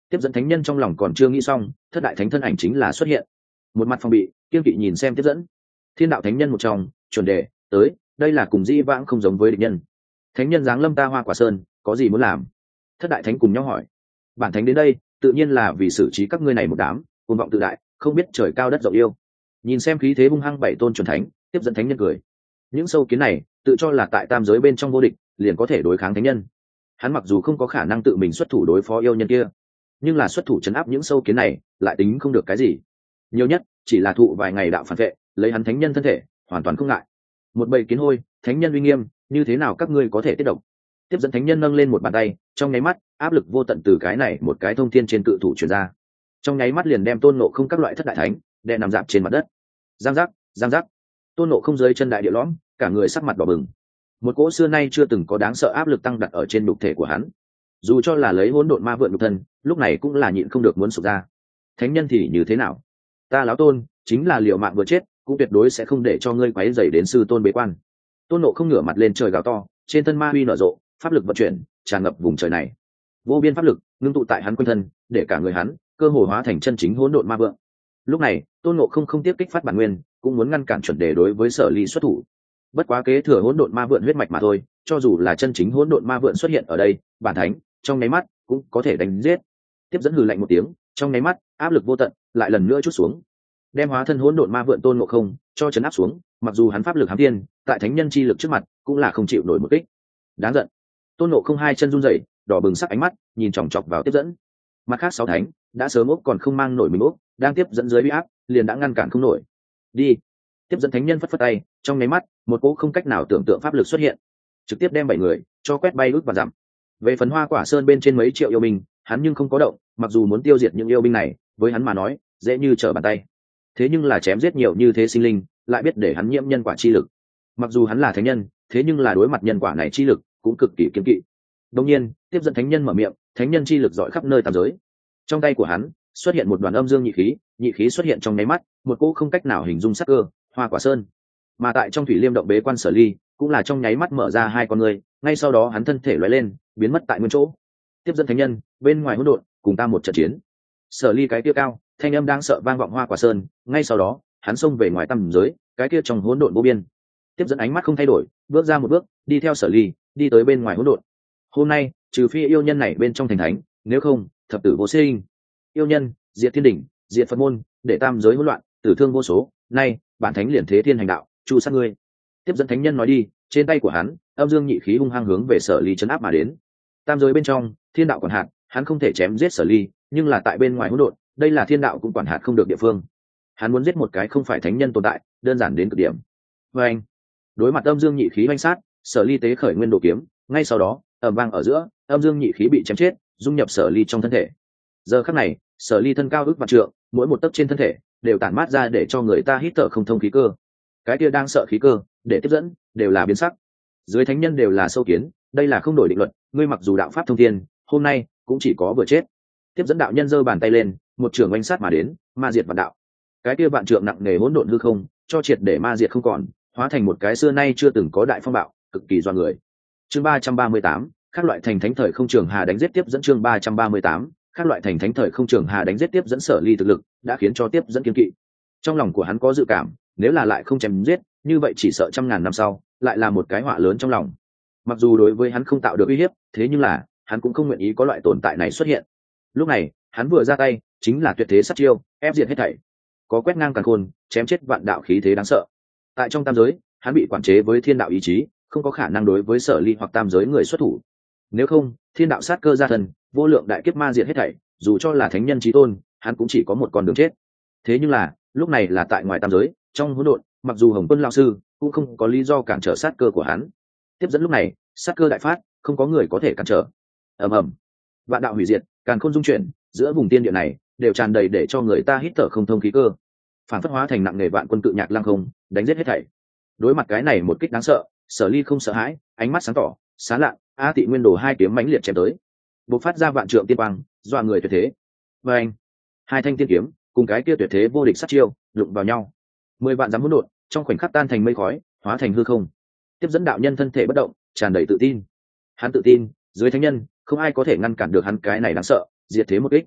Tiếp dẫn thánh nhân trong lòng còn chưa nghĩ xong, thất đại thánh thân ảnh chính là xuất hiện, một mặt phòng bị kiên kỵ nhìn xem tiếp dẫn. Thiên đạo thánh nhân một trong, chuẩn đề tới, đây là cùng dĩ vãng không giống với địch nhân. Thánh nhân giáng lâm ta Hoa Quả Sơn, có gì muốn làm? Thất đại thánh cùng nhau hỏi. Bản thánh đến đây tự nhiên là vì xử trí các ngươi này một đám cuồng vọng tự đại, không biết trời cao đất rộng yêu. Nhìn xem khí thế hung hăng bảy tôn chuẩn thánh, tiếp dẫn thánh nhân cười. Những sâu kiến này tự cho là tại tam giới bên trong vô địch, liền có thể đối kháng thánh nhân. Hắn mặc dù không có khả năng tự mình xuất thủ đối phó yêu nhân kia, nhưng là xuất thủ chấn áp những sâu kiến này lại tính không được cái gì. Nhiều nhất chỉ là thụ vài ngày đạo phản vệ, lấy hắn thánh nhân thân thể hoàn toàn không ngại. Một bầy kiến hôi, thánh nhân uy nghiêm, như thế nào các ngươi có thể tiết độc? Tiếp dẫn thánh nhân nâng lên một bàn tay, trong nháy mắt áp lực vô tận từ cái này một cái thông thiên trên cự thủ truyền ra, trong nháy mắt liền đem tôn nộ không các loại thất đại thánh đè nằm dạp trên mặt đất. Giang giác, giang giác, tôn nộ không dưới chân đại địa lõm, cả người sắc mặt đỏ bừng. Một cỗ xưa nay chưa từng có đáng sợ áp lực tăng đặt ở trên nhục thể của hắn, dù cho là lấy hỗn độn ma vượn nhục thân, lúc này cũng là nhịn không được muốn sụp ra. Thánh nhân thì như thế nào? Ta lão tôn chính là liều mạng vừa chết, cũng tuyệt đối sẽ không để cho ngươi quấy rầy đến sư tôn bế quan. Tôn nộ không ngửa mặt lên trời gào to, trên thân ma huy nở rộ, pháp lực vận chuyển tràn ngập vùng trời này, vô biên pháp lực ngưng tụ tại hắn quanh thân, để cả người hắn cơ hồ hóa thành chân chính hỗn độn ma vượng. Lúc này tôn nộ không không tiếp kích phát bản nguyên, cũng muốn ngăn cản chuẩn đề đối với sở ly xuất thủ. Bất quá kế thừa hỗn độn ma vượng huyết mạch mà thôi, cho dù là chân chính hỗn độn ma vượng xuất hiện ở đây, bản thánh trong nháy mắt cũng có thể đánh giết. Tiếp dẫn hừ lạnh một tiếng, trong nháy mắt áp lực vô tận lại lần nữa chút xuống, đem hóa thân hỗn độn ma vượng tôn ngộ không cho chấn áp xuống. Mặc dù hắn pháp lực hám thiên, tại thánh nhân chi lực trước mặt cũng là không chịu nổi một kích. Đáng giận. Tôn ngộ không hai chân run rẩy, đỏ bừng sắc ánh mắt nhìn chòng chọc vào tiếp dẫn. Mặt khác sáu thánh đã sớm ốc còn không mang nổi mình ốc, đang tiếp dẫn dưới uy áp liền đã ngăn cản không nổi. Đi. Tiếp dẫn thánh nhân phất phất tay, trong nháy mắt một cỗ không cách nào tưởng tượng pháp lực xuất hiện, trực tiếp đem bảy người cho quét bay ước và giảm. Về phần Hoa Quả Sơn bên trên mấy triệu yêu binh, hắn nhưng không có động. Mặc dù muốn tiêu diệt những yêu binh này, với hắn mà nói dễ như trở bàn tay, thế nhưng là chém giết nhiều như thế sinh linh, lại biết để hắn nhiễm nhân quả chi lực. Mặc dù hắn là thánh nhân, thế nhưng là đối mặt nhân quả này chi lực cũng cực kỳ kiêng kỵ. Đương nhiên, tiếp dẫn thánh nhân mở miệng, thánh nhân chi lực dọi khắp nơi tam giới. Trong tay của hắn xuất hiện một đoàn âm dương nhị khí, nhị khí xuất hiện trong nháy mắt, một cỗ không cách nào hình dung sắc cơ, Hoa Quả Sơn. Mà tại trong thủy liêm động bế quan Sở Ly, cũng là trong nháy mắt mở ra hai con người, ngay sau đó hắn thân thể lóe lên, biến mất tại nguyên chỗ. Tiếp dẫn thánh nhân, bên ngoài hỗn độn, cùng ta một trận chiến. Sở Ly cái kia cao, thanh âm đáng sợ vang vọng Hoa Quả Sơn, ngay sau đó hắn xông về ngoài tam giới, cái kia trong hỗn độn vô biên. Tiếp dẫn ánh mắt không thay đổi, bước ra một bước, đi theo Sở Ly, đi tới bên ngoài hỗn độn. Hôm nay trừ phi yêu nhân này bên trong thành thánh, nếu không thập tử vô sinh. Yêu nhân diệt thiên đỉnh, diệt Phật môn, để tam giới hỗn loạn, tử thương vô số. Nay bản thánh liền thế thiên hành đạo, chu sát ngươi. Tiếp dẫn thánh nhân nói đi, trên tay của hắn âm dương nhị khí hung hăng hướng về Sở Ly chấn áp mà đến. Tam giới bên trong thiên đạo quản hạt, hắn không thể chém giết Sở Ly, nhưng là tại bên ngoài hỗn độn, đây là thiên đạo cũng quản hạt không được địa phương. Hắn muốn giết một cái không phải thánh nhân tồn tại, đơn giản đến cực điểm. Và anh đối mặt âm dương nhị khí oanh sát, Sở Ly tế khởi nguyên đồ kiếm, ngay sau đó ầm vang ở giữa, âm dương nhị khí bị chém chết, dung nhập Sở Ly trong thân thể. Giờ khắc này Sở Ly thân cao ước vạn trượng, mỗi một tấc trên thân thể đều tản mát ra để cho người ta hít thở không thông khí cơ. Cái kia đang sợ khí cơ để tiếp dẫn đều là biến sắc. Dưới thánh nhân đều là sâu kiến, đây là không đổi định luật. Ngươi mặc dù đạo pháp thông thiên, hôm nay cũng chỉ có vừa chết. Tiếp dẫn đạo nhân giơ bàn tay lên, một trường oanh sát mà đến, ma diệt vạn đạo. Cái kia vạn trượng nặng nề hỗn độn hư không cho triệt để ma diệt không còn, hóa thành một cái xưa nay chưa từng có đại phong bạo, cực kỳ doan người. Chương ba trăm ba mươi tám, các loại thành thánh thời không trường hà đánh giết tiếp dẫn. Chương ba trăm ba mươi tám, các loại thành thánh thời không trường hà đánh giết tiếp dẫn. Sở Ly thực lực đã khiến cho tiếp dẫn kiên kỵ. Trong lòng của hắn có dự cảm, nếu là lại không chém giết, như vậy chỉ sợ trăm ngàn năm sau lại là một cái họa lớn trong lòng. Mặc dù đối với hắn không tạo được uy hiếp, thế nhưng là hắn cũng không nguyện ý có loại tồn tại này xuất hiện. Lúc này hắn vừa ra tay chính là tuyệt thế sát chiêu, ép diệt hết thảy, có quét ngang càn khôn, chém chết vạn đạo khí thế đáng sợ. Tại trong tam giới, hắn bị quản chế với thiên đạo ý chí, không có khả năng đối với Sở Ly hoặc tam giới người xuất thủ. Nếu không, thiên đạo sát cơ ra thân, vô lượng đại kiếp ma diệt hết thảy, dù cho là thánh nhân chí tôn, hắn cũng chỉ có một con đường chết. Thế nhưng là lúc này là tại ngoài tam giới, trong hỗn độn, mặc dù Hồng Quân lão sư cũng không có lý do cản trở sát cơ của hắn. Tiếp dẫn lúc này sát cơ đại phát, không có người có thể cản trở. Ầm ầm, vạn đạo hủy diệt, càn khôn dung chuyển, giữa vùng tiên địa này đều tràn đầy để cho người ta hít thở không thông khí cơ, phản phất hóa thành nặng nề vạn quân cự nhạc lăng không, đánh giết hết thảy. Đối mặt cái này một kích đáng sợ, Sở Ly không sợ hãi, ánh mắt sáng tỏ, sáng lạ, A Tị Nguyên Đồ hai kiếm mãnh liệt chém tới, bộc phát ra vạn trượng tiên quang, dọa người tuyệt thế. Và anh, hai thanh tiên kiếm cùng cái kia tuyệt thế vô địch sát chiêu đụng vào nhau, mười vạn dặm hỗn độn trong khoảnh khắc tan thành mây khói, hóa thành hư không. Tiếp dẫn đạo nhân thân thể bất động, tràn đầy tự tin. Hắn tự tin, dưới thánh nhân không ai có thể ngăn cản được hắn cái này đáng sợ, diệt thế một kích.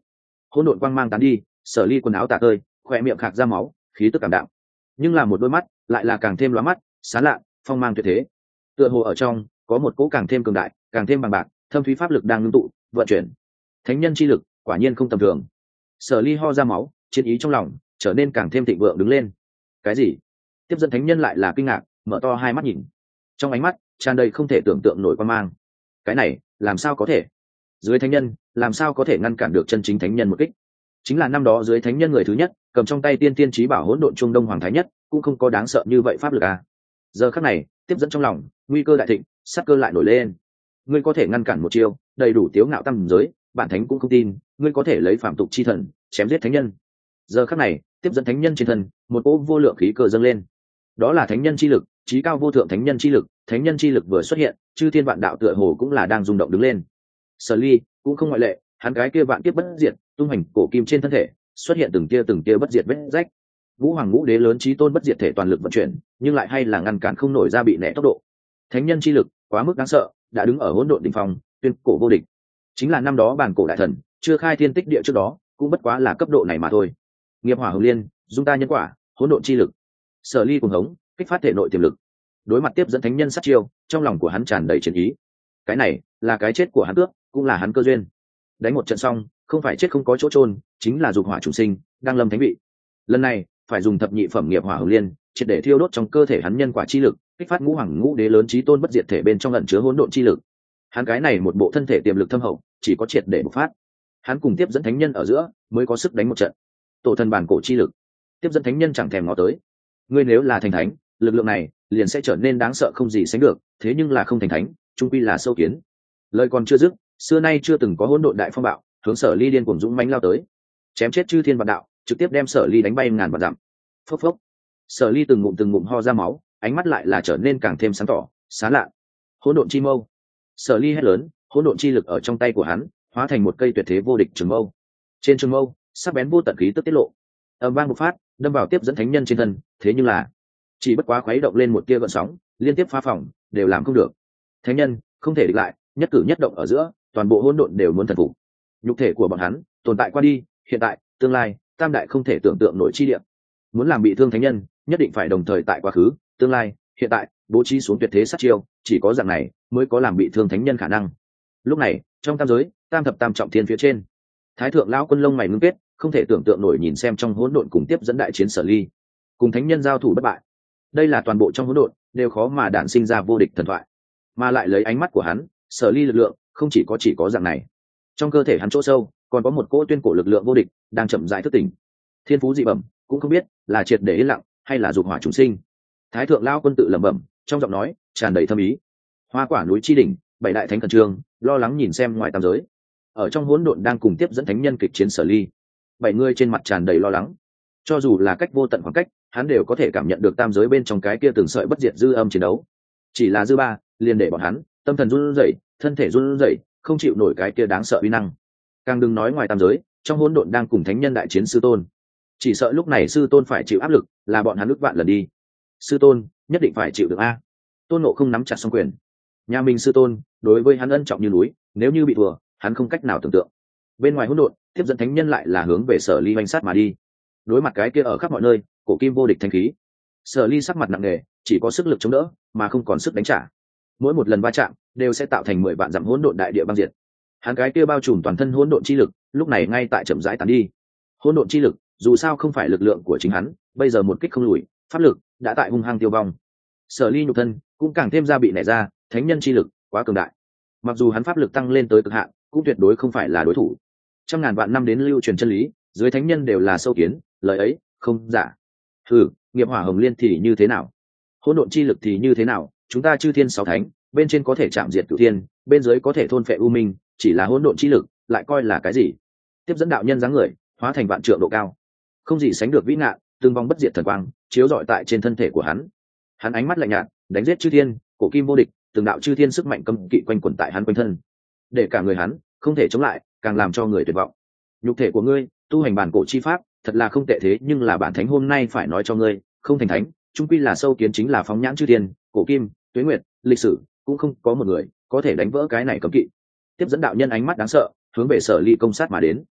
hỗn độn quang mang tán đi, Sở Ly quần áo tả tơi, khoe miệng khạc ra máu, khí tức cảm đạm, nhưng là một đôi mắt lại là càng thêm lóa mắt, sáng lạ, phong mang tuyệt thế. Tựa hồ ở trong có một cỗ càng thêm cường đại, càng thêm bằng bạc, thâm thúy pháp lực đang ngưng tụ, vận chuyển. Thánh nhân chi lực, quả nhiên không tầm thường. Sở Ly ho ra máu, chiến ý trong lòng trở nên càng thêm thịnh vượng đứng lên. Cái gì? Tiếp dẫn thánh nhân lại là kinh ngạc, mở to hai mắt nhìn. Trong ánh mắt tràn đầy không thể tưởng tượng nổi quan mang. Cái này, làm sao có thể? Dưới thánh nhân, làm sao có thể ngăn cản được chân chính thánh nhân một kích? Chính là năm đó dưới thánh nhân người thứ nhất, cầm trong tay tiên tiên chí bảo hỗn độn trung đông hoàng thái nhất, cũng không có đáng sợ như vậy pháp lực à? Giờ khắc này, tiếp dẫn trong lòng, nguy cơ đại thịnh, sát cơ lại nổi lên. Ngươi có thể ngăn cản một chiêu, đầy đủ tiếu ngạo tam giới, bản thánh cũng không tin, ngươi có thể lấy phạm tục chi thần, chém giết thánh nhân. Giờ khắc này, tiếp dẫn thánh nhân trên thân, một cỗ vô lượng khí cơ dâng lên. Đó là thánh nhân chi lực, chí cao vô thượng thánh nhân chi lực, thánh nhân chi lực vừa xuất hiện, chư thiên vạn đạo tựa hồ cũng là đang rung động đứng lên. Sở Ly cũng không ngoại lệ, hắn cái kia vạn kiếp bất diệt, tung hành cổ kim trên thân thể, xuất hiện từng tia từng tia bất diệt vết rách. Ngũ hoàng ngũ đế lớn chí tôn bất diệt thể toàn lực vận chuyển, nhưng lại hay là ngăn cản không nổi ra bị nẻ tốc độ. Thánh nhân chi lực quá mức đáng sợ, đã đứng ở hỗn độn đỉnh phong, tuyên cổ vô địch. Chính là năm đó bản cổ đại thần, chưa khai thiên tích địa trước đó, cũng bất quá là cấp độ này mà thôi. Nghiệp hỏa hồng liên, dung ta nhân quả, hỗn độn chi lực. Sở Ly cuồng hống, kích phát thể nội tiềm lực. Đối mặt tiếp dẫn thánh nhân sát chiêu, trong lòng của hắn tràn đầy chiến ý. Cái này là cái chết của hắn cướp, cũng là hắn cơ duyên. Đánh một trận xong, không phải chết không có chỗ trôn, chính là dục hỏa chủ sinh, đang lâm thánh vị. Lần này phải dùng thập nhị phẩm nghiệp hỏa hồng liên, triệt để thiêu đốt trong cơ thể hắn nhân quả chi lực, kích phát ngũ hoàng ngũ đế lớn chí tôn bất diệt thể bên trong ẩn chứa hỗn độn chi lực. Hắn cái này một bộ thân thể tiềm lực thâm hậu, chỉ có triệt để bộc phát, hắn cùng tiếp dẫn thánh nhân ở giữa mới có sức đánh một trận. Tổ thần bản cổ chi lực, tiếp dẫn thánh nhân chẳng thèm ngó tới. Ngươi nếu là thành thánh, lực lượng này liền sẽ trở nên đáng sợ không gì sánh được, thế nhưng là không thành thánh, trung quy là sâu kiến. Lời còn chưa dứt, xưa nay chưa từng có hỗn độn đại phong bạo hướng Sở Ly điên cuồng dũng mãnh lao tới, chém chết chư thiên vạn đạo, trực tiếp đem Sở Ly đánh bay ngàn vạn dặm. Phốc phốc, Sở Ly từng ngụm từng ngụm ho ra máu, ánh mắt lại là trở nên càng thêm sáng tỏ, xá lạ. Hỗn độn chi mâu. Sở Ly hét lớn, hỗn độn chi lực ở trong tay của hắn hóa thành một cây tuyệt thế vô địch trường mâu. Trên trường mâu, sắc bén vô tận khí tức tiết lộ, âm vang một phát, đâm vào tiếp dẫn thánh nhân trên thân. Thế nhưng là chỉ bất quá khuấy động lên một tia gợn sóng, liên tiếp phá phòng đều làm không được. Thánh nhân không thể địch lại, nhất cử nhất động ở giữa, toàn bộ hỗn độn đều muốn thần phục. Nhục thể của bọn hắn tồn tại qua đi, hiện tại, tương lai, tam đại không thể tưởng tượng nổi chi địa. Muốn làm bị thương thánh nhân, nhất định phải đồng thời tại quá khứ, tương lai, hiện tại, bố trí xuống tuyệt thế sát chiêu, chỉ có dạng này mới có làm bị thương thánh nhân khả năng. Lúc này, trong tam giới, tam thập tam trọng thiên phía trên, Thái thượng lão quân lông mày ngưng kết, không thể tưởng tượng nổi nhìn xem trong hỗn độn cùng tiếp dẫn đại chiến Sở Ly, cùng thánh nhân giao thủ bất bại. Đây là toàn bộ trong hỗn độn đều khó mà đản sinh ra vô địch thần thoại, mà lại lấy ánh mắt của hắn, Sở Ly lực lượng không chỉ có chỉ có dạng này, trong cơ thể hắn chỗ sâu còn có một cỗ tuyên cổ lực lượng vô địch đang chậm rãi thức tỉnh. Thiên phú dị bẩm, cũng không biết là triệt để yên lặng hay là dục hỏa chúng sinh. Thái thượng lão quân tự lẩm bẩm, trong giọng nói tràn đầy thâm ý. Hoa quả núi chi đỉnh, bảy đại thánh thần trường lo lắng nhìn xem ngoài tam giới, ở trong hỗn độn đang cùng tiếp dẫn thánh nhân kịch chiến Sở Ly. Bảy người trên mặt tràn đầy lo lắng, cho dù là cách vô tận khoảng cách, hắn đều có thể cảm nhận được tam giới bên trong cái kia từng sợi bất diệt dư âm chiến đấu. Chỉ là dư ba liền để bọn hắn tâm thần run rẩy, thân thể run rẩy, không chịu nổi cái kia đáng sợ uy năng. Càng đừng nói ngoài tam giới, trong hỗn độn đang cùng thánh nhân đại chiến sư tôn, chỉ sợ lúc này sư tôn phải chịu áp lực, là bọn hắn ức vạn lần đi. Sư tôn nhất định phải chịu được a. Tôn Ngộ không nắm chặt song quyền. Nhà mình sư tôn đối với hắn ân trọng như núi, nếu như bị thua, hắn không cách nào tưởng tượng. Bên ngoài hỗn độn, tiếp dẫn thánh nhân lại là hướng về Sở Ly oanh sát mà đi. Đối mặt cái kia ở khắp mọi nơi cổ kim vô địch thanh khí, Sở Ly sắc mặt nặng nề, chỉ có sức lực chống đỡ mà không còn sức đánh trả. Mỗi một lần va chạm đều sẽ tạo thành mười vạn dặm hỗn độn đại địa băng diệt. Hắn cái kia bao trùm toàn thân hỗn độn chi lực, lúc này ngay tại chậm rãi tán đi. Hỗn độn chi lực, dù sao không phải lực lượng của chính hắn, bây giờ một kích không lùi, pháp lực đã tại hung hăng tiêu vong. Sở Ly nhục thân cũng càng thêm ra bị nảy ra, thánh nhân chi lực quá cường đại. Mặc dù hắn pháp lực tăng lên tới cực hạn, cũng tuyệt đối không phải là đối thủ. Trăm ngàn vạn năm đến lưu truyền chân lý, dưới thánh nhân đều là sâu kiến, lời ấy không giả. Thử, nghiệp hỏa hồng liên thì như thế nào? Hỗn độn chi lực thì như thế nào? Chúng ta chư thiên sáu thánh, bên trên có thể chạm diệt cửu thiên, bên dưới có thể thôn phệ u minh, chỉ là hỗn độn chi lực, lại coi là cái gì? Tiếp dẫn đạo nhân dáng người, hóa thành vạn trượng độ cao, không gì sánh được vĩ ngạn, từng vòng bất diệt thần quang chiếu rọi tại trên thân thể của hắn. Hắn ánh mắt lạnh nhạt, đánh giết chư thiên, cổ kim vô địch, từng đạo chư thiên sức mạnh cấm kỵ quanh quẩn tại hắn quanh thân, để cả người hắn không thể chống lại, càng làm cho người tuyệt vọng. Nhục thể của ngươi tu hành bản cổ chi pháp, thật là không tệ, thế nhưng là bản thánh hôm nay phải nói cho ngươi, không thành thánh, chung quy là sâu kiến, chính là phóng nhãn chư thiên, cổ kim, tuế nguyệt, lịch sử, cũng không có một người có thể đánh vỡ cái này cấm kỵ. Tiếp dẫn đạo nhân ánh mắt đáng sợ, hướng về Sở Ly công sát mà đến.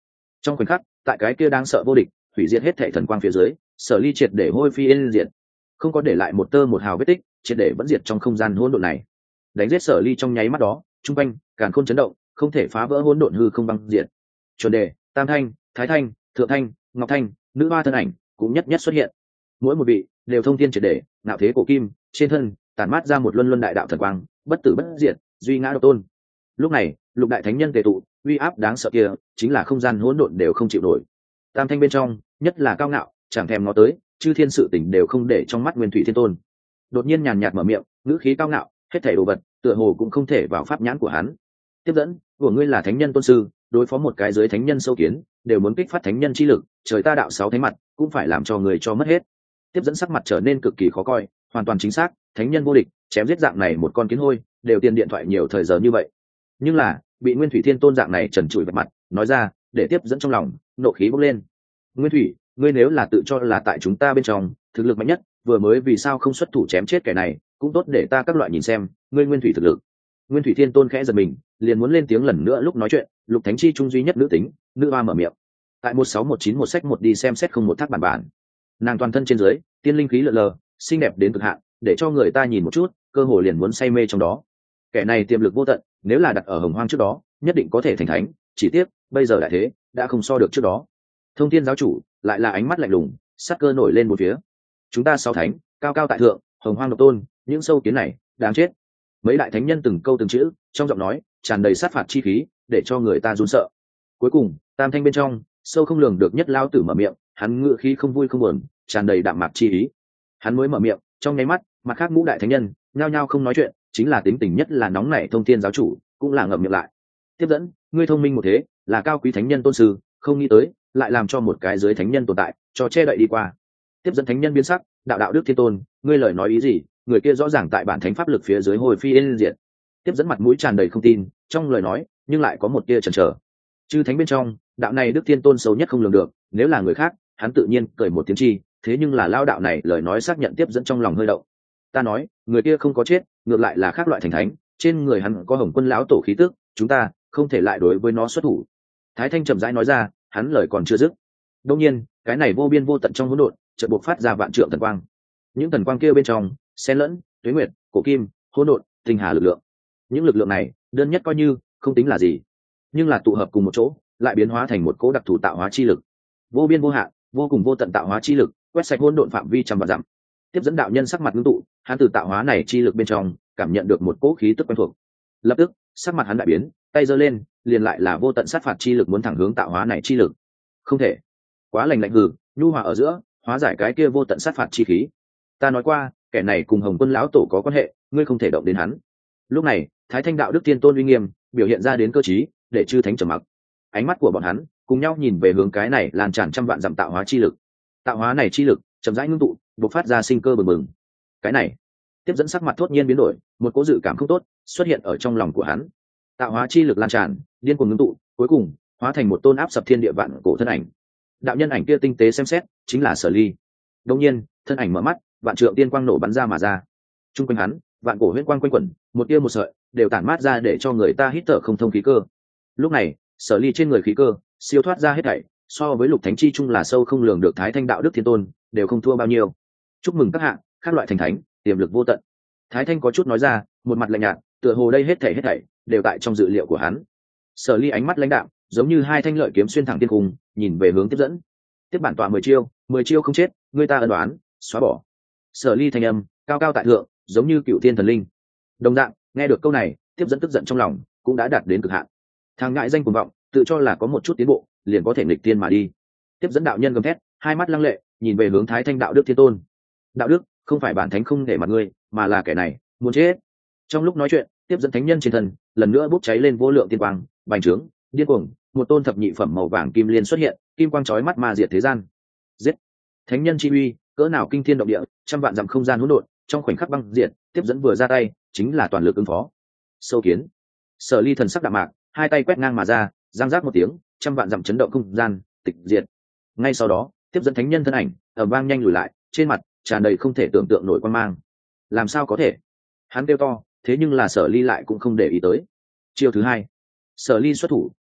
Trong khoảnh khắc, tại cái kia đáng sợ vô địch hủy diệt hết thệ thần quang phía dưới, Sở Ly triệt để hôi phi yên diệt, không có để lại một tơ một hào vết tích, triệt để vẫn diệt trong không gian hỗn độn này. Đánh giết Sở Ly trong nháy mắt đó, trung quanh càn khôn chấn động, không thể phá vỡ hỗn độn hư không băng diệt. Chuẩn đề, Tam Thanh, Thái Thanh, Thượng Thanh, Ngọc Thanh, nữ hoa thân ảnh cũng nhất nhất xuất hiện. Mỗi một vị đều thông thiên triệt để, ngạo thế cổ kim, trên thân tản mát ra một luân luân đại đạo thần quang, bất tử bất diệt, duy ngã độc tôn. Lúc này, lục đại thánh nhân tề tụ, uy áp đáng sợ kia, chính là không gian hỗn độn đều không chịu nổi. Tam Thanh bên trong, nhất là cao ngạo, chẳng thèm ngó tới, chư thiên sự tình đều không để trong mắt Nguyên Thủy Thiên Tôn. Đột nhiên nhàn nhạt mở miệng, ngữ khí cao ngạo, hết thảy đồ vật, tựa hồ cũng không thể vào pháp nhãn của hắn. Tiếp dẫn, của ngươi là thánh nhân tôn sư, đối phó một cái dưới thánh nhân sâu kiến, đều muốn kích phát thánh nhân chi lực, trời ta đạo sáu thánh mặt, cũng phải làm cho người cho mất hết. Tiếp dẫn sắc mặt trở nên cực kỳ khó coi, hoàn toàn chính xác, thánh nhân vô địch, chém giết dạng này một con kiến hôi, đều tiền điện thoại nhiều thời giờ như vậy. Nhưng là, bị Nguyên Thủy Thiên Tôn dạng này trần trụi vạch mặt, nói ra, để tiếp dẫn trong lòng nộ khí bốc lên. Nguyên Thủy, ngươi nếu là tự cho là tại chúng ta bên trong thực lực mạnh nhất, vừa mới vì sao không xuất thủ chém chết kẻ này, cũng tốt để ta các loại nhìn xem ngươi Nguyên Thủy thực lực. Nguyên Thủy Thiên Tôn khẽ giật mình, liền muốn lên tiếng lần nữa. Lúc nói chuyện, lục thánh chi trung duy nhất nữ tính nữ hoa mở miệng. Tại một sáu một chín một sách một đi xem xét không một thác bản bản, nàng toàn thân trên dưới tiên linh khí lượn lờ, xinh đẹp đến cực hạn, để cho người ta nhìn một chút cơ hồ liền muốn say mê trong đó. Kẻ này tiềm lực vô tận, nếu là đặt ở hồng hoang trước đó nhất định có thể thành thánh, chỉ tiếc bây giờ đại thế đã không so được trước đó. Thông thiên giáo chủ lại là ánh mắt lạnh lùng, sát cơ nổi lên một phía. Chúng ta sáu thánh cao cao tại thượng, hồng hoang độc tôn, những sâu kiến này đáng chết. Mấy đại thánh nhân từng câu từng chữ trong giọng nói tràn đầy sát phạt chi khí, để cho người ta run sợ. Cuối cùng Tam Thanh bên trong sâu không lường được nhất lao tử mở miệng, hắn ngựa khí không vui không buồn, tràn đầy đạm mạc chi ý. Hắn mới mở miệng, trong nháy mắt mặt khác ngũ đại thánh nhân nhao nhao không nói chuyện, chính là tính tình nhất là nóng nảy thông thiên giáo chủ cũng là ngậm miệng lại. Tiếp dẫn, ngươi thông minh một thế, là cao quý thánh nhân tôn sư, không nghĩ tới lại làm cho một cái dưới thánh nhân tồn tại cho che đậy đi qua. Tiếp dẫn thánh nhân biến sắc, đạo đạo đức thiên tôn, ngươi lời nói ý gì? Người kia rõ ràng tại bản thánh pháp lực phía dưới hồi phi yên diệt. Tiếp dẫn mặt mũi tràn đầy không tin, trong lời nói nhưng lại có một tia chần chờ. Chư thánh bên trong, đạo này đức thiên tôn xấu nhất không lường được, nếu là người khác hắn tự nhiên cười một tiếng chi, thế nhưng là lao đạo này lời nói xác nhận tiếp dẫn trong lòng hơi động. Ta nói, người kia không có chết, ngược lại là khác loại thành thánh, trên người hắn có Hồng Quân lão tổ khí tức, chúng ta không thể lại đối với nó xuất thủ. Thái Thanh chậm rãi nói ra, hắn lời còn chưa dứt, đương nhiên cái này vô biên vô tận trong hỗn độn chợt bộc phát ra vạn trượng thần quang. Những thần quang kia bên trong xen lẫn tuế nguyệt, cổ kim, hỗn độn, tinh hà lực lượng. Những lực lượng này đơn nhất coi như không tính là gì, nhưng là tụ hợp cùng một chỗ lại biến hóa thành một cỗ đặc thù tạo hóa chi lực, vô biên vô hạn, vô cùng vô tận tạo hóa chi lực, quét sạch hỗn độn phạm vi trăm vạn dặm. Tiếp dẫn đạo nhân sắc mặt ngưng tụ, hắn từ tạo hóa này chi lực bên trong cảm nhận được một cỗ khí tức quen thuộc. Lập tức sắc mặt hắn đại biến, tay giơ lên, liền lại là vô tận sát phạt chi lực muốn thẳng hướng tạo hóa này chi lực. Không thể, quá lành lạnh hừ, nhu hòa ở giữa hóa giải cái kia vô tận sát phạt chi khí. Ta nói qua, kẻ này cùng Hồng Quân lão tổ có quan hệ, ngươi không thể động đến hắn. Lúc này Thái Thanh đạo đức tiên tôn uy nghiêm biểu hiện ra đến cơ trí, để chư thánh trầm mặc. Ánh mắt của bọn hắn cùng nhau nhìn về hướng cái này lan tràn trăm vạn dặm tạo hóa chi lực. Tạo hóa này chi lực chậm rãi ngưng tụ, bộc phát ra sinh cơ bừng bừng. Cái này, tiếp dẫn sắc mặt thốt nhiên biến đổi, một cố dự cảm không tốt xuất hiện ở trong lòng của hắn. Tạo hóa chi lực lan tràn, điên cuồng ngưng tụ, cuối cùng hóa thành một tôn áp sập thiên địa vạn cổ thân ảnh. Đạo nhân ảnh kia tinh tế xem xét, chính là Sở Ly. Đột nhiên, thân ảnh mở mắt, vạn trượng tiên quang nổ bắn ra mà ra. Trung quanh hắn, vạn cổ huyễn quang quanh quẩn, một tia một sợi đều tản mát ra để cho người ta hít thở không thông khí cơ. Lúc này, Sở Ly trên người khí cơ siêu thoát ra hết thảy, so với lục thánh chi trung là sâu không lường được Thái Thanh đạo đức thiên tôn, đều không thua bao nhiêu. Chúc mừng các hạng, các loại thành thánh, tiềm lực vô tận. Thái Thanh có chút nói ra, một mặt lạnh nhạt, tựa hồ đây hết thảy hết thảy đều tại trong dự liệu của hắn. Sở Ly ánh mắt lãnh đạm, giống như hai thanh lợi kiếm xuyên thẳng thiên cung, nhìn về hướng tiếp dẫn. Tiếp bản tọa mười chiêu, mười chiêu không chết, người ta ân đoán xóa bỏ. Sở Ly thanh âm cao cao tại thượng, giống như cựu thiên thần linh. Đồng dạng, nghe được câu này, tiếp dẫn tức giận trong lòng cũng đã đạt đến cực hạn. Thằng ngại danh cuồng vọng, tự cho là có một chút tiến bộ, liền có thể nghịch tiên mà đi. Tiếp dẫn đạo nhân gầm thét, hai mắt lăng lệ, nhìn về hướng Thái Thanh đạo đức thiên tôn. Đạo đức, không phải bản thánh không để mặt ngươi, mà là kẻ này muốn chết. Trong lúc nói chuyện, tiếp dẫn thánh nhân trên thân lần nữa bốc cháy lên vô lượng tiên quang, bành trướng, điên cuồng, một tôn thập nhị phẩm màu vàng kim liên xuất hiện, kim quang chói mắt ma diệt thế gian. Giết! Thánh nhân chi uy, cỡ nào kinh thiên động địa, trăm vạn dặm không gian hỗn độn, trong khoảnh khắc băng diệt, tiếp dẫn vừa ra tay, chính là toàn lực ứng phó. Sâu kiến. Sở Ly thần sắc đạm mạc, hai tay quét ngang mà ra, giang giác một tiếng, trăm vạn dặm chấn động không gian, tịch diệt. Ngay sau đó, tiếp dẫn thánh nhân thân ảnh ầm vang nhanh lùi lại, trên mặt tràn đầy không thể tưởng tượng nổi quan mang. Làm sao có thể? Hắn kêu to, thế nhưng là Sở Ly lại cũng không để ý tới. Chiêu thứ hai, Sở Ly xuất thủ,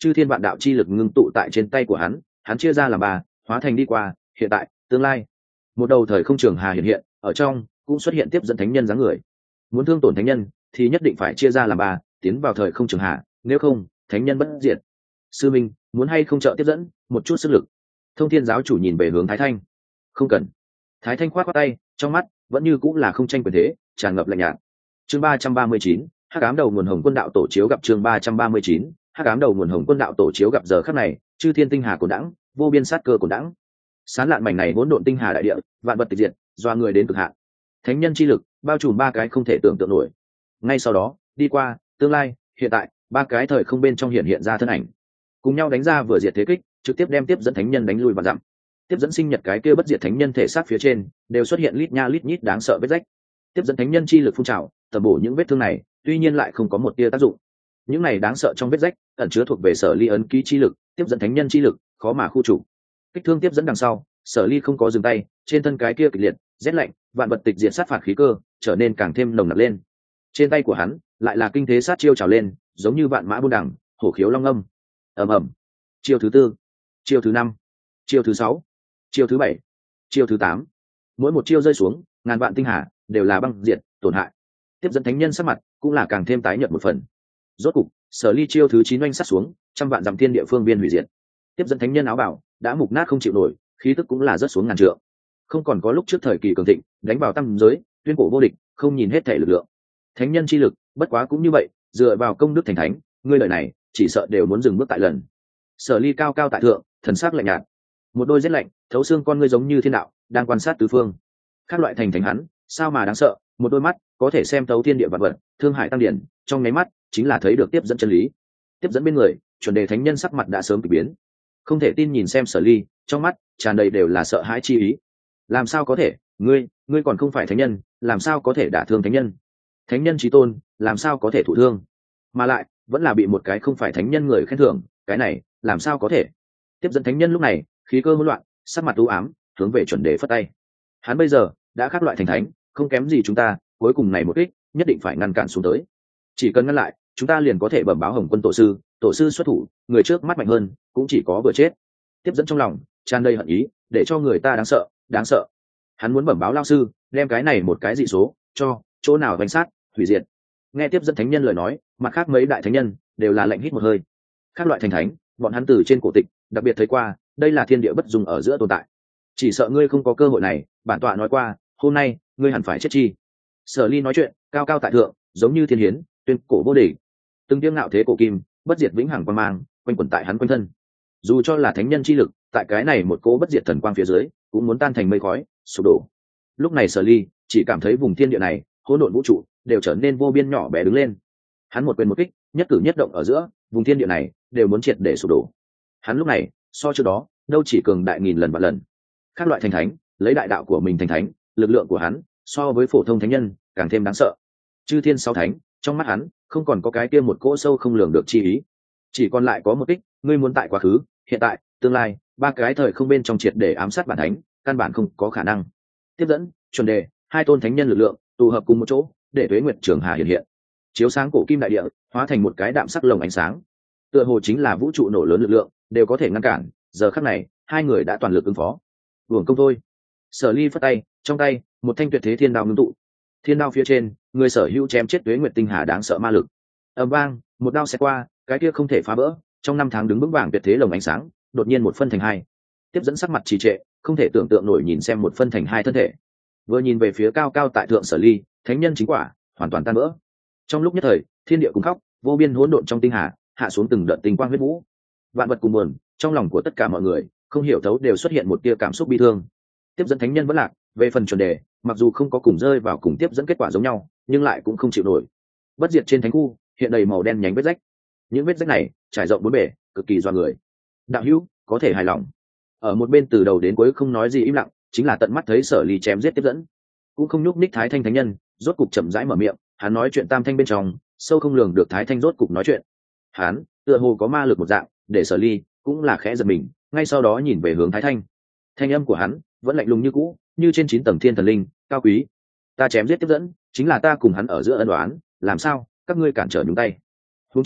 chư thiên vạn đạo chi lực ngưng tụ tại trên tay của hắn, hắn chia ra làm ba, hóa thành đi qua, hiện tại, tương lai. Một đầu thời không trường hà hiện hiện, ở trong cũng xuất hiện tiếp dẫn thánh nhân dáng người. Muốn thương tổn thánh nhân thì nhất định phải chia ra làm ba, tiến vào thời không trường hà, nếu không thánh nhân bất diệt. Sư minh, muốn hay không trợ tiếp dẫn một chút sức lực? Thông thiên giáo chủ nhìn về hướng Thái Thanh. Không cần. Thái Thanh khoát khoát tay, trong mắt vẫn như cũng là không tranh quyền thế, tràn ngập lạnh nhạt. Chương ba trăm ba mươi chín, hắc ám đầu nguồn hồng quân đạo tổ chiếu gặp. Chương ba trăm ba mươi chín, hắc ám đầu nguồn hồng quân đạo tổ chiếu gặp. Giờ khắc này, chư thiên tinh hà cổ đẳng, vô biên sát cơ cổ đẳng. Sán lạn mảnh này hỗn độn tinh hà đại địa, vạn vật tịch diệt, doa người đến cực hạn. Thánh nhân chi lực bao trùm ba cái không thể tưởng tượng nổi. Ngay sau đó, đi qua, tương lai, hiện tại, ba cái thời không bên trong hiện hiện ra thân ảnh, cùng nhau đánh ra vừa diệt thế kích, trực tiếp đem tiếp dẫn thánh nhân đánh lui và dặm. Tiếp dẫn sinh nhật cái kia bất diệt thánh nhân thể xác phía trên đều xuất hiện lít nha lít nhít đáng sợ vết rách. Tiếp dẫn thánh nhân chi lực phun trào, tầm bổ những vết thương này, tuy nhiên lại không có một tia tác dụng. Những này đáng sợ trong vết rách ẩn chứa thuộc về Sở Ly ấn ký chi lực, tiếp dẫn thánh nhân chi lực, khó mà khu chủ. Kích thương tiếp dẫn đằng sau, Sở Ly không có dừng tay, trên thân cái kia kịch liệt, rét lạnh, vạn vật tịch diệt sát phạt khí cơ, trở nên càng thêm nồng nặc lên. Trên tay của hắn lại là kinh thế sát chiêu trào lên, giống như vạn mã buôn đằng, hổ khiếu long âm. Ầm ầm. Chiêu thứ tư, chiêu thứ năm, chiêu thứ sáu, chiêu thứ bảy, chiêu thứ tám. Mỗi một chiêu rơi xuống, ngàn vạn tinh hà đều là băng diệt, tổn hại. Tiếp dẫn thánh nhân sắc mặt cũng là càng thêm tái nhợt một phần. Rốt cục, Sở Ly chiêu thứ chín oanh sát xuống, trăm vạn dặm thiên địa phương biên hủy diệt. Tiếp dẫn thánh nhân áo bào đã mục nát không chịu nổi, khí tức cũng là rớt xuống ngàn trượng. Không còn có lúc trước thời kỳ cường thịnh, đánh vào tam giới, tuyên cổ vô địch, không nhìn hết thể lực lượng. Thánh nhân chi lực, bất quá cũng như vậy, dựa vào công đức thành thánh, ngươi lời này, chỉ sợ đều muốn dừng bước tại lần. Sở Ly cao cao tại thượng, thần sắc lạnh nhạt, một đôi rét lạnh thấu xương con ngươi giống như thiên đạo đang quan sát tứ phương. Các loại thành thánh hắn sao mà đáng sợ, một đôi mắt có thể xem thấu thiên địa vạn vật, thương hại tăng điển, trong nháy mắt chính là thấy được tiếp dẫn chân lý. Tiếp dẫn bên người chuẩn đề thánh nhân sắc mặt đã sớm kỳ biến, không thể tin nhìn xem Sở Ly, trong mắt tràn đầy đều là sợ hãi chi ý. Làm sao có thể, ngươi ngươi còn không phải thánh nhân, làm sao có thể đả thương thánh nhân? Thánh nhân chí tôn làm sao có thể thụ thương, mà lại vẫn là bị một cái không phải thánh nhân người khen thưởng, cái này làm sao có thể? Tiếp dẫn thánh nhân lúc này khí cơ hỗn loạn, sắc mặt u ám, hướng về chuẩn đề phất tay. Hắn bây giờ đã khác loại thành thánh, không kém gì chúng ta, cuối cùng này một kích nhất định phải ngăn cản xuống tới. Chỉ cần ngăn lại, chúng ta liền có thể bẩm báo Hồng Quân tổ sư, tổ sư xuất thủ, người trước mắt mạnh hơn, cũng chỉ có vừa chết. Tiếp dẫn trong lòng tràn đầy hận ý, để cho người ta đáng sợ, đáng sợ. Hắn muốn bẩm báo lao sư, đem cái này một cái dị số cho chỗ nào vành sát, hủy diệt. Nghe tiếp dẫn thánh nhân lời nói, mặt khác mấy đại thánh nhân đều là lạnh hít một hơi. Khác loại thành thánh, bọn hắn từ trên cổ tịch đặc biệt thấy qua, đây là thiên địa bất dung ở giữa tồn tại. Chỉ sợ ngươi không có cơ hội này, bản tọa nói qua, hôm nay ngươi hẳn phải chết chi. Sở Ly nói chuyện cao cao tại thượng, giống như thiên hiến, tuyên cổ vô địch. Từng tiếng ngạo thế cổ kim, bất diệt vĩnh hằng quang mang quanh quẩn tại hắn quanh thân. Dù cho là thánh nhân chi lực, tại cái này một cỗ bất diệt thần quang phía dưới, cũng muốn tan thành mây khói, sụp đổ. Lúc này Sở Ly chỉ cảm thấy vùng thiên địa này, hỗn độn vũ trụ đều trở nên vô biên nhỏ bé đứng lên. Hắn một quyền một kích, nhất cử nhất động ở giữa, vùng thiên địa này đều muốn triệt để sụp đổ. Hắn lúc này so trước đó đâu chỉ cường đại nghìn lần vạn lần. Các loại thành thánh lấy đại đạo của mình thành thánh, lực lượng của hắn so với phổ thông thánh nhân càng thêm đáng sợ. Chư thiên sáu thánh trong mắt hắn không còn có cái kia một cỗ sâu không lường được chi ý, chỉ còn lại có một kích. Ngươi muốn tại quá khứ, hiện tại, tương lai, ba cái thời không bên trong triệt để ám sát bản thánh, căn bản không có khả năng. Tiếp dẫn, chuẩn đề, hai tôn thánh nhân lực lượng tụ hợp cùng một chỗ, để tuế nguyệt trường hà hiện hiện, chiếu sáng cổ kim đại địa, hóa thành một cái đạm sắc lồng ánh sáng. Tựa hồ chính là vũ trụ nổ lớn lực lượng đều có thể ngăn cản. Giờ khắc này hai người đã toàn lực ứng phó, uổng công thôi. Sở Ly phất tay, trong tay một thanh tuyệt thế thiên đao ngưng tụ. Thiên đao phía trên, người sở hữu chém chết tuế nguyệt tinh hà đáng sợ ma lực. Ầm vang, một đao xẹt qua, cái kia không thể phá vỡ, trong năm tháng đứng vững vàng tuyệt thế lồng ánh sáng, đột nhiên một phân thành hai. Tiếp dẫn sắc mặt trì trệ, không thể tưởng tượng nổi nhìn xem một phân thành hai thân thể. Vừa nhìn về phía cao cao tại thượng Sở Ly, thánh nhân chính quả hoàn toàn tan vỡ. Trong lúc nhất thời, thiên địa cùng khóc, vô biên hỗn độn trong tinh hà hạ xuống từng đợt tinh quang huyết vũ. Vạn vật cùng buồn, trong lòng của tất cả mọi người không hiểu thấu đều xuất hiện một tia cảm xúc bi thương. Tiếp dẫn thánh nhân vẫn lạc, về phần chuẩn đề, mặc dù không có cùng rơi vào cùng tiếp dẫn kết quả giống nhau, nhưng lại cũng không chịu nổi. Bất diệt trên thánh khu hiện đầy màu đen nhánh vết rách, những vết rách này trải rộng bốn bề, cực kỳ doa người. Đạo hữu có thể hài lòng. Ở một bên từ đầu đến cuối không nói gì im lặng, chính là tận mắt thấy Sở Ly chém giết tiếp dẫn, cũng không nhúc ních Thái Thanh thánh nhân rốt cục chậm rãi mở miệng. Hắn nói chuyện tam thanh bên trong, sâu không lường được Thái Thanh rốt cục nói chuyện. Hắn tựa hồ có ma lực một dạng, để Sở Ly cũng là khẽ giật mình, ngay sau đó nhìn về hướng Thái Thanh. Thanh âm của hắn vẫn lạnh lùng như cũ, như trên chín tầng thiên thần linh, cao quý. Ta chém giết tiếp dẫn, chính là ta cùng hắn ở giữa ân oán, làm sao các ngươi cản trở nhúng tay? Huống chi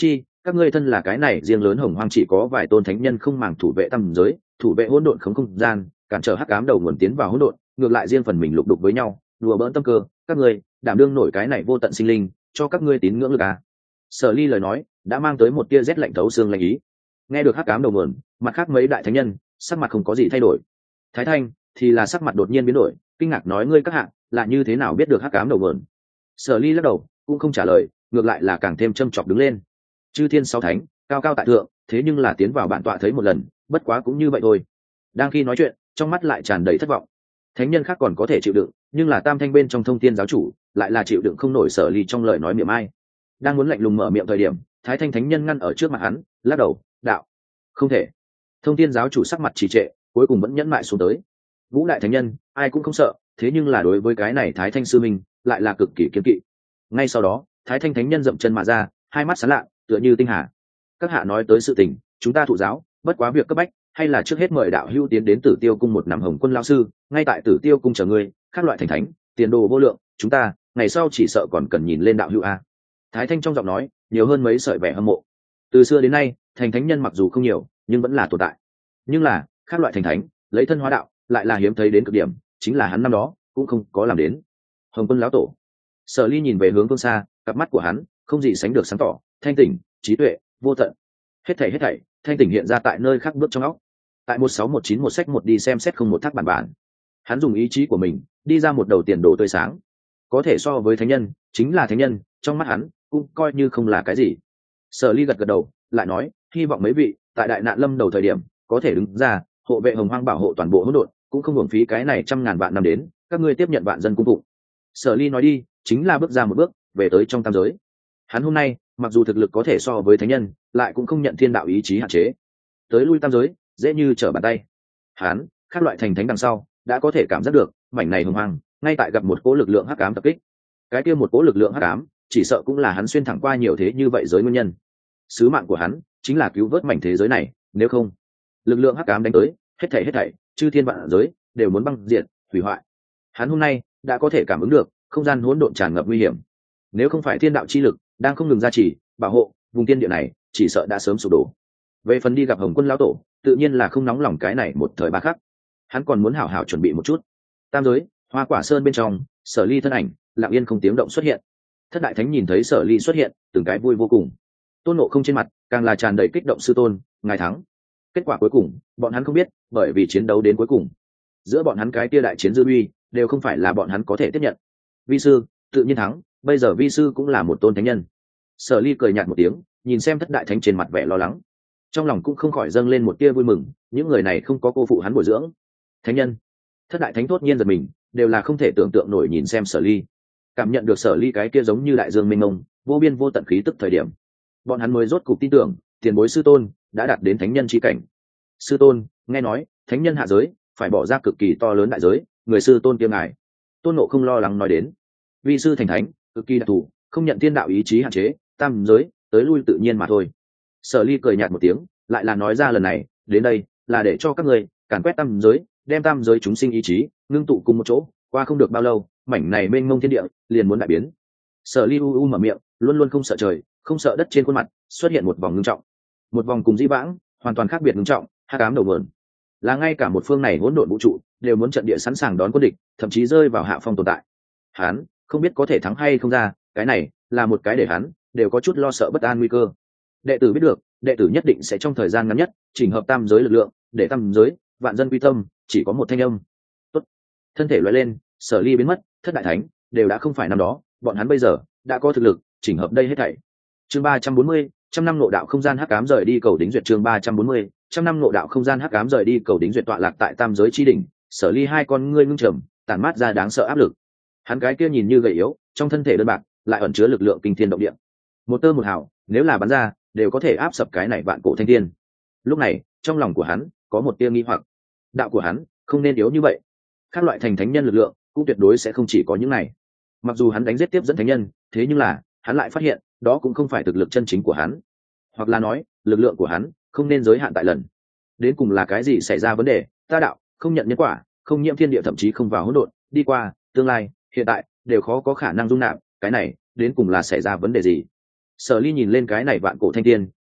các ngươi thân là cái này riêng lớn hồng hoang chỉ có vài tôn thánh nhân không màng thủ vệ tam giới, thủ vệ hỗn độn không không gian, cản trở hắc ám đầu nguồn tiến vào hỗn độn, ngược lại riêng phần mình lục đục với nhau, đùa bỡn tâm cơ, các ngươi đảm đương nổi cái này vô tận sinh linh, cho các ngươi tín ngưỡng lực à? Sở Ly lời nói đã mang tới một tia rét lạnh thấu xương lạnh ý. Nghe được hắc ám đầu nguồn, mặt khác mấy đại thánh nhân sắc mặt không có gì thay đổi. Thái Thanh thì là sắc mặt đột nhiên biến đổi, kinh ngạc nói ngươi các hạ là như thế nào biết được hắc ám đầu nguồn? Sở Ly lắc đầu cũng không trả lời, ngược lại là càng thêm châm chọc đứng lên. Chư thiên sáu thánh cao cao tại thượng, thế nhưng là tiến vào bản tọa thấy một lần, bất quá cũng như vậy thôi. Đang khi nói chuyện, trong mắt lại tràn đầy thất vọng. Thánh nhân khác còn có thể chịu đựng, nhưng là tam thanh bên trong thông thiên giáo chủ lại là chịu đựng không nổi Sở Ly trong lời nói miệng ai. Đang muốn lạnh lùng mở miệng thời điểm, Thái Thanh thánh nhân ngăn ở trước mặt hắn, lắc đầu, đạo, không thể. Thông thiên giáo chủ sắc mặt trì trệ, cuối cùng vẫn nhẫn mại xuống tới. Ngũ đại thánh nhân ai cũng không sợ, thế nhưng là đối với cái này Thái Thanh sư minh lại là cực kỳ kiên kỵ. Ngay sau đó, Thái Thanh thánh nhân dậm chân mà ra, hai mắt sáng lạ tựa như tinh hà. Các hạ nói tới sự tình, chúng ta thụ giáo, bất quá việc cấp bách hay là trước hết mời đạo hữu tiến đến Tử Tiêu cung một nằm hồng quân lao sư, ngay tại Tử Tiêu cung chờ ngươi, các loại thành thánh tiền đồ vô lượng, chúng ta ngày sau chỉ sợ còn cần nhìn lên đạo hữu a. Thái Thanh trong giọng nói nhiều hơn mấy sợi vẻ hâm mộ. Từ xưa đến nay, thành thánh nhân mặc dù không nhiều, nhưng vẫn là tồn tại. Nhưng là các loại thành thánh lấy thân hóa đạo lại là hiếm thấy đến cực điểm, chính là hắn năm đó cũng không có làm đến. Hồng quân lão tổ. Sở Ly nhìn về hướng phương xa, cặp mắt của hắn không gì sánh được sáng tỏ, thanh tỉnh, trí tuệ vô tận. Hết thảy hết thảy thanh tỉnh hiện ra tại nơi khác bước trong óc. Tại một sáu một chín một sách một đi xem xét không một thác bản bản, hắn dùng ý chí của mình đi ra một đầu tiền đồ tươi sáng, có thể so với thánh nhân chính là thánh nhân, trong mắt hắn cũng coi như không là cái gì. Sở Ly gật gật đầu, lại nói, hy vọng mấy vị tại đại nạn lâm đầu thời điểm có thể đứng ra hộ vệ hồng hoang, bảo hộ toàn bộ hỗn độn, cũng không hưởng phí cái này trăm ngàn vạn năm đến các ngươi tiếp nhận vạn dân cung phụng. Sở Ly nói đi chính là bước ra một bước về tới trong tam giới. Hắn hôm nay mặc dù thực lực có thể so với thánh nhân, lại cũng không nhận thiên đạo ý chí hạn chế, tới lui tam giới dễ như trở bàn tay. Hắn các loại thành thánh đằng sau đã có thể cảm giác được mảnh này hồng hoang ngay tại gặp một cỗ lực lượng hắc ám tập kích. Cái kia một cỗ lực lượng hắc ám chỉ sợ cũng là hắn xuyên thẳng qua nhiều thế như vậy giới nguyên nhân. Sứ mạng của hắn chính là cứu vớt mảnh thế giới này, nếu không lực lượng hắc ám đánh tới, hết thảy hết thảy chư thiên vạn giới đều muốn băng diệt hủy hoại. Hắn hôm nay đã có thể cảm ứng được không gian hỗn độn tràn ngập nguy hiểm, nếu không phải thiên đạo chi lực đang không ngừng gia trì bảo hộ, vùng tiên địa này chỉ sợ đã sớm sụp đổ. Về phần đi gặp Hồng Quân lão tổ, tự nhiên là không nóng lòng cái này một thời ba khắc, hắn còn muốn hảo hảo chuẩn bị một chút. Tam giới Hoa Quả Sơn bên trong, Sở Ly thân ảnh lặng yên không tiếng động xuất hiện. Thất đại thánh nhìn thấy Sở Ly xuất hiện, từng cái vui vô cùng. Tôn Ngộ Không trên mặt càng là tràn đầy kích động, sư tôn ngài thắng. Kết quả cuối cùng bọn hắn không biết, bởi vì chiến đấu đến cuối cùng giữa bọn hắn cái tia đại chiến dư uy đều không phải là bọn hắn có thể tiếp nhận. Vi sư tự nhiên thắng, bây giờ vi sư cũng là một tôn thánh nhân. Sở Ly cười nhạt một tiếng, nhìn xem thất đại thánh trên mặt vẻ lo lắng, trong lòng cũng không khỏi dâng lên một tia vui mừng, những người này không có cô phụ hắn bồi dưỡng. Thánh nhân. Thất đại thánh thốt nhiên giật mình, đều là không thể tưởng tượng nổi nhìn xem Sở Ly, cảm nhận được Sở Ly cái kia giống như đại dương mênh mông vô biên vô tận khí tức thời điểm, bọn hắn mới rốt cục tin tưởng tiền bối sư tôn đã đạt đến thánh nhân chi cảnh. Sư tôn, nghe nói thánh nhân hạ giới phải bỏ ra cực kỳ to lớn đại giới, người sư tôn kia ngài. Tôn Ngộ không lo lắng nói đến, vi sư thành thánh cực kỳ đặc thù, không nhận thiên đạo ý chí hạn chế, tam giới tới lui tự nhiên mà thôi. Sở Ly cười nhạt một tiếng, lại là nói ra lần này đến đây là để cho các ngươi càn quét tam giới, đem tam giới chúng sinh ý chí ngưng tụ cùng một chỗ, qua không được bao lâu mảnh này mênh mông thiên địa liền muốn đại biến. Sở Ly u u mở miệng, luôn luôn không sợ trời không sợ đất, trên khuôn mặt xuất hiện một vòng ngưng trọng, một vòng cùng dĩ vãng hoàn toàn khác biệt ngưng trọng. Hắc ám đầu nguồn là ngay cả một phương này hỗn độn vũ trụ đều muốn trận địa sẵn sàng đón quân địch, thậm chí rơi vào hạ phong tồn tại. Hắn không biết có thể thắng hay không ra, cái này là một cái để hắn đều có chút lo sợ bất an nguy cơ. Đệ tử biết được, đệ tử nhất định sẽ trong thời gian ngắn nhất chỉnh hợp tam giới lực lượng, để tam giới vạn dân quy tâm, chỉ có một thanh âm. Tốt. Thân thể loại lên, Sở Ly biến mất, thất đại thánh đều đã không phải năm đó, bọn hắn bây giờ đã có thực lực chỉnh hợp đây hết thảy. Chương ba trăm bốn mươi, trăm năm ngộ đạo không gian hắc ám rời đi cầu đính duyệt. Chương ba trăm bốn mươi, trăm năm ngộ đạo không gian hắc ám rời đi cầu đính duyệt. Tọa lạc tại tam giới chi đỉnh, Sở Ly hai con ngươi ngưng trầm, tản mát ra đáng sợ áp lực. Hắn cái kia nhìn như gầy yếu, trong thân thể đơn bạc lại ẩn chứa lực lượng kinh thiên động địa, một tơ một hào nếu là bắn ra đều có thể áp sập cái này vạn cổ thanh thiên. Lúc này trong lòng của hắn có một tia nghi hoặc, đạo của hắn không nên yếu như vậy, các loại thành thánh nhân lực lượng cũng tuyệt đối sẽ không chỉ có những này. Mặc dù hắn đánh giết tiếp dẫn thánh nhân, thế nhưng là hắn lại phát hiện đó cũng không phải thực lực chân chính của hắn, hoặc là nói lực lượng của hắn không nên giới hạn tại lần. Đến cùng là cái gì xảy ra vấn đề? Ta đạo không nhận nhân quả, không nhiễm thiên địa, thậm chí không vào hỗn độn, đi qua tương lai hiện tại đều khó có khả năng dung nạp, cái này đến cùng là xảy ra vấn đề gì? Sở Ly nhìn lên cái này vạn cổ thanh thiên,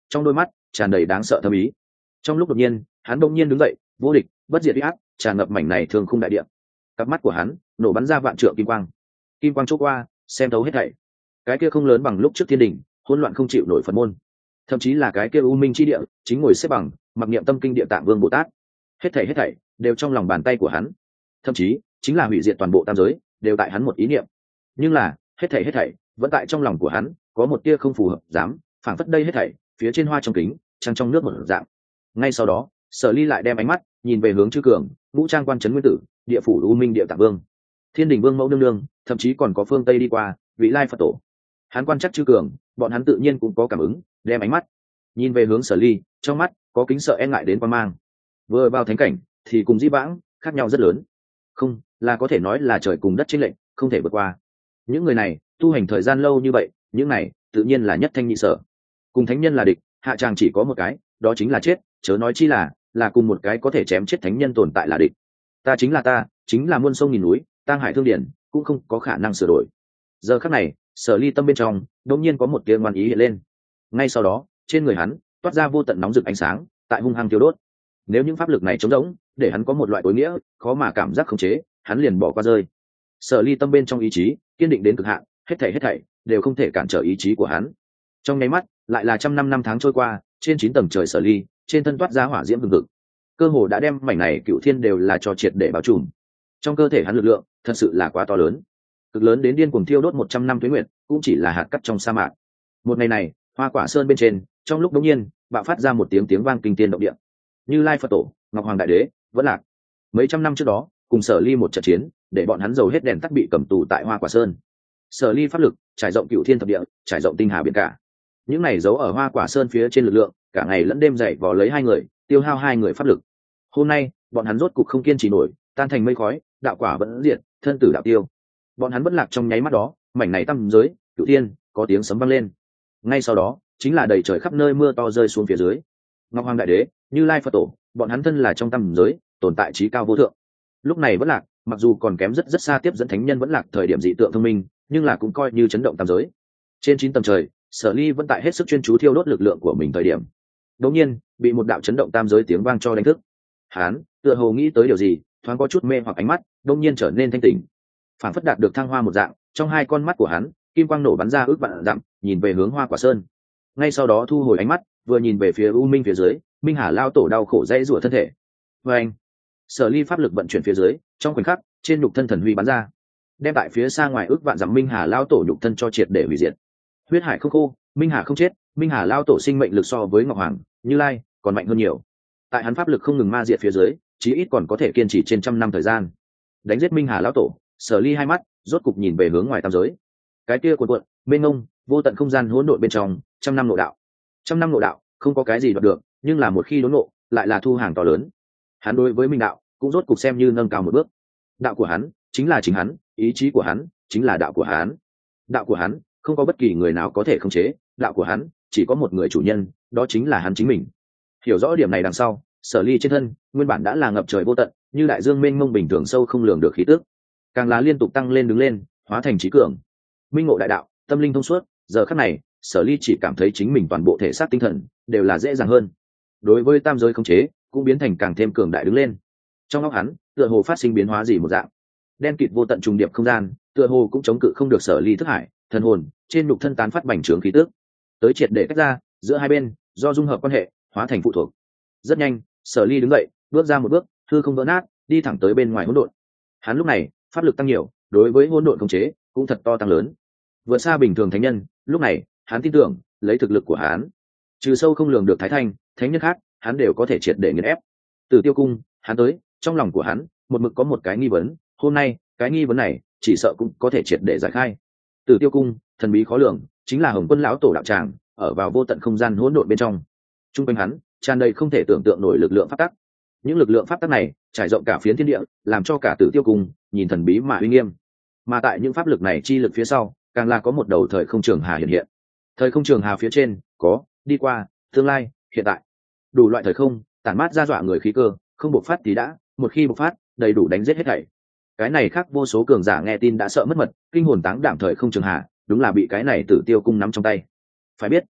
trong đôi mắt tràn đầy đáng sợ thâm ý. Trong lúc đột nhiên hắn đông nhiên đứng dậy, vô địch bất diệt uy áp tràn ngập mảnh này thường khung đại địa. Cặp mắt của hắn nổ bắn ra vạn trượng kim quang, kim quang chỗ qua xem thấu hết thảy. Cái kia không lớn bằng lúc trước thiên đình, hỗn loạn không chịu nổi Phật môn, thậm chí là cái kia u minh chi địa chính ngồi xếp bằng mặc niệm tâm kinh địa tạng vương bồ tát, hết thảy hết thảy đều trong lòng bàn tay của hắn, thậm chí chính là hủy diệt toàn bộ tam giới đều tại hắn một ý niệm. Nhưng là hết thảy hết thảy vẫn tại trong lòng của hắn có một tia không phù hợp, dám phảng phất đây hết thảy phía trên hoa trong kính trăng trong nước một dạng. Ngay sau đó Sở Ly lại đem ánh mắt nhìn về hướng chư cường, ngũ trang quan trấn nguyên tử, địa phủ u minh địa tạng vương, thiên đình vương mẫu nương nương, thậm chí còn có phương tây đi qua vị lai Phật tổ. Hắn quan chắc chư cường, bọn hắn tự nhiên cũng có cảm ứng, đem ánh mắt nhìn về hướng Sở Ly, trong mắt có kính sợ e ngại đến quan mang. Vừa vào thánh cảnh thì cùng dĩ vãng khác nhau rất lớn, không là có thể nói là trời cùng đất chênh lệch không thể vượt qua. Những người này tu hành thời gian lâu như vậy, những này tự nhiên là nhất thanh nhị sở. Cùng thánh nhân là địch, hạ tràng chỉ có một cái, đó chính là chết, chớ nói chi là là cùng một cái có thể chém chết thánh nhân tồn tại là địch. Ta chính là ta, chính là muôn sông nghìn núi, tang hải thương điển cũng không có khả năng sửa đổi. Giờ khắc này Sở Ly tâm bên trong đột nhiên có một tia ngoan ý hiện lên. Ngay sau đó trên người hắn toát ra vô tận nóng rực ánh sáng, tại hung hăng tiêu đốt. Nếu những pháp lực này trống rỗng, để hắn có một loại tối nghĩa khó mà cảm giác khống chế, hắn liền bỏ qua rơi. Sở Ly tâm bên trong ý chí kiên định đến cực hạn, hết thảy hết thảy đều không thể cản trở ý chí của hắn. Trong nháy mắt lại là trăm năm năm tháng trôi qua, trên chín tầng trời Sở Ly trên thân toát ra hỏa diễm hừng hực, cơ hồ đã đem mảnh này cựu thiên đều là cho triệt để bao trùm. Trong cơ thể hắn lực lượng thật sự là quá to lớn, cực lớn đến điên cuồng thiêu đốt một trăm năm tuế nguyệt cũng chỉ là hạt cát trong sa mạc. Một ngày này Hoa Quả Sơn bên trên, trong lúc đống nhiên bạo phát ra một tiếng tiếng vang kinh thiên động địa. Như Lai Phật Tổ, Ngọc Hoàng Đại Đế vẫn lạc. Mấy trăm năm trước đó cùng Sở Ly một trận chiến, để bọn hắn dầu hết đèn tắt bị cầm tù tại Hoa Quả Sơn. Sở Ly pháp lực trải rộng cựu thiên thập địa, trải rộng tinh hà biển cả. Những này giấu ở Hoa Quả Sơn phía trên lực lượng, cả ngày lẫn đêm dậy vò lấy hai người, tiêu hao hai người pháp lực. Hôm nay bọn hắn rốt cục không kiên trì nổi, tan thành mây khói, đạo quả vẫn diệt, thân tử đạo tiêu. Bọn hắn vẫn lạc trong nháy mắt đó, mảnh này tăm giới cựu thiên có tiếng sấm vang lên. Ngay sau đó chính là đầy trời khắp nơi mưa to rơi xuống phía dưới. Ngọc Hoàng Đại Đế, Như Lai Phật Tổ, bọn hắn thân là trong tăm giới tồn tại trí cao vô thượng, lúc này vẫn lạc, mặc dù còn kém rất rất xa tiếp dẫn thánh nhân vẫn lạc thời điểm dị tượng thông minh, nhưng là cũng coi như chấn động tam giới. Trên chín tầng trời Sở Ly vẫn tại hết sức chuyên chú thiêu đốt lực lượng của mình thời điểm, đột nhiên bị một đạo chấn động tam giới tiếng vang cho đánh thức. Hắn tựa hồ nghĩ tới điều gì, thoáng có chút mê hoặc ánh mắt đột nhiên trở nên thanh tỉnh, phản phất đạt được thăng hoa một dạng. Trong hai con mắt của hắn kim quang nổ bắn ra ước vạn dặm, nhìn về hướng Hoa Quả Sơn. Ngay sau đó thu hồi ánh mắt, vừa nhìn về phía U Minh phía dưới, Minh Hà lao tổ đau khổ dãy rủa thân thể. Và anh Sở Ly pháp lực vận chuyển phía dưới, trong khoảnh khắc trên nhục thân thần huy bắn ra, đem tại phía xa ngoài ước vạn dặm Minh Hà lao tổ nhục thân cho triệt để hủy diệt. Huyết hải không khô, Minh Hà không chết, Minh Hà lao tổ sinh mệnh lực so với Ngọc Hoàng, Như Lai còn mạnh hơn nhiều. Tại hắn pháp lực không ngừng ma diệt phía dưới, chí ít còn có thể kiên trì trên trăm năm thời gian. Đánh giết Minh Hà lão tổ, Sở Ly hai mắt rốt cục nhìn về hướng ngoài tam giới. Cái kia cuộn cuộn mênh mông vô tận không gian hỗn độn bên trong, trăm năm nội đạo. Trăm năm nội đạo không có cái gì đoạt được, nhưng là một khi đốn ngộ lại là thu hàng to lớn. Hắn đối với minh đạo cũng rốt cục xem như nâng cao một bước. Đạo của hắn chính là chính hắn, ý chí của hắn chính là đạo của hắn. Đạo của hắn không có bất kỳ người nào có thể khống chế, đạo của hắn chỉ có một người chủ nhân, đó chính là hắn chính mình. Hiểu rõ điểm này đằng sau, Sở Ly trên thân nguyên bản đã là ngập trời vô tận, như đại dương mênh mông bình thường sâu không lường được khí tức, càng là liên tục tăng lên đứng lên, hóa thành trí cường. Minh ngộ đại đạo, tâm linh thông suốt, giờ khắc này Sở Ly chỉ cảm thấy chính mình toàn bộ thể xác tinh thần đều là dễ dàng hơn. Đối với tam giới khống chế cũng biến thành càng thêm cường đại đứng lên. Trong óc hắn tựa hồ phát sinh biến hóa gì một dạng, đen kịt vô tận trùng điệp không gian tựa hồ cũng chống cự không được Sở Ly thức hải, thần hồn trên nhục thân tán phát bành trướng khí tức, tới triệt để tách ra, giữa hai bên do dung hợp quan hệ hóa thành phụ thuộc. Rất nhanh Sở Ly đứng dậy, bước ra một bước, hư không vỡ nát, đi thẳng tới bên ngoài hỗn độn. Hắn lúc này pháp lực tăng nhiều, đối với hỗn độn khống chế cũng thật to tăng lớn, vượt xa bình thường thánh nhân. Lúc này hắn tin tưởng lấy thực lực của hắn, trừ sâu không lường được thái thanh thánh nhân khác, hắn đều có thể triệt để nghiền ép. Tử Tiêu cung hắn tới, trong lòng của hắn một mực có một cái nghi vấn, hôm nay cái nghi vấn này chỉ sợ cũng có thể triệt để giải khai. Tử Tiêu cung thần bí khó lường, chính là Hồng Quân lão tổ đạo tràng, ở vào vô tận không gian hỗn độn bên trong. Trung quanh hắn tràn đầy không thể tưởng tượng nổi lực lượng pháp tắc. Những lực lượng pháp tắc này trải rộng cả phiến thiên địa, làm cho cả Tử Tiêu cung nhìn thần bí mà uy nghiêm. Mà tại những pháp lực này chi lực phía sau, càng là có một đầu thời không trường hà hiện hiện. Thời không trường hà phía trên có đi qua, tương lai, hiện tại, đủ loại thời không tản mát ra dọa người khí cơ, không bộc phát thì đã, một khi bộc phát đầy đủ đánh giết hết thảy. Cái này khác vô số cường giả nghe tin đã sợ mất mật, kinh hồn táng đảm thời không trường hà đúng là bị cái này Tử Tiêu cung nắm trong tay. Phải biết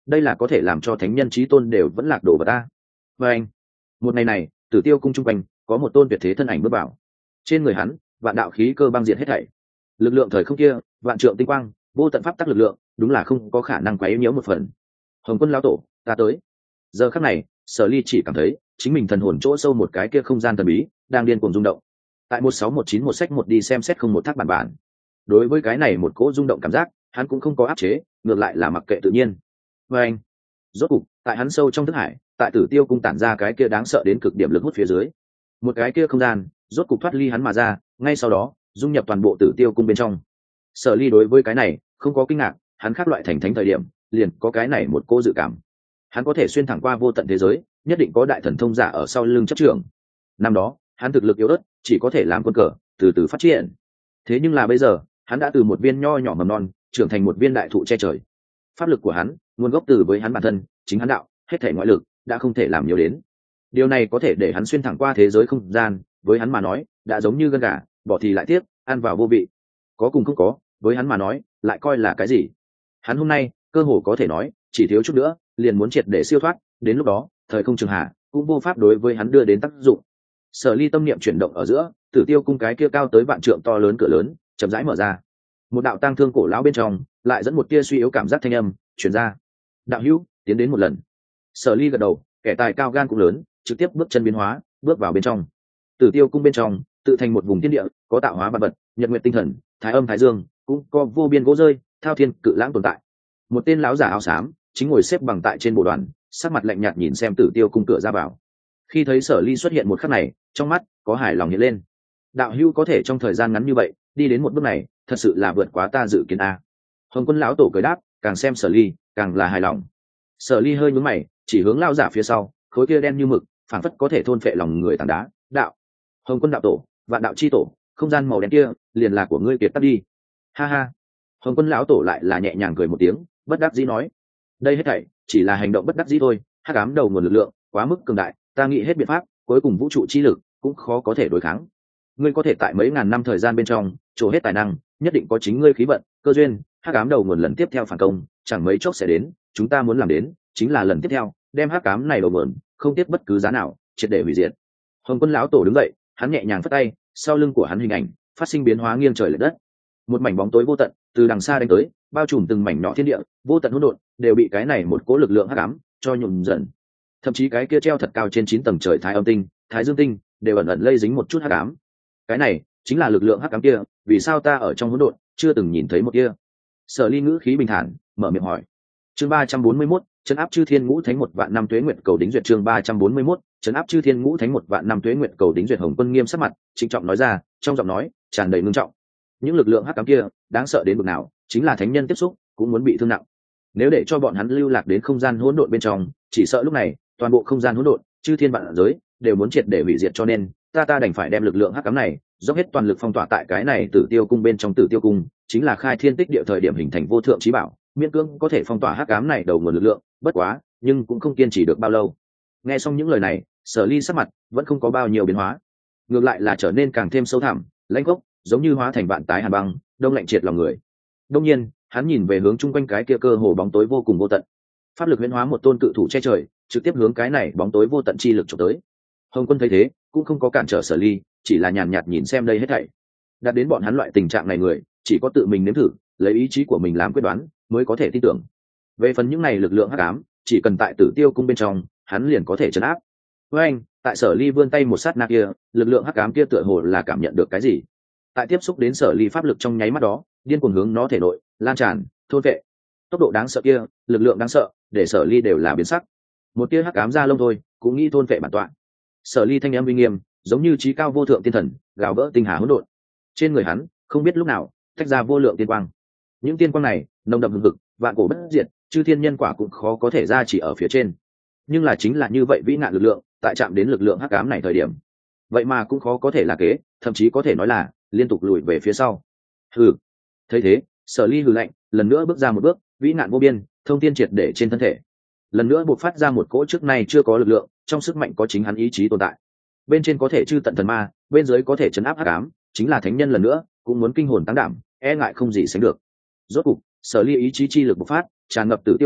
đây là có thể làm cho thánh nhân chí tôn đều vẫn lạc đổ vào ta. Và anh, một ngày này, Tử Tiêu cung trung quanh có một tôn tuyệt thế thân ảnh bước vào. Trên người hắn, vạn đạo khí cơ băng diệt hết thảy. Lực lượng thời không kia, vạn trượng tinh quang, vô tận pháp tắc lực lượng, đúng là không có khả năng quấy nhiễu một phần. Hồng Quân lão tổ, ta tới. Giờ khắc này, Sở Ly chỉ cảm thấy chính mình thần hồn chỗ sâu một cái kia không gian thần bí đang điên cuồng rung động. Tại một sáu một chín một sách một đi xem xét không một thác bản bản. Đối với cái này một cỗ rung động cảm giác, hắn cũng không có áp chế, ngược lại là mặc kệ tự nhiên. Và anh, rốt cục, tại hắn sâu trong thức hải, tại Tử Tiêu cung tản ra cái kia đáng sợ đến cực điểm lực hút phía dưới, một cái kia không gian rốt cục thoát ly hắn mà ra, ngay sau đó dung nhập toàn bộ Tử Tiêu cung bên trong. Sở Ly đối với cái này không có kinh ngạc, hắn khác loại thành thánh thời điểm liền có cái này một cô dự cảm, hắn có thể xuyên thẳng qua vô tận thế giới, nhất định có đại thần thông giả ở sau lưng chấp trưởng. Năm đó hắn thực lực yếu ớt, chỉ có thể làm quân cờ từ từ phát triển. Thế nhưng là bây giờ hắn đã từ một viên nho nhỏ mầm non trưởng thành một viên đại thụ che trời. Pháp lực của hắn nguồn gốc từ với hắn bản thân, chính hắn đạo, hết thể ngoại lực đã không thể làm nhiều đến. Điều này có thể để hắn xuyên thẳng qua thế giới không gian, với hắn mà nói đã giống như gân gà bỏ thì lại tiếc, ăn vào vô vị. Có cùng không có, với hắn mà nói lại coi là cái gì. Hắn hôm nay cơ hồ có thể nói chỉ thiếu chút nữa liền muốn triệt để siêu thoát, đến lúc đó thời không trường hạ cũng vô pháp đối với hắn đưa đến tác dụng. Sở Ly tâm niệm chuyển động ở giữa, Tử Tiêu cung cái kia cao tới vạn trượng to lớn cửa lớn chậm rãi mở ra. Một đạo tang thương cổ lão bên trong lại dẫn một tia suy yếu cảm giác thanh âm truyền ra. Đạo hữu, tiến đến một lần. Sở Ly gật đầu, kẻ tài cao gan cũng lớn, trực tiếp bước chân biến hóa, bước vào bên trong. Tử Tiêu cung bên trong tự thành một vùng thiên địa, có tạo hóa vạn vật, nhật nguyệt tinh thần, thái âm thái dương, cũng có vô biên gỗ rơi, thao thiên cự lãng tồn tại. Một tên lão giả áo xám chính ngồi xếp bằng tại trên bộ đoàn, sắc mặt lạnh nhạt nhìn xem Tử Tiêu cung cửa ra vào. Khi thấy Sở Ly xuất hiện một khắc này, trong mắt có hài lòng hiện lên. Đạo hữu có thể trong thời gian ngắn như vậy đi đến một bước này, thật sự là vượt quá ta dự kiến a. Hồng Quân lão tổ cười đáp, càng xem Sở Ly càng là hài lòng. Sở Ly hơi nhướng mày, chỉ hướng lão giả phía sau, khối kia đen như mực, phảng phất có thể thôn phệ lòng người tảng đá. Đạo, Hồng Quân đạo tổ, vạn đạo chi tổ, không gian màu đen kia liền là của ngươi, kiệt tắt đi. Ha ha. Hồng Quân lão tổ lại là nhẹ nhàng cười một tiếng, bất đắc dĩ nói, đây hết thảy chỉ là hành động bất đắc dĩ thôi. Hắc ám đầu nguồn lực lượng quá mức cường đại, ta nghĩ hết biện pháp, cuối cùng vũ trụ chi lực cũng khó có thể đối kháng. Ngươi có thể tại mấy ngàn năm thời gian bên trong trổ hết tài năng, nhất định có chính ngươi khí vận, cơ duyên. Hắc ám đầu nguồn lần tiếp theo phản công chẳng mấy chốc sẽ đến, chúng ta muốn làm đến chính là lần tiếp theo đem hắc ám này đầu nguồn không tiếp bất cứ giá nào triệt để hủy diệt. Hồng Quân lão tổ đứng dậy, hắn nhẹ nhàng phất tay, sau lưng của hắn hình ảnh phát sinh biến hóa nghiêng trời lệch đất. Một mảnh bóng tối vô tận từ đằng xa đánh tới, bao trùm từng mảnh nhỏ thiên địa, vô tận hỗn độn đều bị cái này một cỗ lực lượng hắc ám cho nhuộm dần. Thậm chí cái kia treo thật cao trên chín tầng trời thái âm tinh, thái dương tinh đều ẩn ẩn lây dính một chút hắc ám. Cái này chính là lực lượng hắc ám kia, vì sao ta ở trong hỗn độn chưa từng nhìn thấy một kia? Sở Ly ngữ khí bình thản mở miệng hỏi. Chương ba trăm bốn mươi mốt, trấn áp chư thiên ngũ thánh một vạn năm tuế nguyệt cầu đính duyệt. Chương ba trăm bốn mươi mốt, trấn áp chư thiên ngũ thánh một vạn năm tuế nguyệt cầu đính duyệt. Hồng Quân nghiêm sắc mặt trịnh trọng nói ra, trong giọng nói tràn đầy ngưng trọng. Những lực lượng hắc ám kia đáng sợ đến mức nào, chính là thánh nhân tiếp xúc cũng muốn bị thương nặng. Nếu để cho bọn hắn lưu lạc đến không gian hỗn độn bên trong, chỉ sợ lúc này toàn bộ không gian hỗn độn, chư thiên vạn giới đều muốn triệt để hủy diệt, cho nên ta ta đành phải đem lực lượng hắc ám này dốc hết toàn lực phong tỏa tại cái này Tử Tiêu cung bên trong. Tử Tiêu cung chính là khai thiên tích địa thời điểm hình thành vô thượng chí bảo, miễn cưỡng có thể phong tỏa hắc ám này đầu nguồn lực lượng, bất quá nhưng cũng không kiên trì được bao lâu. Nghe xong những lời này, Sở Ly sắc mặt vẫn không có bao nhiêu biến hóa, ngược lại là trở nên càng thêm sâu thẳm, lãnh gốc, giống như hóa thành vạn tái hàn băng, đông lạnh triệt lòng người. Đông nhiên hắn nhìn về hướng chung quanh cái kia cơ hồ bóng tối vô cùng vô tận, pháp lực huyễn hóa một tôn cự thủ che trời, trực tiếp hướng cái này bóng tối vô tận chi lực chụp tới. Hồng Quân thấy thế cũng không có cản trở Sở Ly, chỉ là nhàn nhạt nhìn xem đây hết thảy. Đạt đến bọn hắn loại tình trạng này người, chỉ có tự mình nếm thử, lấy ý chí của mình làm quyết đoán mới có thể tin tưởng. Về phần những này lực lượng hắc ám, chỉ cần tại Tử Tiêu cung bên trong, hắn liền có thể trấn áp. Với anh, tại Sở Ly vươn tay một sát na kia, lực lượng hắc ám kia tựa hồ là cảm nhận được cái gì. Tại tiếp xúc đến Sở Ly pháp lực trong nháy mắt đó, điên cuồng hướng nó thể nội lan tràn, thôn vệ. Tốc độ đáng sợ kia, lực lượng đáng sợ, để Sở Ly đều là biến sắc. Một tia hắc ám ra lông thôi, cũng nghĩ thôn vệ bản tọa. Sở Ly thanh âm uy nghiêm, giống như trí cao vô thượng tiên thần, gào vỡ tinh hà hỗn độn. Trên người hắn, không biết lúc nào tách ra vô lượng tiên quang. Những tiên quang này nồng đậm hừng hực, vạn cổ bất diệt, chư thiên nhân quả cũng khó có thể ra chỉ ở phía trên. Nhưng là chính là như vậy vĩ nạn lực lượng, tại chạm đến lực lượng hắc ám này thời điểm, vậy mà cũng khó có thể là kế, thậm chí có thể nói là liên tục lùi về phía sau. Hừ. Thấy thế, Sở Ly hừ lạnh, lần nữa bước ra một bước, vĩ nạn vô biên, thông thiên triệt để trên thân thể. Lần nữa bộc phát ra một cỗ trước nay chưa có lực lượng, trong sức mạnh có chính hắn ý chí tồn tại. Bên trên có thể chư tận thần ma, bên dưới có thể trấn áp hắc ám, chính là thánh nhân lần nữa, cũng muốn kinh hồn tăng đảm, e ngại không gì sánh được. Rốt cục, Sở Ly ý chí chi lực bộc phát, tràn ngập Tử Tiêu cung,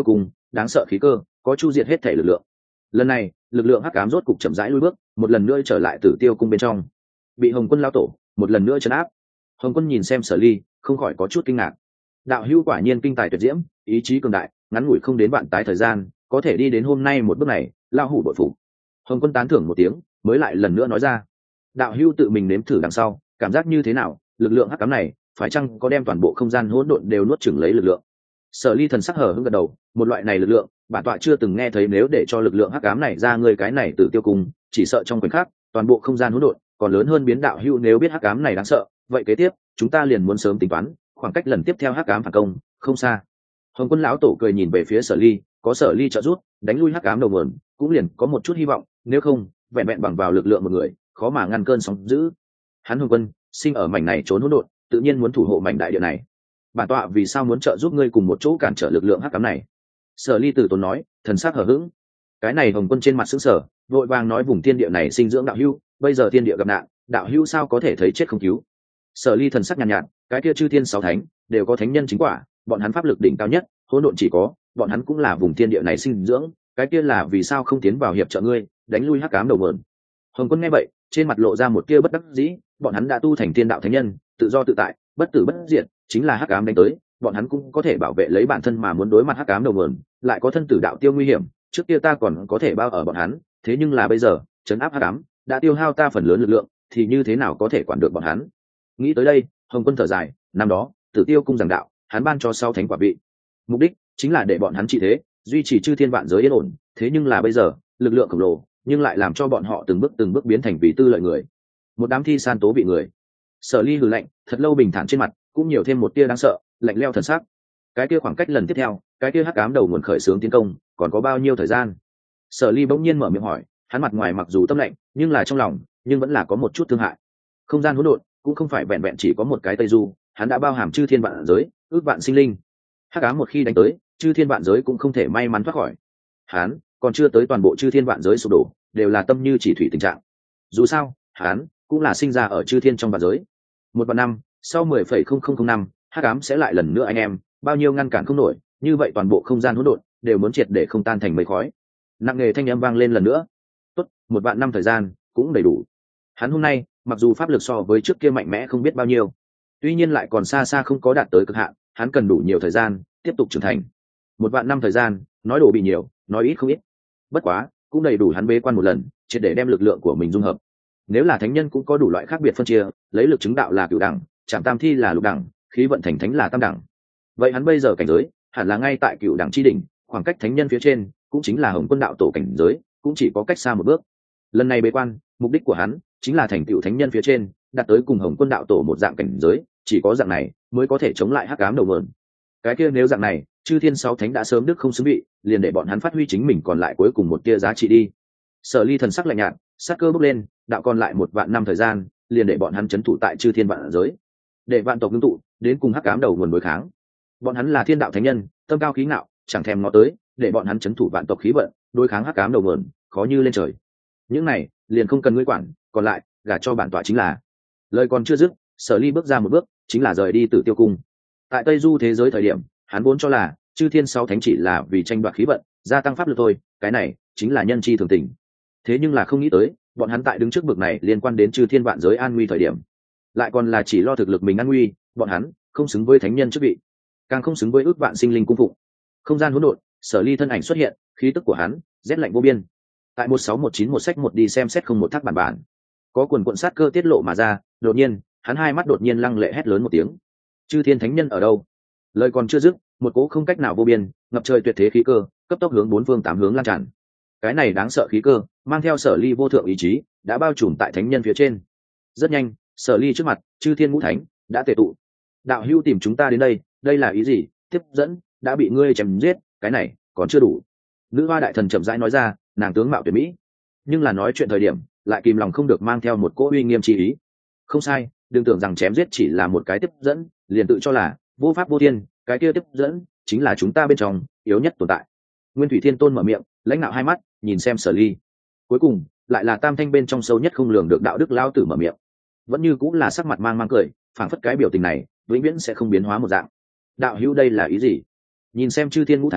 đáng sợ khí cơ có chu diệt hết thể lực lượng. Lần này lực lượng hắc ám rốt cục chậm rãi lui bước, một lần nữa trở lại Tử Tiêu cung bên trong, bị Hồng Quân lão tổ một lần nữa trấn áp. Hồng Quân nhìn xem Sở Ly không khỏi có chút kinh ngạc. Đạo hữu quả nhiên kinh tài tuyệt diễm, ý chí cường đại, ngắn ngủi không đến vạn tái thời gian có thể đi đến hôm nay một bước này, lao hủ bội phục. Hồng Quân tán thưởng một tiếng mới lại lần nữa nói ra, đạo hữu tự mình nếm thử đằng sau cảm giác như thế nào? Lực lượng hắc ám này phải chăng có đem toàn bộ không gian hỗn độn đều nuốt chửng lấy lực lượng? Sở Ly thần sắc hở hững gật đầu, một loại này lực lượng bản tọa chưa từng nghe thấy, nếu để cho lực lượng hắc ám này ra người cái này Tử Tiêu cung, chỉ sợ trong khoảnh khắc toàn bộ không gian hỗn độn còn lớn hơn biến. Đạo hữu nếu biết hắc ám này đáng sợ, vậy kế tiếp chúng ta liền muốn sớm tính toán, khoảng cách lần tiếp theo hắc ám phản công không xa. Hồng Quân lão tổ cười nhìn về phía Sở Ly, có Sở Ly trợ giúp đánh lui hắc ám đầu nguồn, cũng liền có một chút hy vọng, nếu không vẹn vẹn bằng vào lực lượng một người khó mà ngăn cơn sóng dữ. Hắn Hồng Quân sinh ở mảnh này trốn hỗn độn, tự nhiên muốn thủ hộ mảnh đại địa này. Bản tọa vì sao muốn trợ giúp ngươi cùng một chỗ cản trở lực lượng hắc ám này? Sở Ly từ tốn nói, thần sắc hở hững. Cái này Hồng Quân trên mặt sững sờ, vội vàng nói, vùng thiên địa này sinh dưỡng đạo hữu, bây giờ thiên địa gặp nạn, đạo hữu sao có thể thấy chết không cứu? Sở Ly thần sắc nhàn nhạt, nhạt, cái kia chư thiên sáu thánh đều có thánh nhân chính quả, bọn hắn pháp lực đỉnh cao nhất, hỗn độn chỉ có, bọn hắn cũng là vùng thiên địa này sinh dưỡng, cái kia là vì sao không tiến vào hiệp trợ ngươi, đánh lui hắc ám đầu mượn. Hồng Quân nghe vậy, trên mặt lộ ra một tia bất đắc dĩ, bọn hắn đã tu thành thiên đạo thánh nhân, tự do tự tại, bất tử bất diệt, chính là hắc ám đánh tới, bọn hắn cũng có thể bảo vệ lấy bản thân, mà muốn đối mặt hắc ám đầu mượn, lại có thân tử đạo tiêu nguy hiểm, trước kia ta còn có thể bao ở bọn hắn, thế nhưng là bây giờ, trấn áp hắc ám đã tiêu hao ta phần lớn lực lượng, thì như thế nào có thể quản được bọn hắn? Nghĩ tới đây, Hồng Quân thở dài, năm đó Tử Tiêu cung giảng đạo, hắn ban cho sáu thánh quả vị, mục đích chính là để bọn hắn trị thế, duy trì chư thiên vạn giới yên ổn, thế nhưng là bây giờ lực lượng khổng lồ nhưng lại làm cho bọn họ từng bước từng bước biến thành vì tư lợi người, một đám thi san tố bị người. Sở Ly hừ lạnh, thật lâu bình thản trên mặt cũng nhiều thêm một tia đáng sợ, lạnh lẽo thần sắc. Cái kia khoảng cách lần tiếp theo, cái kia hắc ám đầu nguồn khởi xướng tiến công còn có bao nhiêu thời gian? Sở Ly bỗng nhiên mở miệng hỏi, hắn mặt ngoài mặc dù tâm lạnh nhưng là trong lòng nhưng vẫn là có một chút thương hại. Không gian hỗn độn cũng không phải vẹn vẹn chỉ có một cái Tây Du, hắn đã bao hàm chư thiên vạn giới, ước vạn sinh linh. Hắc ám một khi đánh tới, chư thiên vạn giới cũng không thể may mắn thoát khỏi. Hắn còn chưa tới toàn bộ chư thiên vạn giới sụp đổ, đều là tâm như chỉ thủy tình trạng. Dù sao, hắn cũng là sinh ra ở chư thiên trong vạn giới. Một vạn năm, sau mười phẩy không không không năm, hắc ám sẽ lại lần nữa anh em, bao nhiêu ngăn cản không nổi, như vậy toàn bộ không gian hỗn độn đều muốn triệt để không tan thành mây khói. Nặng nề thanh âm vang lên lần nữa. Tốt, một vạn năm thời gian cũng đầy đủ. Hắn hôm nay mặc dù pháp lực so với trước kia mạnh mẽ không biết bao nhiêu, tuy nhiên lại còn xa xa không có đạt tới cực hạn, hắn cần đủ nhiều thời gian tiếp tục trưởng thành. Một vạn năm thời gian, nói đủ bị nhiều, nói ít không ít. Bất quá cũng đầy đủ hắn bế quan một lần, triệt để đem lực lượng của mình dung hợp. Nếu là thánh nhân cũng có đủ loại khác biệt phân chia, lấy lực chứng đạo là cửu đẳng, chạm tam thi là lục đẳng, khí vận thành thánh là tam đẳng. Vậy hắn bây giờ cảnh giới hẳn là ngay tại cửu đẳng chi đỉnh, khoảng cách thánh nhân phía trên cũng chính là Hồng Quân đạo tổ cảnh giới, cũng chỉ có cách xa một bước. Lần này bế quan, mục đích của hắn chính là thành tựu thánh nhân phía trên, đạt tới cùng Hồng Quân đạo tổ một dạng cảnh giới, chỉ có dạng này mới có thể chống lại hắc ám đầu mượn. Cái kia nếu dạng này, chư thiên sáu thánh đã sớm đức không xứng bị, liền để bọn hắn phát huy chính mình còn lại cuối cùng một tia giá trị đi. Sở Ly thần sắc lạnh nhạt, sát cơ bốc lên, đạo còn lại một vạn năm thời gian, liền để bọn hắn trấn thủ tại chư thiên vạn giới, để vạn tộc ngưng tụ đến cùng hắc ám đầu nguồn đối kháng. Bọn hắn là thiên đạo thánh nhân, tâm cao khí ngạo, chẳng thèm ngó tới, để bọn hắn trấn thủ vạn tộc khí vận, đối kháng hắc ám đầu nguồn, khó như lên trời. Những này liền không cần ngươi quản, còn lại gả cho bản tọa chính là. Lời còn chưa dứt, Sở Ly bước ra một bước, chính là rời đi Tử Tiêu cung. Tại Tây Du thế giới thời điểm, hắn vốn cho là chư thiên sáu thánh chỉ là vì tranh đoạt khí vận, gia tăng pháp lực thôi, cái này chính là nhân chi thường tình. Thế nhưng là không nghĩ tới, bọn hắn tại đứng trước bực này liên quan đến chư thiên vạn giới an nguy thời điểm, lại còn là chỉ lo thực lực mình an nguy, bọn hắn không xứng với thánh nhân chức vị, càng không xứng với ước vạn sinh linh cung phụng. Không gian hỗn độn, Sở Ly thân ảnh xuất hiện, khí tức của hắn rét lạnh vô biên. Tại một sáu một chín một sách một đi xem xét không một thác bản bản, có quần quận sát cơ tiết lộ mà ra, đột nhiên hắn hai mắt đột nhiên lăng lệ hét lớn một tiếng, chư thiên thánh nhân ở đâu? Lời còn chưa dứt, một cỗ không cách nào vô biên, ngập trời tuyệt thế khí cơ cấp tốc hướng bốn phương tám hướng lan tràn. Cái này đáng sợ khí cơ mang theo Sở Ly vô thượng ý chí, đã bao trùm tại thánh nhân phía trên. Rất nhanh, Sở Ly trước mặt chư thiên ngũ thánh đã tề tụ. Đạo hữu tìm chúng ta đến đây, đây là ý gì? Tiếp dẫn đã bị ngươi chém giết, cái này còn chưa đủ. Nữ hoa đại thần chậm rãi nói ra, nàng tướng mạo tuyệt mỹ, nhưng là nói chuyện thời điểm lại kìm lòng không được mang theo một cỗ uy nghiêm chi ý. Không sai, đừng tưởng rằng chém giết chỉ là một cái tiếp dẫn liền tự cho là vô pháp vô thiên, cái kia tiếp dẫn chính là chúng ta bên trong yếu nhất tồn tại. Nguyên Thủy Thiên Tôn mở miệng, lãnh đạo hai mắt nhìn xem Sở Ly. Cuối cùng lại là tam thanh bên trong sâu nhất không lường được đạo đức lao tử mở miệng, vẫn như cũng là sắc mặt mang mang cười, phảng phất cái biểu tình này vĩnh viễn sẽ không biến hóa một dạng. Đạo hữu đây là ý gì? Nhìn xem chư thiên ngũ thánh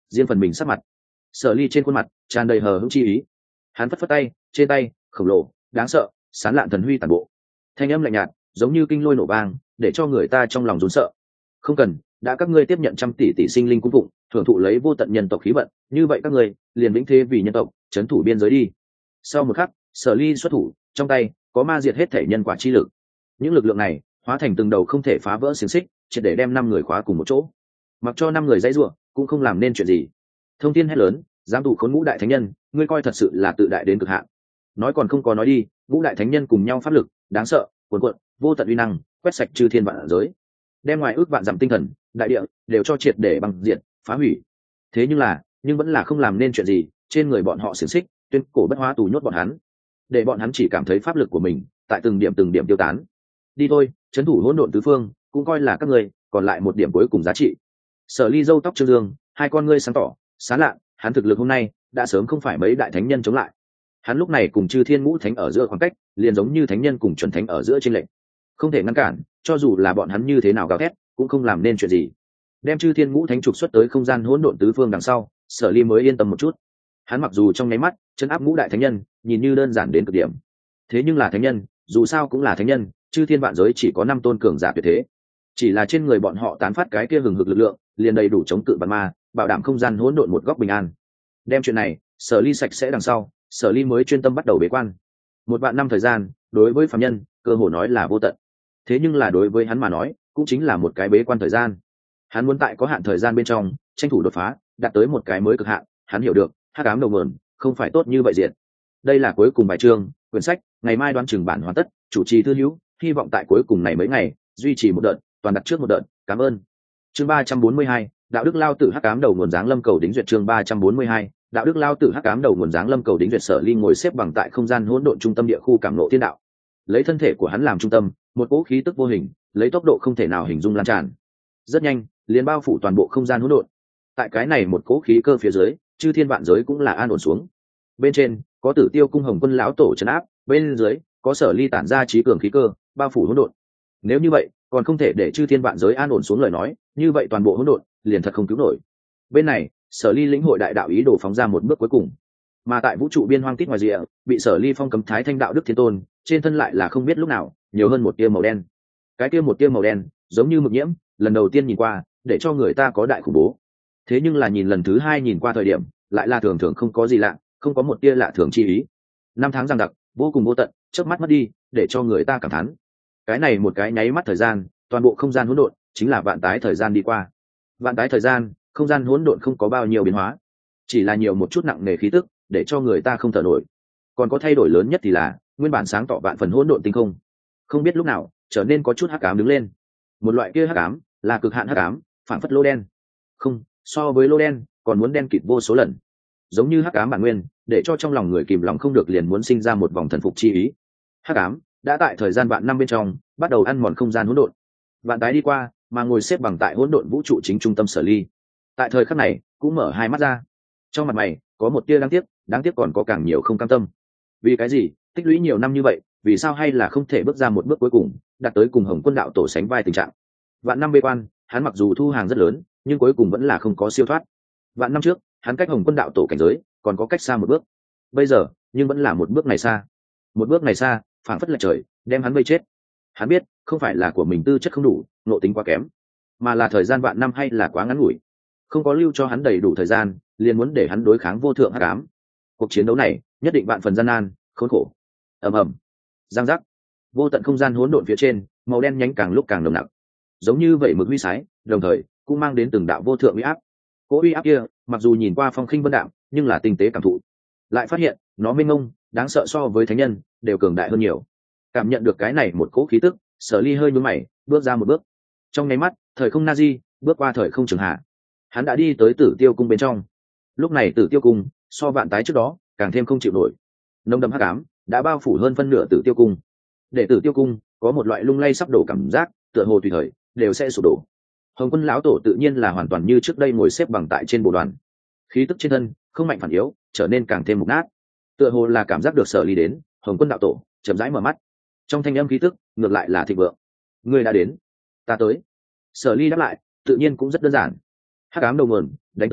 riêng phần mình sắc mặt. Sở Ly trên khuôn mặt tràn đầy hờ hững chi ý, hắn phất phất tay, trên tay khổng lồ đáng sợ sán lạn thần huy tàn bộ, thanh âm lạnh nhạt giống như kinh lôi nổ vang, để cho người ta trong lòng run sợ. Không cần, đã các ngươi tiếp nhận trăm tỷ tỷ sinh linh cung phụng, thưởng thụ lấy vô tận nhân tộc khí vận, như vậy các ngươi liền vĩnh thế vì nhân tộc trấn thủ biên giới đi. Sau một khắc, Sở Ly xuất thủ, trong tay có ma diệt hết thể nhân quả chi lực. Những lực lượng này hóa thành từng đầu không thể phá vỡ xiềng xích, triệt để đem năm người khóa cùng một chỗ. Mặc cho năm người dãy rủa, cũng không làm nên chuyện gì. Thông Thiên hét lớn, dám tụ khốn ngũ đại thánh nhân, ngươi coi thật sự là tự đại đến cực hạn. Nói còn không có nói đi, ngũ đại thánh nhân cùng nhau pháp lực đáng sợ, cuồn cuộn, vô tận uy năng, quét sạch chư thiên vạn giới, đem ngoài ước vạn dặm tinh thần, đại địa đều cho triệt để băng diệt, phá hủy. Thế nhưng là, nhưng vẫn là không làm nên chuyện gì, trên người bọn họ xiềng xích, tuyên cổ bất hóa tù nhốt bọn hắn, để bọn hắn chỉ cảm thấy pháp lực của mình tại từng điểm từng điểm tiêu tán. Đi thôi, trấn thủ hỗn độn tứ phương, cũng coi là các ngươi còn lại một điểm cuối cùng giá trị. Sở Ly râu tóc trương dương, hai con ngươi sáng tỏ sáng lạ, hắn thực lực hôm nay đã sớm không phải mấy đại thánh nhân chống lại. Hắn lúc này cùng chư thiên ngũ thánh ở giữa khoảng cách liền giống như thánh nhân cùng chuẩn thánh ở giữa trên lệnh, không thể ngăn cản, cho dù là bọn hắn như thế nào gào thét cũng không làm nên chuyện gì. Đem chư thiên ngũ thánh trục xuất tới không gian hỗn độn tứ phương đằng sau, Sở Ly mới yên tâm một chút. Hắn mặc dù trong nháy mắt chân áp ngũ đại thánh nhân nhìn như đơn giản đến cực điểm, thế nhưng là thánh nhân dù sao cũng là thánh nhân, chư thiên vạn giới chỉ có năm tôn cường giả tuyệt thế, chỉ là trên người bọn họ tán phát cái kia hừng hực lực lượng liền đầy đủ chống cự bản ma, bảo đảm không gian hỗn độn một góc bình an. Đem chuyện này Sở Ly sạch sẽ đằng sau, Sở Ly mới chuyên tâm bắt đầu bế quan. Một vạn năm thời gian đối với phàm nhân cơ hồ nói là vô tận, thế nhưng là đối với hắn mà nói cũng chính là một cái bế quan thời gian. Hắn muốn tại có hạn thời gian bên trong tranh thủ đột phá, đạt tới một cái mới cực hạn. Hắn hiểu được hắc ám đầu nguồn không phải tốt như vậy diện. Đây là cuối cùng bài chương quyển sách, ngày mai đoán chừng bản hoàn tất. Chủ trì thư hữu hy vọng tại cuối cùng này mấy ngày duy trì một đợt, toàn đặt trước một đợt, cảm ơn. Chương ba trăm bốn mươi hai, đạo đức lao tử hắc ám đầu nguồn dáng lâm cầu đính duyệt. Chương ba trăm bốn mươi hai, đạo đức lao tử hắc ám đầu nguồn dáng lâm cầu đính duyệt. Sở Ly ngồi xếp bằng tại không gian hỗn độn trung tâm địa khu cảm nộ thiên đạo, lấy thân thể của hắn làm trung tâm, một cỗ khí tức vô hình lấy tốc độ không thể nào hình dung lan tràn, rất nhanh liền bao phủ toàn bộ không gian hỗn độn. Tại cái này một cỗ khí cơ phía dưới, chư thiên vạn giới cũng là an ổn xuống. Bên trên có Tử Tiêu cung Hồng Quân lão tổ trấn áp, bên dưới có Sở Ly tản ra trí cường khí cơ bao phủ hỗn độn. Nếu như vậy còn không thể để chư thiên vạn giới an ổn xuống lời nói, như vậy toàn bộ hỗn độn liền thật không cứu nổi. Bên này Sở Ly lĩnh hội đại đạo ý đồ phóng ra một bước cuối cùng, mà tại vũ trụ biên hoang tít ngoài rìa, bị Sở Ly phong cấm thái thanh đạo đức thiên tôn trên thân lại là không biết lúc nào nhiều hơn một tia màu đen. Cái tia một tia màu đen giống như mực nhiễm, lần đầu tiên nhìn qua để cho người ta có đại khủng bố, thế nhưng là nhìn lần thứ hai nhìn qua thời điểm lại là thường thường không có gì lạ, không có một tia lạ thường chi ý. Năm tháng giằng đặc vô cùng vô tận, chớp mắt mất đi, để cho người ta cảm thán. Cái này một cái nháy mắt thời gian, toàn bộ không gian hỗn độn chính là vạn tái thời gian đi qua. Vạn tái thời gian, không gian hỗn độn không có bao nhiêu biến hóa, chỉ là nhiều một chút nặng nề khí tức, để cho người ta không thở nổi. Còn có thay đổi lớn nhất thì là nguyên bản sáng tỏ vạn phần hỗn độn tinh không, không biết lúc nào trở nên có chút hắc ám đứng lên. Một loại kia hắc ám là cực hạn hắc ám, phản phất lô đen. Không, so với lô đen còn muốn đen kịt vô số lần, giống như hắc ám bản nguyên, để cho trong lòng người kìm lòng không được liền muốn sinh ra một vòng thần phục chi ý. Hắc ám đã tại thời gian vạn năm bên trong bắt đầu ăn mòn không gian hỗn độn. Vạn tái đi qua, mà ngồi xếp bằng tại hỗn độn vũ trụ chính trung tâm Sở Ly, tại thời khắc này cũng mở hai mắt ra. Trong mặt mày có một tia đáng tiếc, đáng tiếc còn có càng nhiều không cam tâm. Vì cái gì tích lũy nhiều năm như vậy, vì sao hay là không thể bước ra một bước cuối cùng, đạt tới cùng Hồng Quân đạo tổ sánh vai tình trạng. Vạn năm bế quan, hắn mặc dù thu hàng rất lớn, nhưng cuối cùng vẫn là không có siêu thoát. Vạn năm trước hắn cách Hồng Quân đạo tổ cảnh giới còn có cách xa một bước, bây giờ nhưng vẫn là một bước này xa. Một bước này xa phảng phất là trời đem hắn vây chết. Hắn biết không phải là của mình tư chất không đủ, nội tính quá kém, mà là thời gian vạn năm hay là quá ngắn ngủi, không có lưu cho hắn đầy đủ thời gian, liền muốn để hắn đối kháng vô thượng hắc ám. Cuộc chiến đấu này nhất định vạn phần gian nan khốn khổ. Ầm ầm, giang giác, vô tận không gian hỗn độn phía trên, màu đen nhánh càng lúc càng nồng nặc, giống như vậy mực huy sái, đồng thời cũng mang đến từng đạo vô thượng uy áp. Cỗ uy áp kia mặc dù nhìn qua phong khinh vân đạm, nhưng là tinh tế cảm thụ lại phát hiện nó mênh mông đáng sợ, so với thánh nhân đều cường đại hơn nhiều. Cảm nhận được cái này một cỗ khí tức, Sở Ly hơi nhướng mày, bước ra một bước. Trong nháy mắt thời không na di, bước qua thời không trường hạ, hắn đã đi tới Tử Tiêu cung bên trong. Lúc này Tử Tiêu cung so vạn tái trước đó càng thêm không chịu nổi, nồng đậm hắc ám đã bao phủ hơn phân nửa Tử Tiêu cung, để Tử Tiêu cung có một loại lung lay sắp đổ cảm giác, tựa hồ tùy thời đều sẽ sụp đổ. Hồng Quân lão tổ tự nhiên là hoàn toàn như trước đây ngồi xếp bằng tại trên bồ đoàn, khí tức trên thân không mạnh phản yếu, trở nên càng thêm mục nát. Tựa hồ là cảm giác được Sở Ly đến, Hồng Quân đạo tổ chậm rãi mở mắt, trong thanh âm khí tức ngược lại là thịnh vượng. Ngươi đã đến, ta tới. Sở Ly đáp lại tự nhiên cũng rất đơn giản. Hắc ám đầu nguồn đánh tới,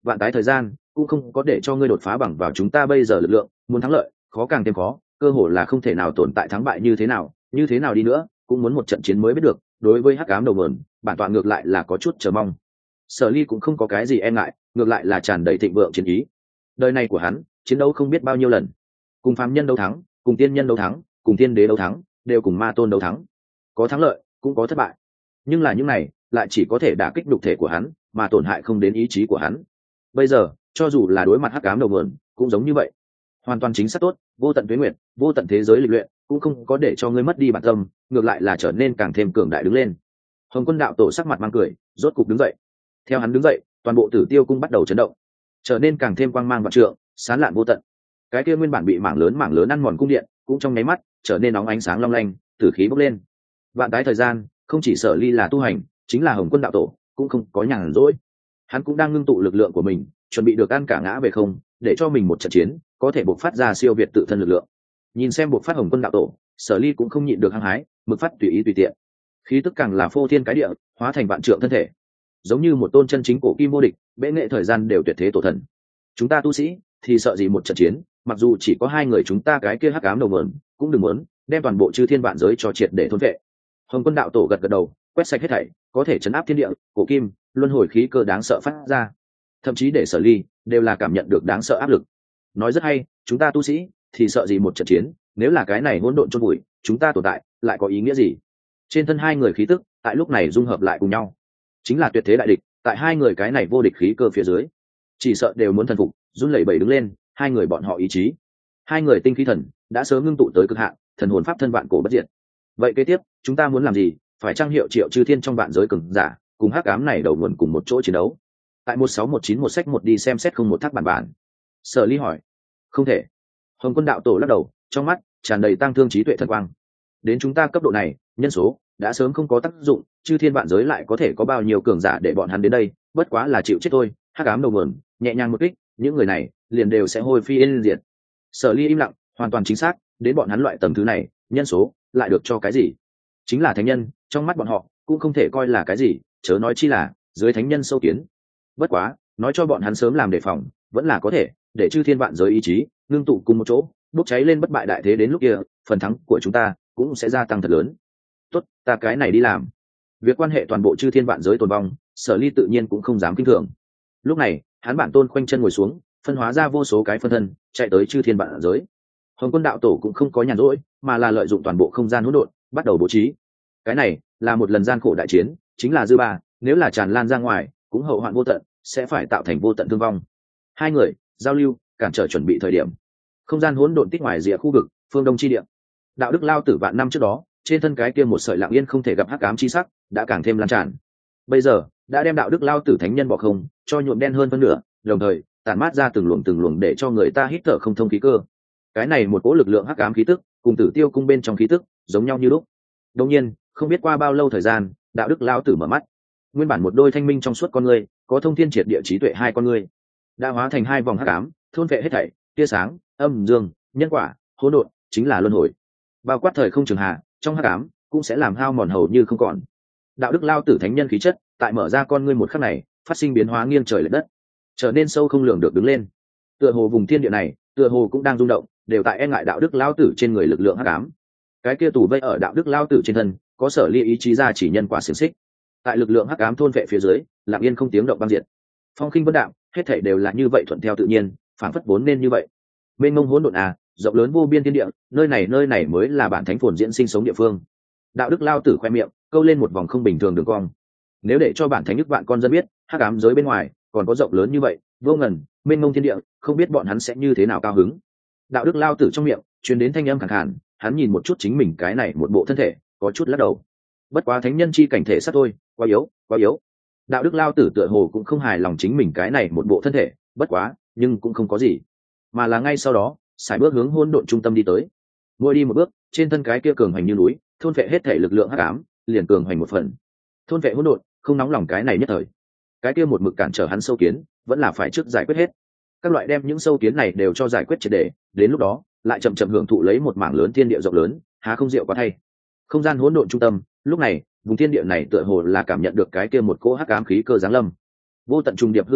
vạn tái thời gian cũng không có để cho ngươi đột phá bằng vào chúng ta bây giờ lực lượng, muốn thắng lợi khó càng thêm khó, cơ hội là không thể nào tồn tại thắng bại như thế nào, như thế nào đi nữa cũng muốn một trận chiến mới biết được. Đối với hắc ám đầu mườn, bản tọa ngược lại là có chút chờ mong. Sở Ly cũng không có cái gì e ngại, ngược lại là tràn đầy thịnh vượng chiến ý. Đời này của hắn chiến đấu không biết bao nhiêu lần, cùng phàm nhân đấu thắng, cùng tiên nhân đấu thắng, cùng tiên đế đấu thắng, đều cùng ma tôn đấu thắng, có thắng lợi cũng có thất bại, nhưng là những này lại chỉ có thể đả kích nhục thể của hắn mà tổn hại không đến ý chí của hắn. Bây giờ cho dù là đối mặt hắc ám đầu mườn cũng giống như vậy, hoàn toàn chính xác tốt, vô tận tuế nguyện, vô tận thế giới lịch luyện cũng không có để cho ngươi mất đi bản tâm, ngược lại là trở nên càng thêm cường đại đứng lên. Hồng Quân đạo tổ sắc mặt mang cười, rốt cục đứng dậy. Theo hắn đứng dậy, toàn bộ Tử Tiêu cung bắt đầu chấn động, trở nên càng thêm quang mang vạn trượng, sáng lạn vô tận. Cái kia nguyên bản bị mảng lớn mảng lớn ăn mòn cung điện cũng trong nháy mắt trở nên nóng ánh sáng long lanh, tử khí bốc lên. Vạn tái thời gian, không chỉ Sở Ly là tu hành, chính là Hồng Quân đạo tổ cũng không có nhàn rỗi. Hắn cũng đang ngưng tụ lực lượng của mình, chuẩn bị được ăn cả ngã về không, để cho mình một trận chiến có thể bộc phát ra siêu việt tự thân lực lượng. Nhìn xem bộc phát Hồng Quân đạo tổ, Sở Ly cũng không nhịn được hăng hái, mực phát tùy ý tùy tiện. Khí tức càng là phô thiên cái địa, hóa thành vạn trượng thân thể, giống như một tôn chân chính cổ kim vô địch, bệ nghệ thời gian đều tuyệt thế tổ thần. Chúng ta tu sĩ thì sợ gì một trận chiến, mặc dù chỉ có hai người chúng ta cái kia hắc ám đầu mượn, cũng đừng muốn đem toàn bộ chư thiên vạn giới cho triệt để thôn vệ. Hồng Quân đạo tổ gật gật đầu, quét sạch hết thảy, có thể chấn áp thiên địa, cổ kim, luân hồi khí cơ đáng sợ phát ra. Thậm chí để Sở Ly đều là cảm nhận được đáng sợ áp lực. Nói rất hay, chúng ta tu sĩ thì sợ gì một trận chiến, nếu là cái này hỗn độn chôn bụi, chúng ta tồn tại lại có ý nghĩa gì? Trên thân hai người khí tức tại lúc này dung hợp lại cùng nhau, chính là tuyệt thế đại địch. Tại hai người cái này vô địch khí cơ phía dưới, chỉ sợ đều muốn thần phục, run lẩy bẩy đứng lên. Hai người bọn họ ý chí, hai người tinh khí thần đã sớm ngưng tụ tới cực hạn, thần hồn pháp thân vạn cổ bất diệt. Vậy kế tiếp chúng ta muốn làm gì? Phải trang hiệu triệu chư thiên trong vạn giới cường giả cùng hắc ám này đầu nguồn cùng một chỗ chiến đấu. Tại một sáu một chín một sách một đi xem xét không một thác bản bản. Sở Ly hỏi. Không thể. Hồng Quân đạo tổ lắc đầu, trong mắt tràn đầy tăng thương trí tuệ thần quang. Đến chúng ta cấp độ này, nhân số đã sớm không có tác dụng, chư thiên vạn giới lại có thể có bao nhiêu cường giả để bọn hắn đến đây, bất quá là chịu chết thôi. Hắc ám đầu nguồn nhẹ nhàng một kích, những người này liền đều sẽ hôi phi yên diệt. Sở Ly im lặng, hoàn toàn chính xác, đến bọn hắn loại tầm thứ này, nhân số lại được cho cái gì? Chính là thánh nhân, trong mắt bọn họ cũng không thể coi là cái gì, chớ nói chi là dưới thánh nhân sâu kiến. Bất quá, nói cho bọn hắn sớm làm đề phòng, vẫn là có thể, để chư thiên vạn giới ý chí ngưng tụ cùng một chỗ, bốc cháy lên bất bại đại thế, đến lúc kia, phần thắng của chúng ta cũng sẽ gia tăng thật lớn. Tốt, ta cái này đi làm. Việc quan hệ toàn bộ chư thiên vạn giới tồn vong, Sở Ly tự nhiên cũng không dám kinh thường. Lúc này, hắn bản tôn khoanh chân ngồi xuống, phân hóa ra vô số cái phân thân, chạy tới chư thiên vạn giới. Hồng Quân đạo tổ cũng không có nhàn rỗi, mà là lợi dụng toàn bộ không gian hỗn độn, bắt đầu bố trí. Cái này là một lần gian khổ đại chiến, chính là dư ba, nếu là tràn lan ra ngoài, cũng hậu hoạn vô tận, sẽ phải tạo thành vô tận thương vong. Hai người giao lưu, cản trở chuẩn bị thời điểm, không gian hỗn độn tích ngoài rìa khu vực phương đông chi địa. Đạo đức lao tử vạn năm trước đó, trên thân cái kia một sợi lặng yên không thể gặp hắc ám chi sắc, đã càng thêm lan tràn. Bây giờ đã đem đạo đức lao tử thánh nhân bỏ không, cho nhuộm đen hơn phân nửa, đồng thời tản mát ra từng luồng từng luồng để cho người ta hít thở không thông khí cơ. Cái này một cỗ lực lượng hắc ám khí tức, cùng Tử Tiêu cung bên trong khí tức giống nhau như lúc. Đương nhiên, không biết qua bao lâu thời gian, đạo đức lão tử mở mắt. Nguyên bản một đôi thanh minh trong suốt con người, có thông thiên triệt địa trí tuệ hai con người, đã hóa thành hai vòng hắc ám, thôn vệ hết thảy, tia sáng, âm dương, nhân quả, hỗn độn, chính là luân hồi. Bao quát thời không trường hạ, trong hắc ám cũng sẽ làm hao mòn hầu như không còn. Đạo đức lão tử thánh nhân khí chất, tại mở ra con ngươi một khắc này, phát sinh biến hóa nghiêng trời lệch đất, trở nên sâu không lường được đứng lên. Tựa hồ vùng thiên địa này, tựa hồ cũng đang rung động, đều tại e ngại đạo đức lão tử trên người lực lượng hắc ám. Cái kia tù vây ở đạo đức lão tử trên thân, có Sở Ly ý chí ra chỉ nhân quả xiển xích. Tại lực lượng hắc ám thôn vệ phía dưới, lặng yên không tiếng động băng diệt. Phong khinh vân đạm, hết thảy đều là như vậy thuận theo tự nhiên, phản phất vốn nên như vậy. Mênh mông hỗn độn à, rộng lớn vô biên thiên địa, nơi này nơi này mới là bản thánh phồn diễn sinh sống địa phương. Đạo đức lão tử khoe miệng, câu lên một vòng không bình thường đường cong. Nếu để cho bản thánh đức vạn con dân biết, hắc ám giới bên ngoài còn có rộng lớn như vậy, vô ngần, mênh mông thiên địa, không biết bọn hắn sẽ như thế nào cao hứng. Đạo đức lao tử trong miệng truyền đến thanh âm khàn khàn, hắn nhìn một chút chính mình cái này một bộ thân thể, có chút lắc đầu. Bất quá thánh nhân chi cảnh thể sát thôi, quá yếu, quá yếu. Đạo đức lao tử tựa hồ cũng không hài lòng chính mình cái này một bộ thân thể, bất quá, nhưng cũng không có gì, mà là ngay sau đó, sải bước hướng hỗn độn trung tâm đi tới. Mỗi đi một bước, trên thân cái kia cường hành như núi, thôn vệ hết thể lực lượng hắc ám, liền cường hành một phần. Thôn vệ hỗn độn, không nóng lòng cái này nhất thời. Cái kia một mực cản trở hắn sâu kiến, vẫn là phải trước giải quyết hết. Các loại đem những sâu kiến này đều cho giải quyết triệt để, đến lúc đó lại chậm chậm hưởng thụ lấy một mảng lớn thiên địa rộng lớn, há không diệu quá thay. Không gian hỗn độn trung tâm, lúc này vùng thiên địa này tựa hồ là cảm nhận được cái kia một cỗ hắc ám khí cơ giáng lâm. Vô tận trùng điệp hư không,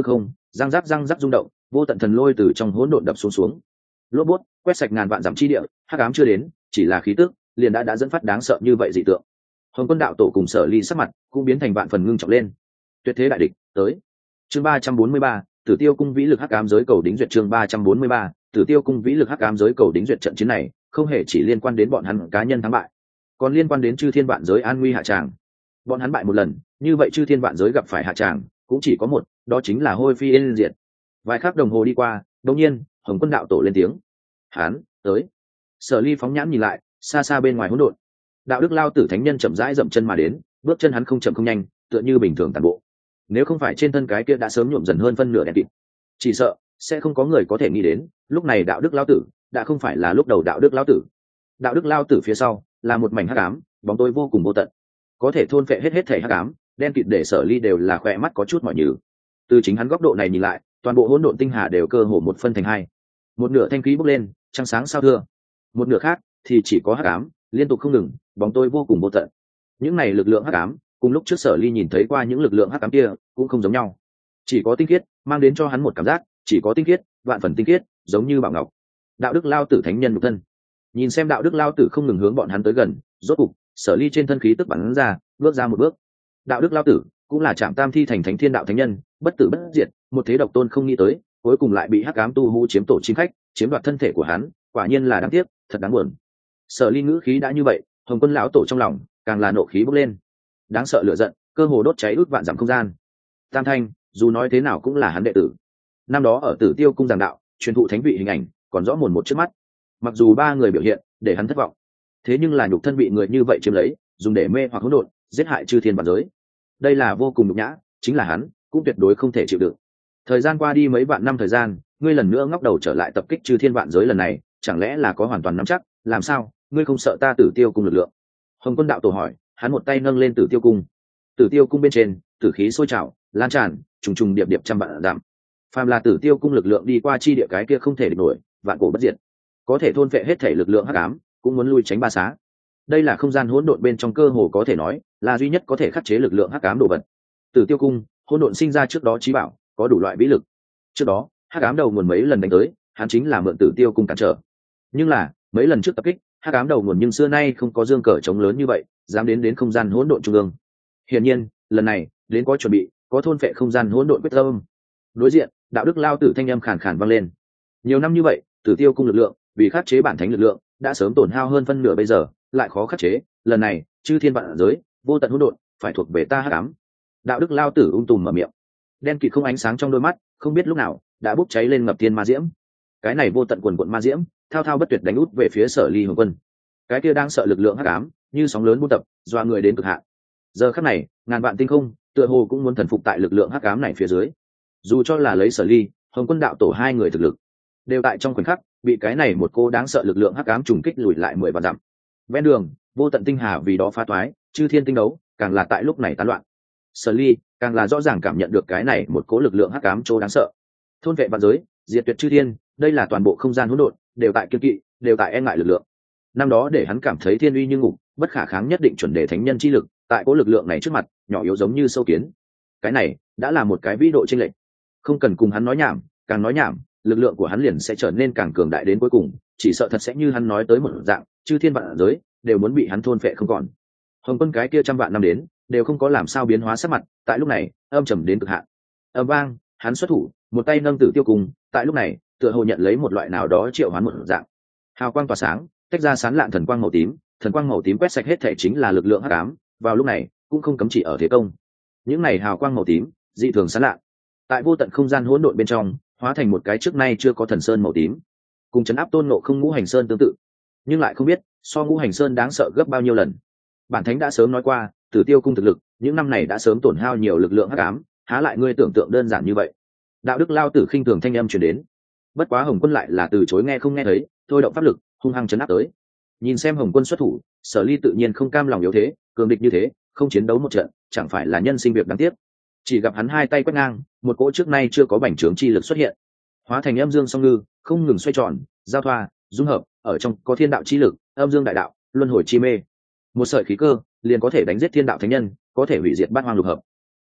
răng rắc răng rắc rung động, vô tận thần lôi từ trong hỗn độn đập xuống xuống, lốp bút quét sạch ngàn vạn dặm chi địa. Hắc ám chưa đến, chỉ là khí tức liền đã đã dẫn phát đáng sợ như vậy dị tượng. Hồng Quân đạo tổ cùng Sở Ly sắc mặt cũng biến thành vạn phần ngưng trọng lên. Tuyệt thế đại địch tới. Chương ba trăm bốn mươi ba, Tử Tiêu cung vĩ lực hắc ám giới cầu đính duyệt. Chương ba trăm bốn mươi ba, Tử Tiêu cung vĩ lực hắc ám giới cầu đính duyệt. Trận chiến này không hề chỉ liên quan đến bọn hắn cá nhân thắng bại, còn liên quan đến chư thiên vạn giới an nguy hạ tràng. Bọn hắn bại một lần, như vậy chư thiên vạn giới gặp phải hạ tràng cũng chỉ có một, đó chính là hôi phi yên diệt. Vài khắc đồng hồ đi qua, đột nhiên Hồng Quân đạo tổ lên tiếng: "Hán, tới." Sở Ly phóng nhãn nhìn lại, xa xa bên ngoài hỗn độn, đạo đức lao tử thánh nhân chậm rãi dậm chân mà đến, bước chân hắn không chậm không nhanh, tựa như bình thường tàn bộ. Nếu không phải trên thân cái kia đã sớm nhuộm dần hơn phân nửa đen kịt, chỉ sợ sẽ không có người có thể nghĩ đến lúc này đạo đức lao tử đã không phải là lúc đầu đạo đức lao tử. Đạo đức lao tử phía sau là một mảnh hắc ám, bóng tối vô cùng vô tận, có thể thôn phệ hết hết thể hắc ám đen kịt, để Sở Ly đều là khỏe mắt có chút mỏi nhừ. Từ chính hắn góc độ này nhìn lại, toàn bộ hỗn độn tinh hà đều cơ hồ một phân thành hai, một nửa thanh khí bốc lên, trăng sáng sao thưa, một nửa khác thì chỉ có hắc ám liên tục không ngừng, bóng tối vô cùng vô tận. Những này lực lượng hắc ám cùng lúc trước Sở Ly nhìn thấy qua những lực lượng hắc ám kia cũng không giống nhau, chỉ có tinh khiết, mang đến cho hắn một cảm giác chỉ có tinh khiết, vạn phần tinh khiết, giống như bảo ngọc. Đạo đức lao tử thánh nhân nhục thân, nhìn xem đạo đức lao tử không ngừng hướng bọn hắn tới gần, rốt cục Sở Ly trên thân khí tức bắn ra, bước ra một bước. Đạo đức lao tử cũng là Trạm Tam Thi thành thánh thiên đạo thánh nhân, bất tử bất diệt, một thế độc tôn không nghĩ tới, cuối cùng lại bị hắc ám tu hú chiếm tổ chim khách, chiếm đoạt thân thể của hắn, quả nhiên là đáng tiếc, thật đáng buồn. Sở Ly ngữ khí đã như vậy, Hồng Quân lão tổ trong lòng càng là nộ khí bốc lên, đáng sợ lửa giận cơ hồ đốt cháy ước vạn dặm không gian. Tam Thanh dù nói thế nào cũng là hắn đệ tử, năm đó ở Tử Tiêu cung giảng đạo, truyền thụ thánh vị hình ảnh còn rõ mồn một trước mắt. Mặc dù ba người biểu hiện để hắn thất vọng, thế nhưng là nhục thân bị người như vậy chiếm lấy, dùng để mê hoặc hỗn độn, giết hại chư thiên vạn giới, đây là vô cùng nhục nhã, chính là hắn cũng tuyệt đối không thể chịu đựng. Thời gian qua đi mấy vạn năm thời gian, ngươi lần nữa ngóc đầu trở lại tập kích chư thiên vạn giới lần này, chẳng lẽ là có hoàn toàn nắm chắc? Làm sao ngươi không sợ ta Tử Tiêu cung lực lượng? Hồng Quân đạo tổ hỏi. Hắn một tay nâng lên Tử Tiêu cung. Tử Tiêu cung bên trên tử khí sôi trào lan tràn, trùng trùng điệp điệp trăm vạn dặm. Phàm là Tử Tiêu cung lực lượng đi qua chi địa cái kia không thể địch nổi, vạn cổ bất diệt, có thể thôn phệ hết thể lực lượng hắc ám, cũng muốn lui tránh ba xá. Đây là không gian hỗn độn bên trong cơ hồ có thể nói là duy nhất có thể khắc chế lực lượng hắc ám đồ vật. Tử Tiêu cung hỗn độn sinh ra trước đó trí bảo, có đủ loại vĩ lực. Trước đó hắc ám đầu nguồn mấy lần đánh tới, hắn chính là mượn Tử Tiêu cung cản trở. Nhưng là mấy lần trước tập kích, hắc ám đầu nguồn nhưng xưa nay không có dương cờ trống lớn như vậy, dám đến đến không gian hỗn độn trung ương. Hiển nhiên lần này đến có chuẩn bị, có thôn phệ không gian hỗn độn quyết tâm. Đối diện đạo đức lao tử thanh âm khàn khàn vang lên. Nhiều năm như vậy, Tử Tiêu cung lực lượng vì khắc chế bản thánh lực lượng đã sớm tổn hao hơn phân nửa, bây giờ lại khó khắc chế, lần này chư thiên vạn giới vô tận hỗn độn phải thuộc về ta hắc ám. Đạo đức lao tử ung tùm mở miệng, đen kịt không ánh sáng trong đôi mắt không biết lúc nào đã bốc cháy lên ngập thiên ma diễm. Cái này vô tận quần quận ma diễm thao thao bất tuyệt đánh út về phía Sở Ly Hồng Quân. Cái kia đang sợ lực lượng hắc ám như sóng lớn buôn tập, dọa người đến cực hạn. Giờ khắc này ngàn vạn tinh không tựa hồ cũng muốn thần phục tại lực lượng hắc ám này phía dưới. Dù cho là lấy Sở Ly, Hồng Quân đạo tổ hai người thực lực đều tại trong khoảnh khắc bị cái này một cô đáng sợ lực lượng hắc ám trùng kích lùi lại mười vạn dặm. Ven đường vô tận tinh hà vì đó phá toái, chư thiên tinh đấu càng là tại lúc này tán loạn. Sở Ly càng là rõ ràng cảm nhận được cái này một cố lực lượng hắc ám chỗ đáng sợ, thôn vệ vạn giới, diệt tuyệt chư thiên. Đây là toàn bộ không gian hỗn độn đều tại kiên kỵ, đều tại e ngại lực lượng. Năm đó để hắn cảm thấy thiên uy như ngục, bất khả kháng nhất định chuẩn đề thánh nhân chi lực, tại cố lực lượng này trước mặt nhỏ yếu giống như sâu kiến. Cái này đã là một cái vĩ độ chênh lệch, không cần cùng hắn nói nhảm, càng nói nhảm lực lượng của hắn liền sẽ trở nên càng cường đại đến cuối cùng, chỉ sợ thật sẽ như hắn nói tới một dạng, chư thiên vạn giới đều muốn bị hắn thôn phệ không còn. Hồng Quân cái kia trăm vạn năm đến đều không có làm sao biến hóa sắc mặt, tại lúc này âm trầm đến cực hạn. Âm vang, hắn xuất thủ, một tay nâng Tử Tiêu cung, tại lúc này tựa hồ nhận lấy một loại nào đó triệu hoán một dạng, hào quang tỏa sáng, tách ra sáng lạn thần quang màu tím, thần quang màu tím quét sạch hết thể chính là lực lượng hắc ám. Vào lúc này cũng không cấm chỉ ở thế công, những này hào quang màu tím dị thường sáng lạn, tại vô tận không gian hỗn độn bên trong hóa thành một cái trước nay chưa có thần sơn màu tím, cùng chấn áp tôn ngộ không ngũ hành sơn tương tự, nhưng lại không biết so ngũ hành sơn đáng sợ gấp bao nhiêu lần. Bản thánh đã sớm nói qua, Tử Tiêu cung thực lực những năm này đã sớm tổn hao nhiều lực lượng hắc ám, há lại ngươi tưởng tượng đơn giản như vậy. Đạo đức lao tử khinh thường thanh âm truyền đến. Bất quá Hồng Quân lại là từ chối nghe không nghe thấy, thôi động pháp lực hung hăng chấn áp tới. Nhìn xem Hồng Quân xuất thủ, Sở Ly tự nhiên không cam lòng yếu thế, cường địch như thế không chiến đấu một trận chẳng phải là nhân sinh việc đáng tiếc. Chỉ gặp hắn hai tay quét ngang, một cỗ trước nay chưa có bành trướng chi lực xuất hiện, hóa thành âm dương song ngư, không ngừng xoay tròn, giao thoa, dung hợp, ở trong có thiên đạo chi lực, âm dương đại đạo, luân hồi chi mê. Một sợi khí cơ liền có thể đánh giết thiên đạo thánh nhân, có thể hủy diệt bát hoang lục hợp.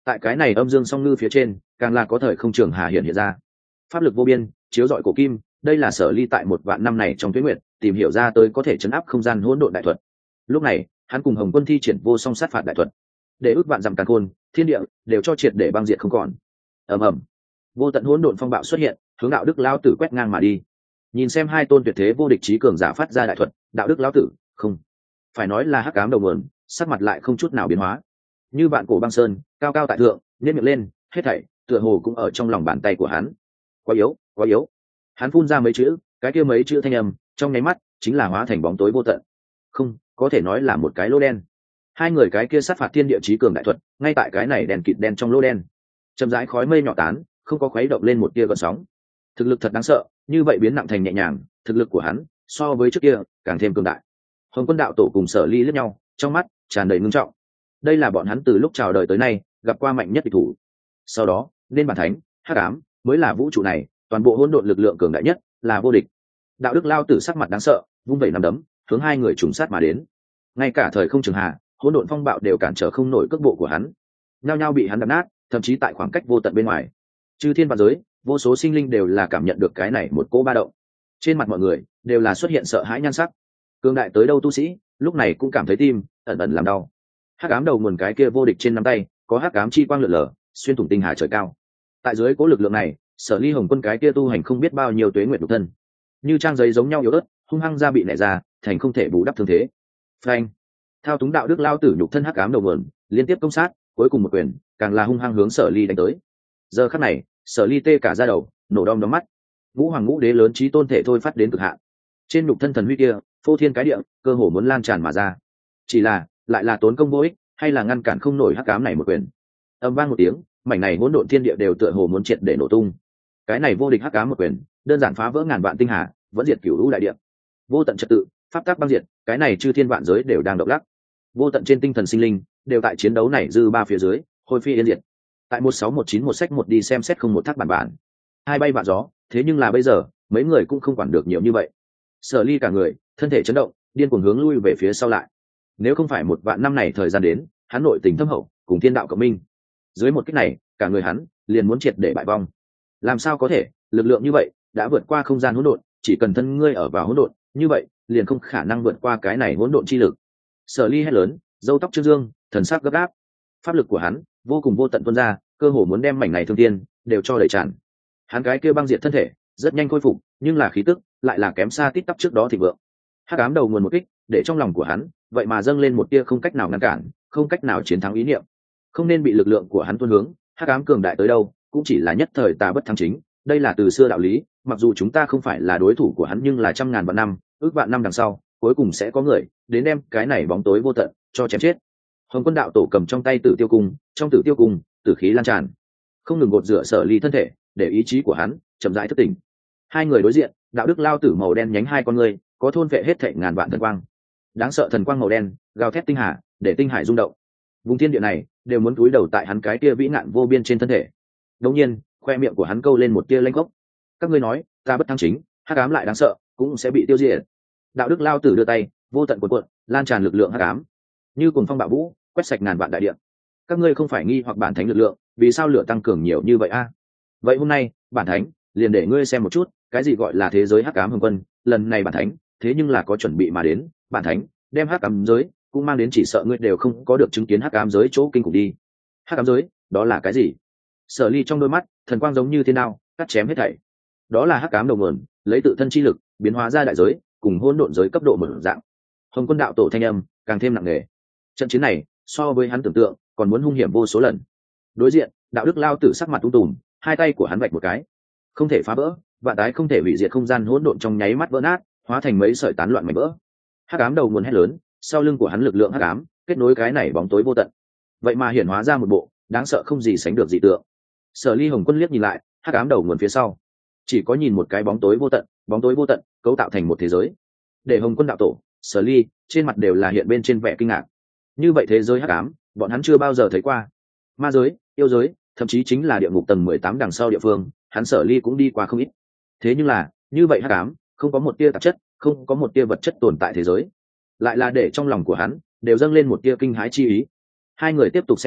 tại cái này âm dương song ngư phía trên càng là có thời không trường hà hiện hiện ra, pháp lực vô biên chiếu rọi cổ kim. Đây là Sở Ly tại một vạn năm này trong tuyết nguyệt tìm hiểu ra tới có thể chấn áp không gian hỗn độn đại thuật. Lúc này hắn cùng Hồng Quân thi triển vô song sát phạt đại thuật, để ước vạn dặm càn khôn thiên địa đều cho triệt để băng diệt không còn. ầm ầm, vô tận hỗn độn phong bạo xuất hiện, hướng đạo đức lão tử quét ngang mà đi. Nhìn xem hai tôn tuyệt thế vô địch trí cường giả phát ra đại thuật, đạo đức lão tử không phải nói là hắc ám đầu nguồn, sắc mặt lại không chút nào biến hóa, như vạn cổ băng sơn cao cao tại thượng, nhếch miệng lên, hết thảy tựa hồ cũng ở trong lòng bàn tay của hắn. Quá yếu, quá yếu. Hắn phun ra mấy chữ, cái kia mấy chữ thanh âm trong nháy mắt chính là hóa thành bóng tối vô tận, không có thể nói là một cái lỗ đen. Hai người cái kia sát phạt thiên địa trí cường đại thuật, ngay tại cái này đèn kịt đen trong lỗ đen, chậm rãi khói mây nhỏ tán, không có khuấy động lên một tia gợn sóng. Thực lực thật đáng sợ, như vậy biến nặng thành nhẹ nhàng, thực lực của hắn so với trước kia càng thêm cường đại. Hồng Quân đạo tổ cùng Sở Ly liếc nhau, trong mắt tràn đầy ngưng trọng. Đây là bọn hắn từ lúc chào đời tới nay gặp qua mạnh nhất địch thủ. Sau đó nên bản thánh hắc ám mới là vũ trụ này toàn bộ hỗn độn lực lượng cường đại nhất, là vô địch. Đạo đức lao tử sắc mặt đáng sợ, vung vẩy nắm đấm hướng hai người trùng sát mà đến. Ngay cả thời không trường hà hỗn độn phong bạo đều cản trở không nổi cước bộ của hắn, nhao nhao bị hắn đập nát. Thậm chí tại khoảng cách vô tận bên ngoài, chư thiên vạn giới vô số sinh linh đều là cảm nhận được cái này một cỗ ba động. Trên mặt mọi người đều là xuất hiện sợ hãi nhan sắc. Cương đại tới đâu tu sĩ lúc này cũng cảm thấy tim ẩn ẩn làm đau. Hắc ám đầu nguồn cái kia vô địch trên nắm tay có hắc ám chi quang lượn lờ, xuyên thủng tinh hà trời cao. Tại dưới cỗ lực lượng này, Sở Ly Hồng Quân cái kia tu hành không biết bao nhiêu tuế nguyệt nhục thân, như trang giấy giống nhau yếu ớt, hung hăng ra bị nẻ ra, thành không thể bù đắp thương thế. Phanh! Thao túng đạo đức lao tử nhục thân hắc ám đầu nguồn, liên tiếp công sát, cuối cùng một quyền càng là hung hăng hướng Sở Ly đánh tới. Giờ khắc này, Sở Ly tê cả da đầu, nổ đom đóm mắt. Ngũ hoàng ngũ đế lớn trí tôn thể thôi phát đến cực hạn. Trên nhục thân thần huy kia, phô thiên cái địa, cơ hồ muốn lan tràn mà ra. Chỉ là, lại là tốn công vô ích, hay là ngăn cản không nổi hắc ám này một quyền. Âm vang một tiếng, mảnh này hỗn độn thiên địa đều tựa hồ muốn triệt để nổ tung. Cái này vô địch hắc ám một quyền, đơn giản phá vỡ ngàn vạn tinh hà, vẫn diệt cửu lũ đại địa. Vô tận trật tự, pháp tắc băng diệt, cái này chư thiên vạn giới đều đang động lắc. Vô tận trên tinh thần sinh linh, đều tại chiến đấu này dư ba phía dưới, hồi phi yên diệt. Tại một sáu một chín một sách một đi xem xét không một thác bản bản, hai bay vạ gió. Thế nhưng là bây giờ mấy người cũng không quản được nhiều như vậy. Sở Ly cả người thân thể chấn động, điên cuồng hướng lui về phía sau lại. Nếu không phải một vạn năm này thời gian đến, hắn nội tình thâm hậu cùng thiên đạo cộng minh, dưới một kích này cả người hắn liền muốn triệt để bại vong. Làm sao có thể, lực lượng như vậy đã vượt qua không gian hỗn độn, chỉ cần thân ngươi ở vào hỗn độn, như vậy liền không khả năng vượt qua cái này hỗn độn chi lực. Sở Ly hét lớn, râu tóc trương dương, thần sắc gấp gáp. Pháp lực của hắn vô cùng vô tận tuôn ra, cơ hồ muốn đem mảnh này thương tiên đều cho đầy tràn. Hắn cái kia băng diệt thân thể rất nhanh khôi phục, nhưng là khí tức lại là kém xa tít tắp trước đó thịnh vượng. Hắc ám đầu nguồn một kích, để trong lòng của hắn vậy mà dâng lên một tia không cách nào ngăn cản, không cách nào chiến thắng ý niệm. Không nên bị lực lượng của hắn tuôn hướng, hắc ám cường đại tới đâu, cũng chỉ là nhất thời tà bất thắng chính, đây là từ xưa đạo lý. Mặc dù chúng ta không phải là đối thủ của hắn, nhưng là trăm ngàn vạn năm, ước vạn năm đằng sau, cuối cùng sẽ có người đến đem cái này bóng tối vô tận cho chém chết. Hồng Quân đạo tổ cầm trong tay Tử Tiêu Cung, trong Tử Tiêu Cung, tử khí lan tràn, không ngừng gột rửa Sở Ly thân thể, để ý chí của hắn chậm rãi thức tỉnh. Hai người đối diện, đạo đức lao tử màu đen nhánh hai con người, có thôn vệ hết thảy ngàn vạn thần quang. Đáng sợ thần quang màu đen, gào thét tinh hà, để tinh hải rung động. Vùng thiên địa này đều muốn cúi đầu tại hắn cái kia vĩ nạn vô biên trên thân thể. Đột nhiên, khoe miệng của hắn câu lên một tia lanh gốc. Các ngươi nói, ta bất thắng chính, hắc ám lại đáng sợ, cũng sẽ bị tiêu diệt. Đạo đức lao tử đưa tay, vô tận cuộn cuộn, lan tràn lực lượng hắc ám, như cuồng phong bạo vũ, quét sạch ngàn vạn đại địa. Các ngươi không phải nghi hoặc bản thánh lực lượng, vì sao lửa tăng cường nhiều như vậy a? Vậy hôm nay, bản thánh liền để ngươi xem một chút, cái gì gọi là thế giới hắc ám hồng quân. Lần này bản thánh thế nhưng là có chuẩn bị mà đến, bản thánh đem hắc ám giới cũng mang đến, chỉ sợ ngươi đều không có được chứng kiến hắc ám giới chỗ kinh khủng đi. Hắc ám giới, đó là cái gì? Sở Ly trong đôi mắt thần quang giống như thiên đao, cắt chém hết thảy. Đó là hắc ám đầu nguồn, lấy tự thân chi lực biến hóa ra đại giới, cùng hỗn độn giới cấp độ một dạng. Hồng Quân đạo tổ thanh âm càng thêm nặng nề. Trận chiến này so với hắn tưởng tượng còn muốn hung hiểm vô số lần. Đối diện, đạo đức lao tử sắc mặt tung tùm, hai tay của hắn vạch một cái, không thể phá vỡ, vạn tái không thể hủy diệt, không gian hỗn độn trong nháy mắt vỡ nát, hóa thành mấy sợi tán loạn mảnh vỡ. Hắc ám đầu nguồn hét lớn, sau lưng của hắn lực lượng hắc ám kết nối cái này bóng tối vô tận, vậy mà hiển hóa ra một bộ đáng sợ không gì sánh được dị tượng. Sở Ly Hồng Quân liếc nhìn lại, hắc ám đầu nguồn phía sau chỉ có nhìn một cái bóng tối vô tận, bóng tối vô tận cấu tạo thành một thế giới. Để Hồng Quân đạo tổ, Sở Ly trên mặt đều là hiện bên trên vẻ kinh ngạc. Như vậy thế giới hắc ám, bọn hắn chưa bao giờ thấy qua. Ma giới, yêu giới, thậm chí chính là địa ngục tầng mười tám đằng sau địa phương, hắn Sở Ly cũng đi qua không ít. Thế nhưng là, như vậy hắc ám, không có một tia tạp chất, không có một tia vật chất tồn tại thế giới, lại là để trong lòng của hắn đều dâng lên một tia kinh hãi chi ý. Hai người tiếp tục xem đi,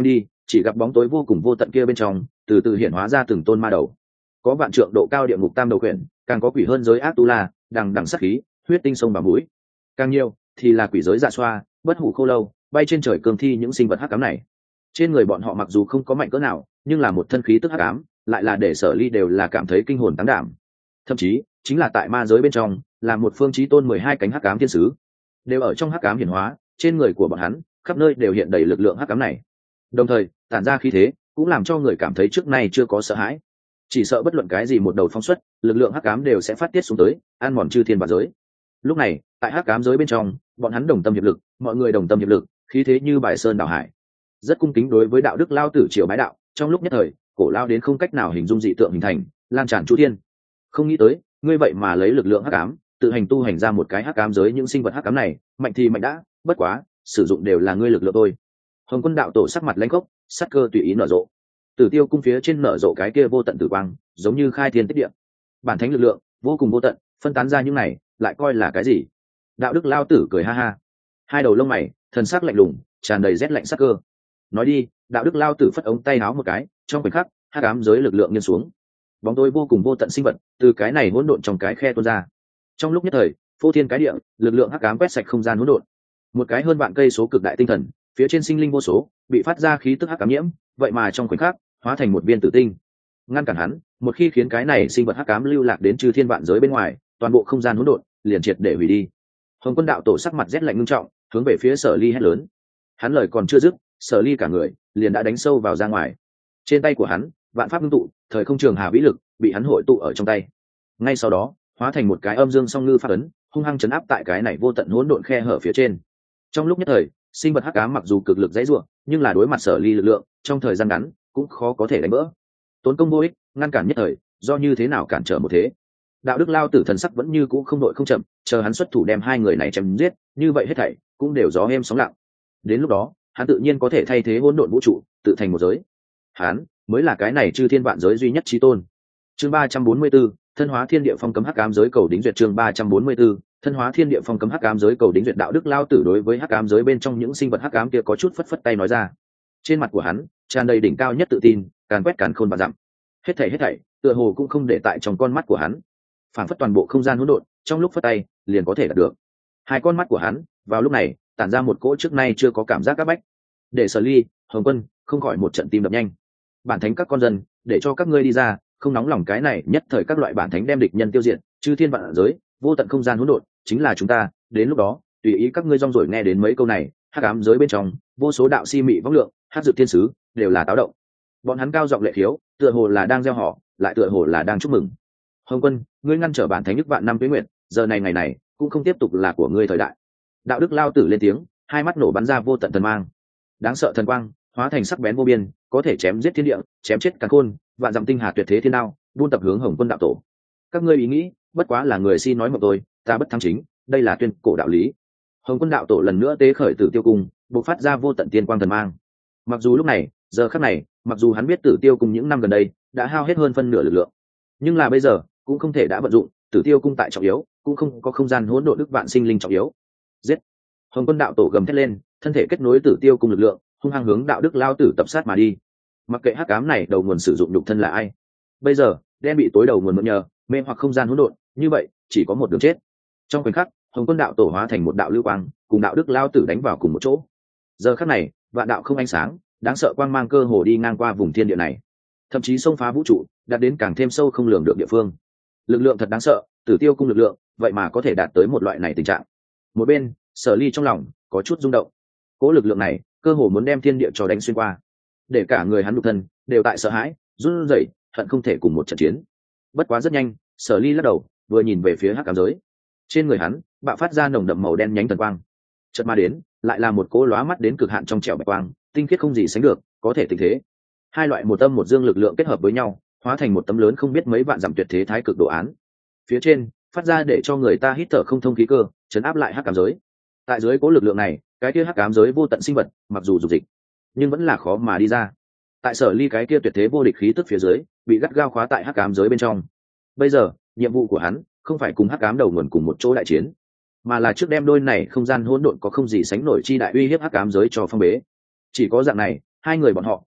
chỉ gặp bóng tối vô cùng vô tận kia bên trong từ từ hiện hóa ra từng tôn ma đầu, có vạn trượng độ cao địa ngục tam đầu quyển, càng có quỷ hơn giới ác tu la, đằng đằng sát khí, huyết tinh sông vào mũi, càng nhiều thì là quỷ giới dạ xoa, bất hủ khô lâu, bay trên trời cường thi những sinh vật hắc ám này. Trên người bọn họ mặc dù không có mạnh cỡ nào, nhưng là một thân khí tức hắc ám, lại là để Sở Ly đều là cảm thấy kinh hồn táng đảm. Thậm chí chính là tại ma giới bên trong, là một phương chí tôn mười hai cánh hắc ám thiên sứ, đều ở trong hắc ám hiển hóa, trên người của bọn hắn khắp nơi đều hiện đầy lực lượng hắc ám này, đồng thời tản ra khí thế cũng làm cho người cảm thấy trước nay chưa có sợ hãi, chỉ sợ bất luận cái gì một đầu phóng xuất lực lượng hắc ám đều sẽ phát tiết xuống tới, ăn mòn chư thiên và giới. Lúc này tại hắc ám giới bên trong, bọn hắn đồng tâm hiệp lực, mọi người đồng tâm hiệp lực, khí thế như bài sơn đảo hải, rất cung kính đối với đạo đức lao tử triều bái đạo. Trong lúc nhất thời, cổ lao đến không cách nào hình dung dị tượng hình thành, lan tràn chu thiên. Không nghĩ tới ngươi vậy mà lấy lực lượng hắc ám tự hành tu hành ra một cái hắc ám giới, những sinh vật hắc ám này mạnh thì mạnh đã, bất quá sử dụng đều là ngươi lực lượng thôi. Hồng Quân đạo tổ sắc mặt lãnh khốc, sát cơ tùy ý nở rộ. Tử Tiêu cung phía trên nở rộ cái kia vô tận tử quang, giống như khai thiên tích địa, bản thánh lực lượng vô cùng vô tận, phân tán ra những này lại coi là cái gì? Đạo đức lao tử cười ha ha, hai đầu lông mày thần sắc lạnh lùng, tràn đầy rét lạnh sắc cơ. Nói đi. Đạo đức lao tử phất ống tay áo một cái, trong khoảnh khắc hắc ám giới lực lượng nghiêng xuống, bóng tối vô cùng vô tận sinh vật từ cái này hỗn độn trong cái khe tuôn ra. Trong lúc nhất thời, phô thiên cái địa, lực lượng hắc ám quét sạch không gian hỗn độn. Một cái hơn vạn cây số cực đại tinh thần, phía trên sinh linh vô số, bị phát ra khí tức hắc ám nhiễm, vậy mà trong khoảnh khắc hóa thành một viên tử tinh. Ngăn cản hắn, một khi khiến cái này sinh vật hắc ám lưu lạc đến chư thiên vạn giới bên ngoài, toàn bộ không gian hỗn độn liền triệt để hủy đi. Hồng Quân đạo tổ sắc mặt rét lạnh nghiêm trọng, hướng về phía Sở Ly hét lớn. Hắn lời còn chưa dứt, Sở Ly cả người liền đã đánh sâu vào ra ngoài. Trên tay của hắn, vạn pháp ngưng tụ, thời không trường hà vĩ lực bị hắn hội tụ ở trong tay. Ngay sau đó, hóa thành một cái âm dương song ngư pháp ấn, hung hăng chấn áp tại cái này vô tận hỗn độn khe hở phía trên. Trong lúc nhất thời, sinh vật hắc ám mặc dù cực lực dãy rủa, nhưng là đối mặt Sở Ly lực lượng, trong thời gian ngắn cũng khó có thể đánh vỡ. Tốn công vô ích, ngăn cản nhất thời, do như thế nào cản trở một thế. Đạo đức lao tử thần sắc vẫn như cũ không đội không chậm, chờ hắn xuất thủ đem hai người này chém giết, như vậy hết thảy cũng đều gió êm sóng lặng. Đến lúc đó, hắn tự nhiên có thể thay thế hỗn độn vũ trụ, tự thành một giới. Hắn mới là cái này chư thiên vạn giới duy nhất chí tôn. Chương ba trăm bốn mươi 44, thân hóa thiên địa phong cấm hắc ám giới cầu đính duyệt. Chương ba trăm bốn mươi 44, thân hóa thiên địa phong cấm hắc ám giới cầu đính duyệt. Đạo đức lao tử đối với hắc ám giới bên trong những sinh vật hắc ám kia có chút phất phất tay nói ra. Trên mặt của hắn tràn đầy đỉnh cao nhất tự tin, càn quét càn khôn và dặm. Hết thảy hết thảy, tựa hồ cũng không để tại trong con mắt của hắn. Phản phất toàn bộ không gian hỗn độn, trong lúc phất tay liền có thể đạt được. Hai con mắt của hắn vào lúc này tản ra một cỗ trước nay chưa có cảm giác các bách. Để Sở Ly, Hồng Quân không khỏi một trận tim đập nhanh. Bản thánh các con dân, để cho các ngươi đi ra, không nóng lòng cái này nhất thời các loại bản thánh đem địch nhân tiêu diệt, chư thiên vạn giới, vô tận không gian hỗn độn, chính là chúng ta. Đến lúc đó, tùy ý các ngươi rong rồi nghe đến mấy câu này, hắc ám giới bên trong, vô số đạo si mị võng lượng, hắc dự thiên sứ đều là táo động. Bọn hắn cao giọng lệ khiếu, tựa hồ là đang gieo họ, lại tựa hồ là đang chúc mừng. Hồng Quân, ngươi ngăn trở bản thánh nhất vạn năm tuế nguyện, giờ này ngày này cũng không tiếp tục là của ngươi thời đại. Đạo đức lao tử lên tiếng, hai mắt nổ bắn ra vô tận thần mang, đáng sợ thần quang hóa thành sắc bén vô biên, có thể chém giết thiên địa, chém chết càn khôn, vạn dặm tinh hà tuyệt thế thiên đao, buôn tập hướng Hồng Quân đạo tổ. Các ngươi ý nghĩ bất quá là người si nói một tôi, ta bất thắng chính, đây là tuyên cổ đạo lý. Hồng Quân đạo tổ lần nữa tế khởi Tử Tiêu cung, bộc phát ra vô tận tiên quang thần mang. Mặc dù lúc này, giờ khắc này, mặc dù hắn biết Tử Tiêu cung những năm gần đây đã hao hết hơn phân nửa lực lượng, nhưng là bây giờ cũng không thể đã vận dụng. Tử Tiêu cung tại trọng yếu, cũng không có không gian hỗn độn đức vạn sinh linh trọng yếu. Giết! Hồng Quân đạo tổ gầm thét lên, thân thể kết nối Tử Tiêu cung lực lượng, hung hăng hướng đạo đức lao tử tập sát mà đi. Mặc kệ hắc ám này đầu nguồn sử dụng nhục thân là ai, bây giờ đen bị tối đầu nguồn mượn nhờ, mê hoặc không gian hỗn độn, như vậy chỉ có một đường chết. Trong khoảnh khắc, Hồng Quân đạo tổ hóa thành một đạo lưu quang, cùng đạo đức lao tử đánh vào cùng một chỗ. Giờ khắc này, vạn đạo không ánh sáng, đáng sợ quang mang cơ hồ đi ngang qua vùng thiên địa này, thậm chí xông phá vũ trụ, đạt đến càng thêm sâu không lường được địa phương. Lực lượng thật đáng sợ, Tử Tiêu cung lực lượng, vậy mà có thể đạt tới một loại này tình trạng. Một bên, Sở Ly trong lòng có chút rung động. Cố lực lượng này, cơ hồ muốn đem thiên địa cho đánh xuyên qua, để cả người hắn nhục thân đều tại sợ hãi, run rẩy, hận không thể cùng một trận chiến. Bất quá rất nhanh, Sở Ly lắc đầu, vừa nhìn về phía hắc ám giới. Trên người hắn bạo phát ra nồng đậm màu đen nhánh thần quang. Chợt mà đến, lại là một cỗ lóa mắt đến cực hạn trong trẻo bạch quang, tinh khiết không gì sánh được, có thể tình thế. Hai loại một âm một dương lực lượng kết hợp với nhau, hóa thành một tấm lớn không biết mấy vạn dặm tuyệt thế thái cực đồ án. Phía trên phát ra để cho người ta hít thở không thông khí cơ, chấn áp lại hắc ám giới. Tại dưới cỗ lực lượng này, cái kia hắc ám giới vô tận sinh vật, mặc dù dục dịch, nhưng vẫn là khó mà đi ra. Tại Sở Ly cái kia tuyệt thế vô địch khí tức phía dưới, bị gắt gao khóa tại hắc ám giới bên trong. Bây giờ, nhiệm vụ của hắn không phải cùng hắc ám đầu nguồn cùng một chỗ đại chiến, mà là trước đem đôi này không gian hỗn độn có không gì sánh nổi chi đại uy hiếp hắc ám giới cho phong bế. Chỉ có dạng này, hai người bọn họ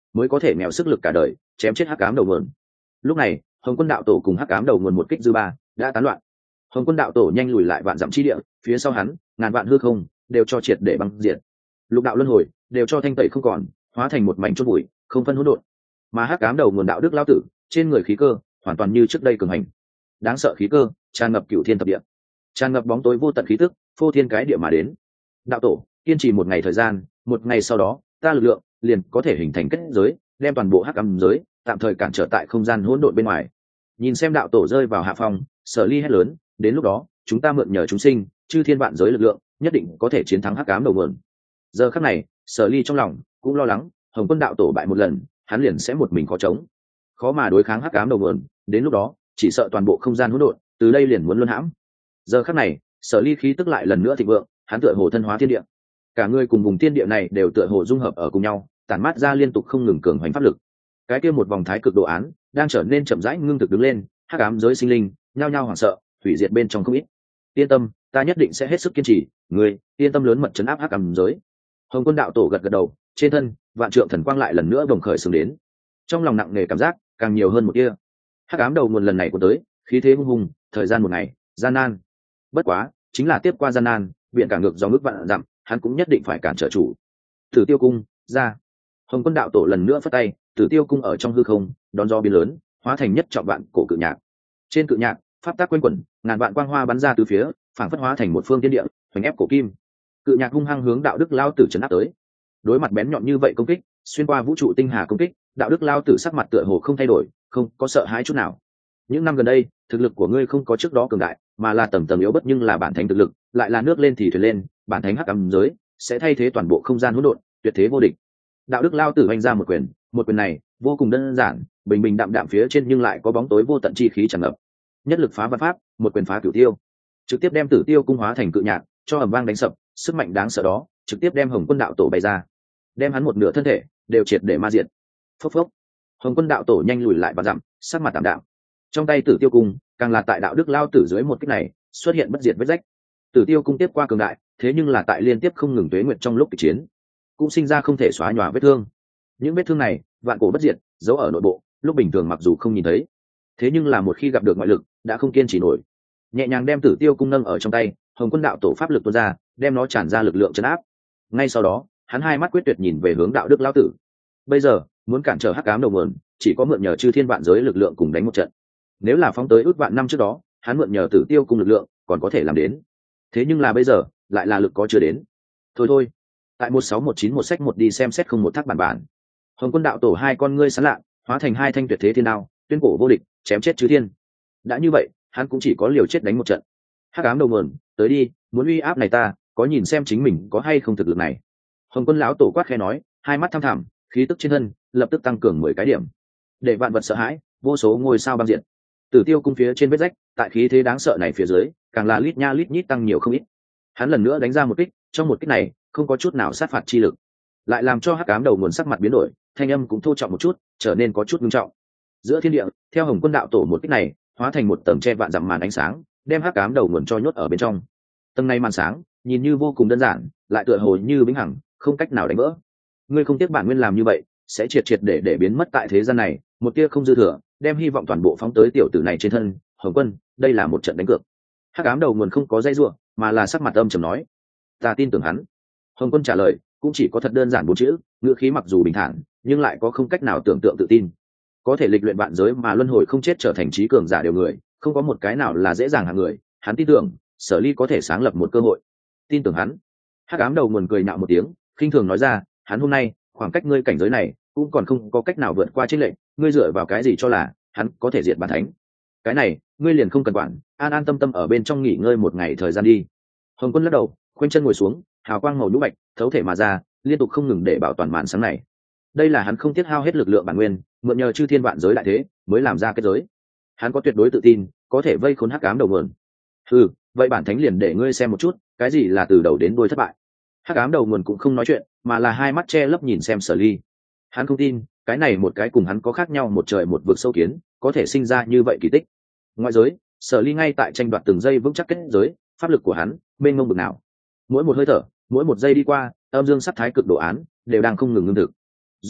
mới có thể nghèo sức lực cả đời chém chết hắc ám đầu nguồn. Lúc này Hồng Quân đạo tổ cùng hắc ám đầu nguồn một kích dư ba đã tán loạn. Hồng Quân đạo tổ nhanh lùi lại vạn dặm chi địa, phía sau hắn ngàn vạn hư không đều cho triệt để băng diệt, lục đạo luân hồi đều cho thanh tẩy không còn, hóa thành một mảnh chốt bụi không phân hỗn độn. Mà hắc ám đầu nguồn đạo đức lao tử trên người khí cơ hoàn toàn như trước đây cường hành, đáng sợ khí cơ tràn ngập cửu thiên thập địa, tràn ngập bóng tối vô tận khí tức phô thiên cái địa mà đến. Đạo tổ kiên trì một ngày thời gian, một ngày sau đó ta lực lượng liền có thể hình thành kết giới, đem toàn bộ hắc ám giới tạm thời cản trở tại không gian hỗn độn bên ngoài. Nhìn xem đạo tổ rơi vào hạ phong, Sở Ly hét lớn, đến lúc đó chúng ta mượn nhờ chúng sinh chư thiên vạn giới lực lượng, nhất định có thể chiến thắng hắc ám đầu nguồn. Giờ khắc này Sở Ly trong lòng cũng lo lắng, Hồng Quân đạo tổ bại một lần hắn liền sẽ một mình khó chống, khó mà đối kháng hắc ám đầu nguồn, đến lúc đó chỉ sợ toàn bộ không gian hỗn độn từ đây liền muốn luân hãm. Giờ khắc này Sở Ly khí tức lại lần nữa thịnh vượng, hắn tựa hồ thân hóa thiên địa, cả người cùng vùng thiên địa này đều tựa hồ dung hợp ở cùng nhau, tản mát ra liên tục không ngừng cường hoành pháp lực. Cái kia một vòng thái cực đồ án đang trở nên chậm rãi ngưng thực đứng lên, hắc ám giới sinh linh nhao nhao hoảng sợ, hủy diệt bên trong không ít. Yên tâm, ta nhất định sẽ hết sức kiên trì, ngươi yên tâm lớn mật trấn áp hắc ám giới. Hồng Quân đạo tổ gật gật đầu, trên thân vạn trượng thần quang lại lần nữa bồng khởi sướng đến, trong lòng nặng nề cảm giác càng nhiều hơn một kia. Hắc ám đầu nguồn lần này của tới khí thế hung hùng, thời gian một ngày gian nan, bất quá chính là tiếp qua gian nan, viện cả ngược do mức vạn dặm hắn cũng nhất định phải cản trở chủ. Tử Tiêu cung ra. Hồng Quân đạo tổ lần nữa phất tay, Tử Tiêu cung ở trong hư không đón gió biến lớn, hóa thành nhất trọng vạn cổ cự nhạc. Trên cự nhạc pháp tác quanh quẩn, ngàn vạn quang hoa bắn ra từ phía, phảng phất hóa thành một phương thiên địa hoành ép cổ kim. Cự nhạc hung hăng hướng đạo đức lao tử trấn áp tới. Đối mặt bén nhọn như vậy công kích, xuyên qua vũ trụ tinh hà công kích, đạo đức lao tử sắc mặt tựa hồ không thay đổi, không có sợ hãi chút nào. Những năm gần đây thực lực của ngươi không có trước đó cường đại, mà là tầng tầng yếu bất, nhưng là bản thánh thực lực lại là nước lên thì thuyền lên, bản thánh hắc ám giới sẽ thay thế toàn bộ không gian hỗn độn, tuyệt thế vô địch. Đạo đức lao tử vung ra một quyền, một quyền này vô cùng đơn giản, bình bình đạm đạm phía trên nhưng lại có bóng tối vô tận chi khí tràn ngập. Nhất lực phá vạn pháp, một quyền phá cửu tiêu, trực tiếp đem Tử Tiêu cung hóa thành cự nhạc, cho ầm vang đánh sập, sức mạnh đáng sợ đó trực tiếp đem Hồng Quân đạo tổ bày ra, đem hắn một nửa thân thể đều triệt để ma diệt. Phốc phốc, Hồng Quân đạo tổ nhanh lùi lại và dặm, sắc mặt tạm đạm. Trong tay Tử Tiêu cung càng là tại đạo đức lao tử dưới một kích này xuất hiện bất diệt vết rách. Tử Tiêu cung tiếp qua cường đại, thế nhưng là tại liên tiếp không ngừng tuế nguyệt trong lúc kịch chiến cũng sinh ra không thể xóa nhòa vết thương. Những vết thương này vạn cổ bất diệt, giấu ở nội bộ, lúc bình thường mặc dù không nhìn thấy, thế nhưng là một khi gặp được ngoại lực đã không kiên trì nổi. Nhẹ nhàng đem Tử Tiêu cung nâng ở trong tay, Hồng Quân đạo tổ pháp lực tuôn ra, đem nó tràn ra lực lượng chấn áp. Ngay sau đó hắn hai mắt quyết tuyệt nhìn về hướng đạo đức lão tử. Bây giờ muốn cản trở hắc ám đầu nguồn, chỉ có mượn nhờ chư thiên vạn giới lực lượng cùng đánh một trận. Nếu là phóng tới ước vạn năm trước đó, hắn mượn nhờ Tử Tiêu cung lực lượng còn có thể làm đến, thế nhưng là bây giờ lại là lực có chưa đến. Thôi thôi, tại một sáu một chín một sách một đi xem xét không một thác bản bản. Hồng Quân đạo tổ hai con ngươi sáng lạ, hóa thành hai thanh tuyệt thế thiên đao, tuyên cổ vô địch, chém chết chư thiên. Đã như vậy hắn cũng chỉ có liều chết đánh một trận. Hắc ám đầu nguồn, tới đi, muốn uy áp này ta có nhìn xem chính mình có hay không thực lực này. Hồng Quân lão tổ quát khẽ nói, hai mắt thăm thẳm, khí tức trên thân lập tức tăng cường mười cái điểm, để vạn vật sợ hãi, vô số ngôi sao băng diện. Tử Tiêu cung phía trên vết rách, tại khí thế đáng sợ này phía dưới càng là lít nha lít nhít tăng nhiều không ít. Hắn lần nữa đánh ra một kích, trong một kích này không có chút nào sát phạt chi lực, lại làm cho hắc ám đầu nguồn sắc mặt biến đổi, thanh âm cũng thô trọng một chút, trở nên có chút nghiêm trọng. Giữa thiên địa, theo Hồng Quân đạo tổ một kích này hóa thành một tầng che vạn dặm màn ánh sáng, đem hắc ám đầu nguồn cho nhốt ở bên trong. Tầng này màn sáng nhìn như vô cùng đơn giản, lại tựa hồ như vĩnh hằng, không cách nào đánh vỡ. Ngươi không tiếc bản nguyên làm như vậy, sẽ triệt triệt để để biến mất tại thế gian này, một tia không dư thừa, đem hy vọng toàn bộ phóng tới tiểu tử này trên thân. Hồng Quân, đây là một trận đánh cược. Hắc ám đầu nguồn không có dây dưa, mà là sắc mặt âm trầm nói, ta tin tưởng hắn. Hồng Quân trả lời cũng chỉ có thật đơn giản bốn chữ, ngữ khí mặc dù bình thản nhưng lại có không cách nào tưởng tượng tự tin. Có thể lịch luyện vạn giới mà luân hồi không chết trở thành trí cường giả đều người, không có một cái nào là dễ dàng hàng người. Hắn tin tưởng Sở Ly có thể sáng lập một cơ hội. Tin tưởng hắn. Hắc ám đầu nguồn cười nhạo một tiếng, khinh thường nói ra, hắn hôm nay khoảng cách ngươi cảnh giới này cũng còn không có cách nào vượt qua chênh lệch, ngươi dựa vào cái gì cho là hắn có thể diệt bản thánh? Cái này ngươi liền không cần quản, an an tâm tâm ở bên trong nghỉ ngơi một ngày thời gian đi. Hồng Quân lắc đầu, khoanh chân ngồi xuống, hào quang màu nhũ bạch thấu thể mà ra, liên tục không ngừng để bảo toàn màn sáng này. Đây là hắn không tiết hao hết lực lượng bản nguyên, mượn nhờ chư thiên vạn giới đại thế mới làm ra kết giới. Hắn có tuyệt đối tự tin có thể vây khốn hắc ám đầu nguồn. Ừ, vậy bản thánh liền để ngươi xem một chút cái gì là từ đầu đến đuôi thất bại. Hắc ám đầu nguồn cũng không nói chuyện, mà là hai mắt che lấp nhìn xem Sở Ly. Hắn không tin cái này một cái cùng hắn có khác nhau một trời một vực sâu kiến có thể sinh ra như vậy kỳ tích. Ngoại giới, Sở Ly ngay tại tranh đoạt từng giây vững chắc kết giới, pháp lực của hắn mênh mông bực nào. Mỗi một hơi thở, mỗi một giây đi qua, âm dương sắc thái cực đồ án đều đang không ngừng ngưng thực. Rốt cục,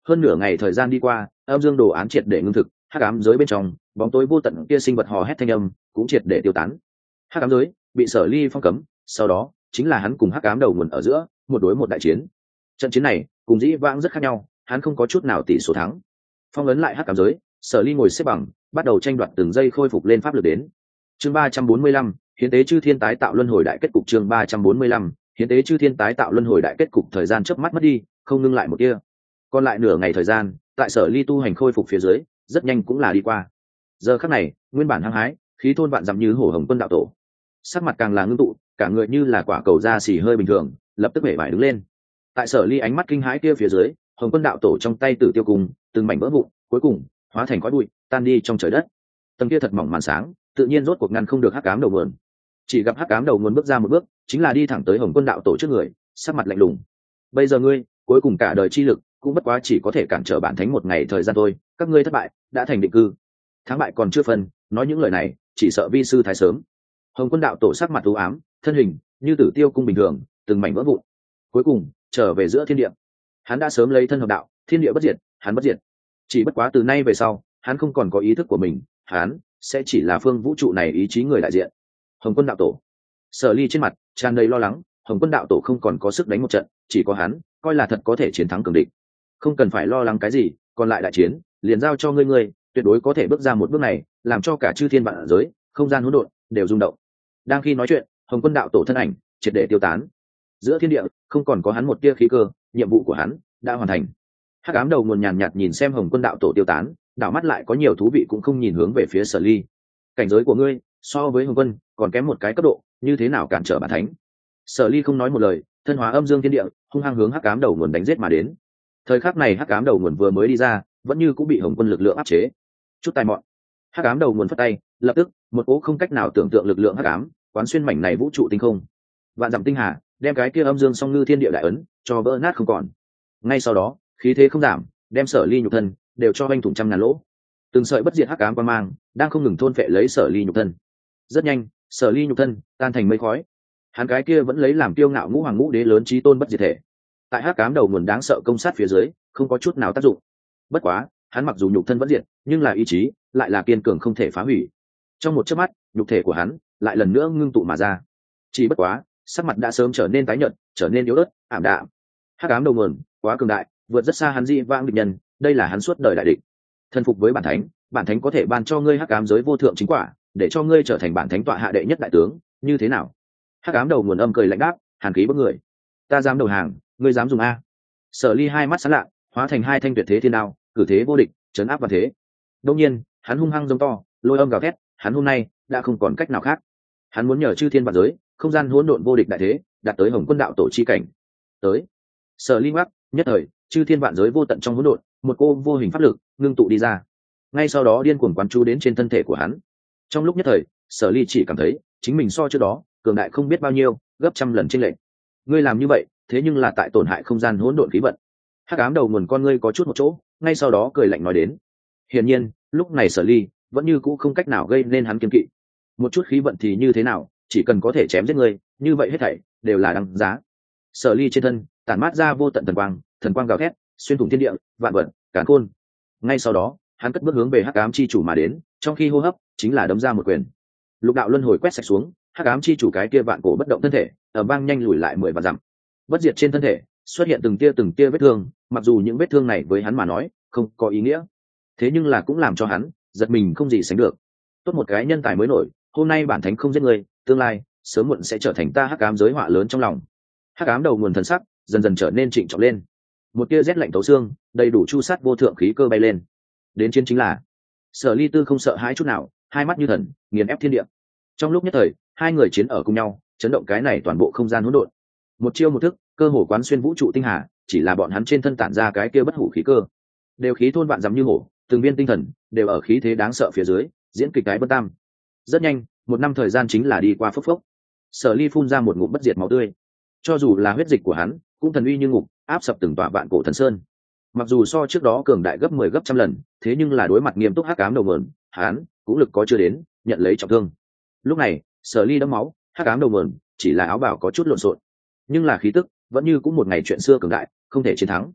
hơn nửa ngày thời gian đi qua, âm dương đồ án triệt để ngưng thực, hắc ám giới bên trong bóng tối vô tận kia sinh vật hò hét thanh âm cũng triệt để tiêu tán. Hắc ám giới bị Sở Ly phong cấm, sau đó chính là hắn cùng hắc ám đầu nguồn ở giữa một đối một đại chiến. Trận chiến này cùng dĩ vãng rất khác nhau, hắn không có chút nào tỷ số thắng. Phong ấn lại hắc ám giới, Sở Ly ngồi xếp bằng, bắt đầu tranh đoạt từng giây khôi phục lên pháp lực đến. Chương ba trăm bốn mươi lăm, hiến tế chư thiên tái tạo luân hồi đại kết cục. Chương ba trăm bốn mươi lăm, hiến tế chư thiên tái tạo luân hồi đại kết cục. Thời gian chớp mắt mất đi, không ngưng lại một tia. Còn lại nửa ngày thời gian, tại Sở Ly tu hành khôi phục phía dưới, rất nhanh cũng là đi qua. Giờ khắc này, nguyên bản hăng hái, khí thôn vạn dặm như hổ hồng quân đạo tổ, sắc mặt càng là ngưng tụ, cả người như là quả cầu da xì hơi bình thường, lập tức bể bại đứng lên. Tại Sở Ly ánh mắt kinh hãi kia phía dưới, hồng quân đạo tổ trong tay tử tiêu cùng từng mảnh vỡ vụn, cuối cùng hóa thành khói bụi, tan đi trong trời đất. Tầng kia thật mỏng màn sáng, tự nhiên rốt cuộc ngăn không được hắc ám đầu nguồn. Chỉ gặp hắc ám đầu nguồn bước ra một bước, chính là đi thẳng tới hồng quân đạo tổ trước người, sắc mặt lạnh lùng. Bây giờ ngươi, cuối cùng cả đời chi lực cũng bất quá chỉ có thể cản trở bản thánh một ngày thời gian thôi, các ngươi thất bại, đã thành định cư. Thắng bại còn chưa phân, nói những lời này, chỉ sợ vi sư thái sớm. Hồng quân đạo tổ sắc mặt u ám, thân hình như tử tiêu cung bình thường, từng mảnh vỡ vụn. Cuối cùng trở về giữa thiên địa. Hắn đã sớm lấy thân hợp đạo, thiên địa bất diệt, hắn bất diệt. Chỉ bất quá từ nay về sau, hắn không còn có ý thức của mình, hắn sẽ chỉ là phương vũ trụ này ý chí người đại diện. Hồng quân đạo tổ. Sở Ly trên mặt tràn đầy lo lắng, Hồng quân đạo tổ không còn có sức đánh một trận, chỉ có hắn coi là thật có thể chiến thắng cường địch. Không cần phải lo lắng cái gì, còn lại đại chiến liền giao cho ngươi ngươi, tuyệt đối có thể bước ra một bước này, làm cho cả chư thiên vạn giới, không gian hỗn độn đều rung động. Đang khi nói chuyện, Hồng quân đạo tổ thân ảnh triệt để tiêu tán. Giữa thiên địa không còn có hắn một tia khí cơ, nhiệm vụ của hắn đã hoàn thành. Hắc ám đầu nguồn nhàn nhạt nhìn xem Hồng quân đạo tổ tiêu tán, đảo mắt lại có nhiều thú vị cũng không nhìn hướng về phía Sở Ly. Cảnh giới của ngươi so với Hồng quân còn kém một cái cấp độ, như thế nào cản trở bản thánh? Sở Ly không nói một lời, thân hóa âm dương thiên địa, hung hăng hướng hắc ám đầu nguồn đánh giết mà đến. Thời khắc này hắc ám đầu nguồn vừa mới đi ra, vẫn như cũng bị Hồng quân lực lượng áp chế. Chút tài mọn. Hắc ám đầu nguồn phất tay, lập tức một cỗ không cách nào tưởng tượng lực lượng hắc ám quán xuyên mảnh này vũ trụ tinh không. Vạn dặm tinh hà, đem cái kia âm dương song ngư thiên địa đại ấn cho vỡ nát không còn. Ngay sau đó, khí thế không giảm, đem Sở Ly nhục thân đều cho anh thủng trăm ngàn lỗ. Từng sợi bất diệt hắc ám quang mang đang không ngừng thôn phệ lấy Sở Ly nhục thân. Rất nhanh, Sở Ly nhục thân tan thành mây khói. Hắn cái kia vẫn lấy làm kiêu ngạo ngũ hoàng ngũ đế lớn chí tôn bất diệt thể, tại hắc ám đầu nguồn đáng sợ công sát phía dưới, không có chút nào tác dụng. Bất quá, hắn mặc dù nhục thân vẫn diệt, nhưng là ý chí lại là kiên cường không thể phá hủy. Trong một chớp mắt, nhục thể của hắn lại lần nữa ngưng tụ mà ra. Chỉ bất quá, sắc mặt đã sớm trở nên tái nhợt, trở nên yếu ớt, ảm đạm. Hắc ám đầu nguồn quá cường đại, vượt rất xa hắn dị vãng địch nhân, đây là hắn suốt đời đại địch. Thân phục với bản thánh, bản thánh có thể ban cho ngươi hắc ám giới vô thượng chính quả, để cho ngươi trở thành bản thánh tọa hạ đệ nhất đại tướng, như thế nào? Hắc ám đầu nguồn âm cười lạnh đáp, hàn khí bức người. Ta dám đầu hàng, ngươi dám dùng a? Sở Ly hai mắt sáng lạ, hóa thành hai thanh tuyệt thế thiên đao, cử thế vô địch, chấn áp vào thế. Đương nhiên, hắn hung hăng giống to, lôi âm gào thét, hắn hôm nay đã không còn cách nào khác. Hắn muốn nhờ chư thiên vạn giới, không gian hỗn độn vô địch đại thế, đạt tới Hồng quân đạo tổ chi cảnh. Tới. Sở Ly ngoắc, nhất thời, chư thiên vạn giới vô tận trong hỗn độn, một cô vô hình pháp lực ngưng tụ đi ra. Ngay sau đó điên cuồng quán chú đến trên thân thể của hắn. Trong lúc nhất thời, Sở Ly chỉ cảm thấy chính mình so trước đó cường đại không biết bao nhiêu, gấp trăm lần chênh lệch. Ngươi làm như vậy, thế nhưng là tại tổn hại không gian hỗn độn khí vận. Hắc ám đầu nguồn con ngươi có chút một chỗ, ngay sau đó cười lạnh nói đến. Hiển nhiên, lúc này Sở Ly vẫn như cũ không cách nào gây nên hắn kiêng kỵ. Một chút khí vận thì như thế nào, chỉ cần có thể chém giết ngươi, như vậy hết thảy đều là đáng giá. Sở Ly trên thân tản mát ra vô tận thần quang, thần quang gào thét, xuyên thủng thiên địa, vạn vật, càn khôn. Ngay sau đó, hắn cất bước hướng về hắc ám chi chủ mà đến, trong khi hô hấp chính là đấm ra một quyền. Lục đạo luân hồi quét sạch xuống, hắc ám chi chủ cái kia vạn cổ bất động thân thể, ở bang nhanh lùi lại mười vạn dặm. Bất diệt trên thân thể xuất hiện từng tia từng tia vết thương, mặc dù những vết thương này với hắn mà nói không có ý nghĩa, thế nhưng là cũng làm cho hắn giật mình không gì sánh được. Tốt một cái nhân tài mới nổi, hôm nay bản thánh không giết người, tương lai sớm muộn sẽ trở thành ta hắc ám giới họa lớn trong lòng. Hắc ám đầu nguồn thần sắc dần dần trở nên trịnh trọng lên, một tia rét lạnh thấu xương, đầy đủ chu sát vô thượng khí cơ bay lên. Đến chiến chính là Sở Ly Tư không sợ hãi chút nào, hai mắt như thần, nghiền ép thiên địa. Trong lúc nhất thời, hai người chiến ở cùng nhau, chấn động cái này toàn bộ không gian hỗn độn. Một chiêu một thức, cơ hồ quán xuyên vũ trụ tinh hà, chỉ là bọn hắn trên thân tản ra cái kia bất hủ khí cơ, đều khí thôn vạn dặm như hổ, từng viên tinh thần đều ở khí thế đáng sợ phía dưới, diễn kịch cái bất tam. Rất nhanh, một năm thời gian chính là đi qua phốc phốc. Sở Ly phun ra một ngụm bất diệt máu tươi. Cho dù là huyết dịch của hắn, cũng thần uy như ngục, áp sập từng tòa vạn cổ thần sơn. Mặc dù so trước đó cường đại gấp mười gấp trăm lần, thế nhưng là đối mặt nghiêm túc hắc ám đầu nguồn, hắn cũng lực có chưa đến, nhận lấy trọng thương. Lúc này, Sở Ly đẫm máu, hắc ám đầu nguồn chỉ là áo bào có chút lộn xộn, nhưng là khí tức vẫn như cũng một ngày chuyện xưa cường đại, không thể chiến thắng.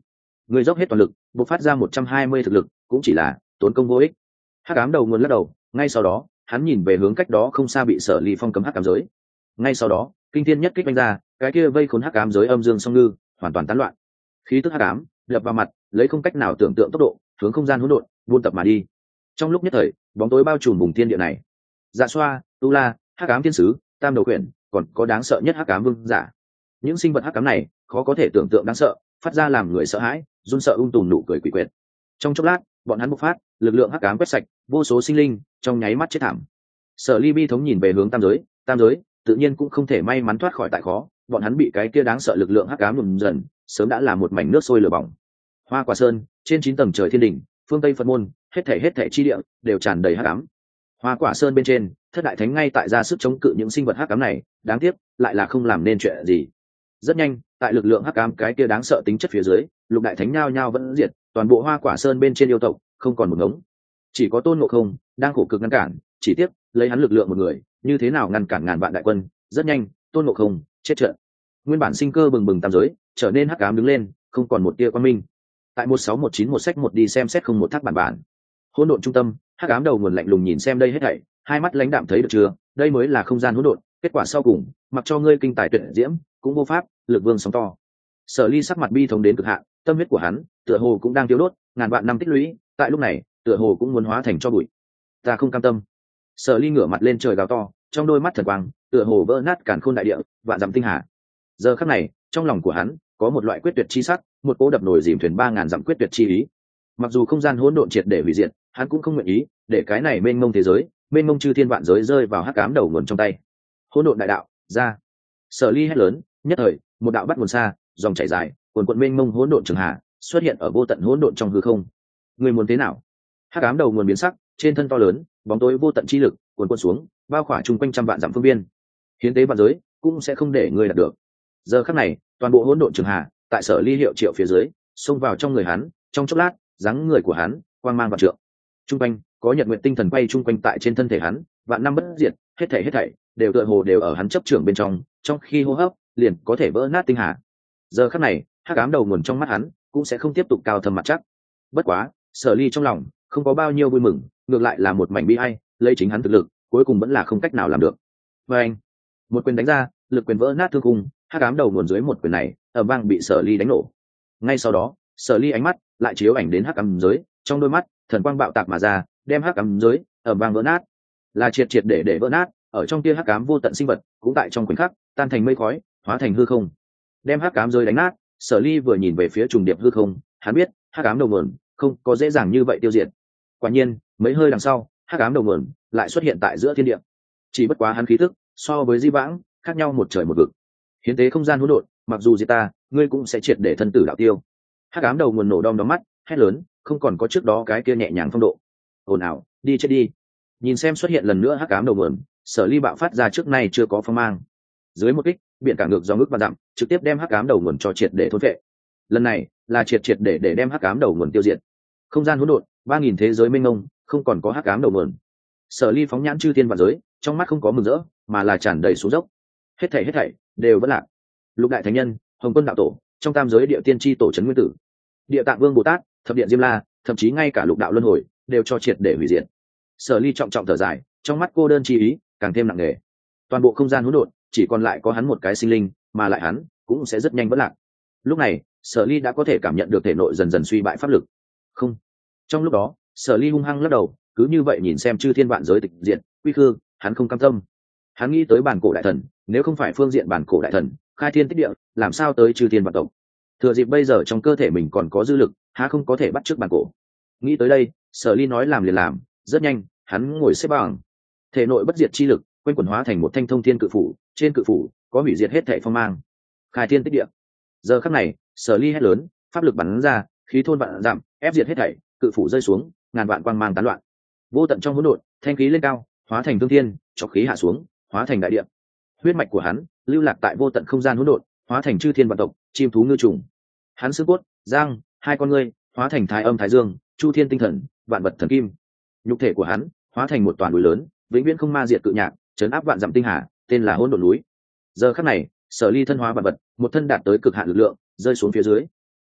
người dốc hết toàn lực bộc phát ra một trăm hai mươi thực lực cũng chỉ là tốn công vô ích. Hắc ám đầu nguồn lắc đầu, ngay sau đó hắn nhìn về hướng cách đó không xa bị Sở Ly phong cấm hắc ám giới. Ngay sau đó kinh thiên nhất kích đánh ra, cái kia vây khốn hắc ám giới âm dương song ngư hoàn toàn tán loạn, khí tức hắc ám đập vào mặt, lấy không cách nào tưởng tượng tốc độ hướng không gian hỗn độn buôn tập mà đi. Trong lúc nhất thời bóng tối bao trùm vùng thiên địa này. Dạ xoa, tu la, hắc ám thiên sứ, tam đầu quyển, còn có đáng sợ nhất hắc ám vương giả. Những sinh vật hắc ám này khó có thể tưởng tượng đáng sợ, phát ra làm người sợ hãi, run sợ ung tùm nụ cười quỷ quyệt. Trong chốc lát bọn hắn bộc phát, lực lượng hắc ám quét sạch vô số sinh linh, trong nháy mắt chết thảm. Sở Ly bi thống nhìn về hướng tam giới, tam giới tự nhiên cũng không thể may mắn thoát khỏi tại khó, bọn hắn bị cái kia đáng sợ lực lượng hắc ám nhuộm dần, sớm đã là một mảnh nước sôi lửa bỏng. Hoa Quả Sơn, trên chín tầng trời thiên đỉnh, phương Tây Phật môn, hết thảy hết thảy chi địa đều tràn đầy hắc ám. Hoa Quả Sơn bên trên, thất đại thánh ngay tại ra sức chống cự những sinh vật hắc ám này, đáng tiếc lại là không làm nên chuyện gì. Rất nhanh, tại lực lượng hắc ám cái kia đáng sợ tính chất phía dưới, lục đại thánh nhao nhao vẫn diệt, toàn bộ Hoa Quả Sơn bên trên yêu tộc không còn một ngống. Chỉ có Tôn Ngộ Không đang khổ cực ngăn cản, chỉ tiếc lấy hắn lực lượng một người, như thế nào ngăn cản ngàn vạn đại quân. Rất nhanh, Tôn Ngộ Không chết trận. Nguyên bản sinh cơ bừng bừng tam giới trở nên hắc ám đứng lên, không còn một tia quang minh. Tại một sáu một chín một sách một đi xem xét không một thác bản bản. Hỗn độn trung tâm, hắc ám đầu nguồn lạnh lùng nhìn xem đây hết thảy, hai mắt lãnh đạm thấy được chưa, đây mới là không gian hỗn độn, kết quả sau cùng, mặc cho ngươi kinh tài tuyệt diễm, cũng vô pháp, lực vương sóng to. Sở Ly sắc mặt bi thống đến cực hạn, tâm huyết của hắn, tựa hồ cũng đang tiêu đốt, ngàn vạn năm tích lũy, tại lúc này, tựa hồ cũng muốn hóa thành cho bụi. Ta không cam tâm. Sở Ly ngửa mặt lên trời gào to, trong đôi mắt thần quang, tựa hồ vỡ nát càn khôn đại địa, vạn dặm tinh hà. Giờ khắc này, trong lòng của hắn có một loại quyết tuyệt chi sắc, một cỗ đập nổi dìm thuyền ba ngàn dặm quyết tuyệt chi ý. Mặc dù không gian hỗn độn triệt để hủy diệt, hắn cũng không nguyện ý để cái này mênh mông thế giới, mênh mông chư thiên vạn giới rơi vào hắc ám đầu nguồn trong tay. Hỗn độn đại đạo, ra. Sở Ly hét lớn, nhất thời, một đạo bắt nguồn xa, dòng chảy dài, cuồn cuộn mênh mông hỗn độn trường hạ, xuất hiện ở vô tận hỗn độn trong hư không. Người muốn thế nào? Hắc ám đầu nguồn biến sắc, trên thân to lớn, bóng tối vô tận chi lực cuồn cuộn xuống, bao khỏa chung quanh trăm vạn dặm phương viên. Hiến tế vạn giới cũng sẽ không để ngươi đạt được. Giờ khắc này, toàn bộ hỗn độn trường hạ, tại Sở Ly hiệu triệu phía dưới, xông vào trong người hắn, trong chốc lát, dáng người của hắn quang mang vạn trượng. Trung quanh có nhật nguyện tinh thần quay chung quanh tại trên thân thể hắn, vạn năm bất diệt, hết thảy hết thảy đều tựa hồ đều ở hắn chấp trưởng bên trong, trong khi hô hấp liền có thể vỡ nát tinh hà. Giờ khắc này, hắc ám đầu nguồn trong mắt hắn cũng sẽ không tiếp tục cao thâm mặt chắc. Bất quá, Sở Ly trong lòng không có bao nhiêu vui mừng, ngược lại là một mảnh bi ai, lấy chính hắn thực lực, cuối cùng vẫn là không cách nào làm được. Và anh, một quyền đánh ra, lực quyền vỡ nát thương khung, hắc ám đầu nguồn dưới một quyền này, ở vang bị Sở Ly đánh nổ. Ngay sau đó, Sở Ly ánh mắt lại chiếu ảnh đến hắc ám giới, trong đôi mắt thần quang bạo tạc mà ra, đem hắc ám giới ở vang vỡ nát, là triệt triệt để để vỡ nát. Ở trong kia hắc ám vô tận sinh vật cũng tại trong khoảnh khắc tan thành mây khói, hóa thành hư không. Đem hắc ám giới đánh nát, Sở Ly vừa nhìn về phía trùng điệp hư không, hắn biết hắc ám đầu nguồn không có dễ dàng như vậy tiêu diệt. Quả nhiên, mấy hơi đằng sau, hắc ám đầu nguồn lại xuất hiện tại giữa thiên địa. Chỉ bất quá hắn khí tức so với di vãng khác nhau một trời một vực. Hiến tế không gian hỗn độn, mặc dù diệt ta, ngươi cũng sẽ triệt để thân tử đạo tiêu. Hắc ám đầu nguồn nổ đom đóm mắt, hét lớn, không còn có trước đó cái kia nhẹ nhàng phong độ. Ồn ào, đi chết đi. Nhìn xem xuất hiện lần nữa hắc ám đầu nguồn, Sở Ly bạo phát ra trước nay chưa có phong mang. Dưới một kích, biển cả ngược do ngước và dặm, trực tiếp đem hắc ám đầu nguồn cho triệt để thôn vệ. Lần này là triệt triệt để để đem hắc ám đầu nguồn tiêu diệt. Không gian hỗn độn, ba nghìn thế giới mênh mông, không còn có hắc ám đầu nguồn. Sở Ly phóng nhãn chư thiên vạn giới, trong mắt không có mừng rỡ, mà là tràn đầy xuống dốc. Hết thảy hết thảy đều vẫn lạc. Lục đại thánh nhân, Hồng Quân đạo tổ, trong tam giới địa tiên tri tổ trấn nguyên tử, địa tạng vương bồ tát, thập điện diêm la, thậm chí ngay cả lục đạo luân hồi đều cho triệt để hủy diệt. Sở Ly trọng trọng thở dài, trong mắt cô đơn chi ý càng thêm nặng nề. Toàn bộ không gian hỗn độn chỉ còn lại có hắn một cái sinh linh, mà lại hắn cũng sẽ rất nhanh vỡ lạc. Lúc này, Sở Ly đã có thể cảm nhận được thể nội dần dần suy bại pháp lực. Không. Trong lúc đó, Sở Ly hung hăng lắc đầu, cứ như vậy nhìn xem chư thiên vạn giới tịch diệt, quy khư, hắn không cam tâm. Hắn nghĩ tới bản cổ đại thần, nếu không phải phương diện bản cổ đại thần khai thiên tích địa, làm sao tới chư thiên vạn tộc. Thừa dịp bây giờ trong cơ thể mình còn có dư lực, há không có thể bắt chước bản cổ. Nghĩ tới đây, Sở Ly nói làm liền làm, rất nhanh, hắn ngồi xếp bằng. Thể nội bất diệt chi lực quanh quẩn hóa thành một thanh thông thiên cự phủ, trên cự phủ có hủy diệt hết thảy phong mang. Khai thiên tích địa. Giờ khắc này, Sở Ly hét lớn, pháp lực bắn ra, khí thôn vạn giảm, ép diệt hết thảy, cự phủ rơi xuống, ngàn vạn quang mang tán loạn. Vô tận trong hỗn độn, thanh khí lên cao, hóa thành thương thiên, chọc khí hạ xuống, hóa thành đại địa. Huyết mạch của hắn lưu lạc tại vô tận không gian hỗn độn, hóa thành chư thiên vạn tộc, chim thú ngư trùng. Hắn xương cốt, giang, hai con ngươi, hóa thành thái âm thái dương, chu thiên tinh thần, vạn vật thần kim. Nhục thể của hắn hóa thành một toàn núi lớn, vĩnh viễn không ma diệt cự nhạc, trấn áp vạn dặm tinh hà, tên là hỗn độn núi. Giờ khắc này, Sở Ly thân hóa vạn vật, một thân đạt tới cực hạn lực lượng, rơi xuống phía dưới.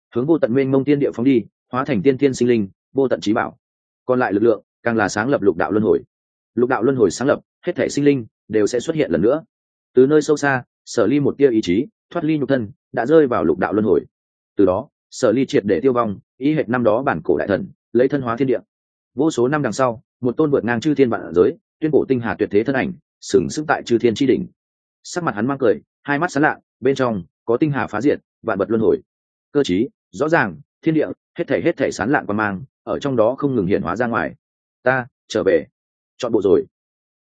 hướng vô tận mênh mông tiên địa phóng đi, hóa thành tiên tiên sinh linh, vô tận trí bảo. Còn lại lực lượng càng là sáng lập lục đạo luân hồi. Lục đạo luân hồi sáng lập, hết thể sinh linh đều sẽ xuất hiện lần nữa. Từ nơi sâu xa, Sở Ly một tia ý chí thoát ly nhục thân, đã rơi vào lục đạo luân hồi. Từ đó, Sở Ly triệt để tiêu vong, ý hệt năm đó bản cổ đại thần lấy thân hóa thiên địa. Vô số năm đằng sau, một tôn vượt ngang chư thiên vạn giới, tuyên cổ tinh hà tuyệt thế thân ảnh, sừng sững tại chư thiên chi đỉnh. Sắc mặt hắn mang cười, hai mắt sáng lạ, bên trong có tinh hà phá diệt, vạn vật luân hồi. Cơ chí rõ ràng, thiên địa hết thảy hết thảy sáng lạn qua mang, ở trong đó không ngừng hiện hóa ra ngoài. Ta trở về, chọn bộ rồi.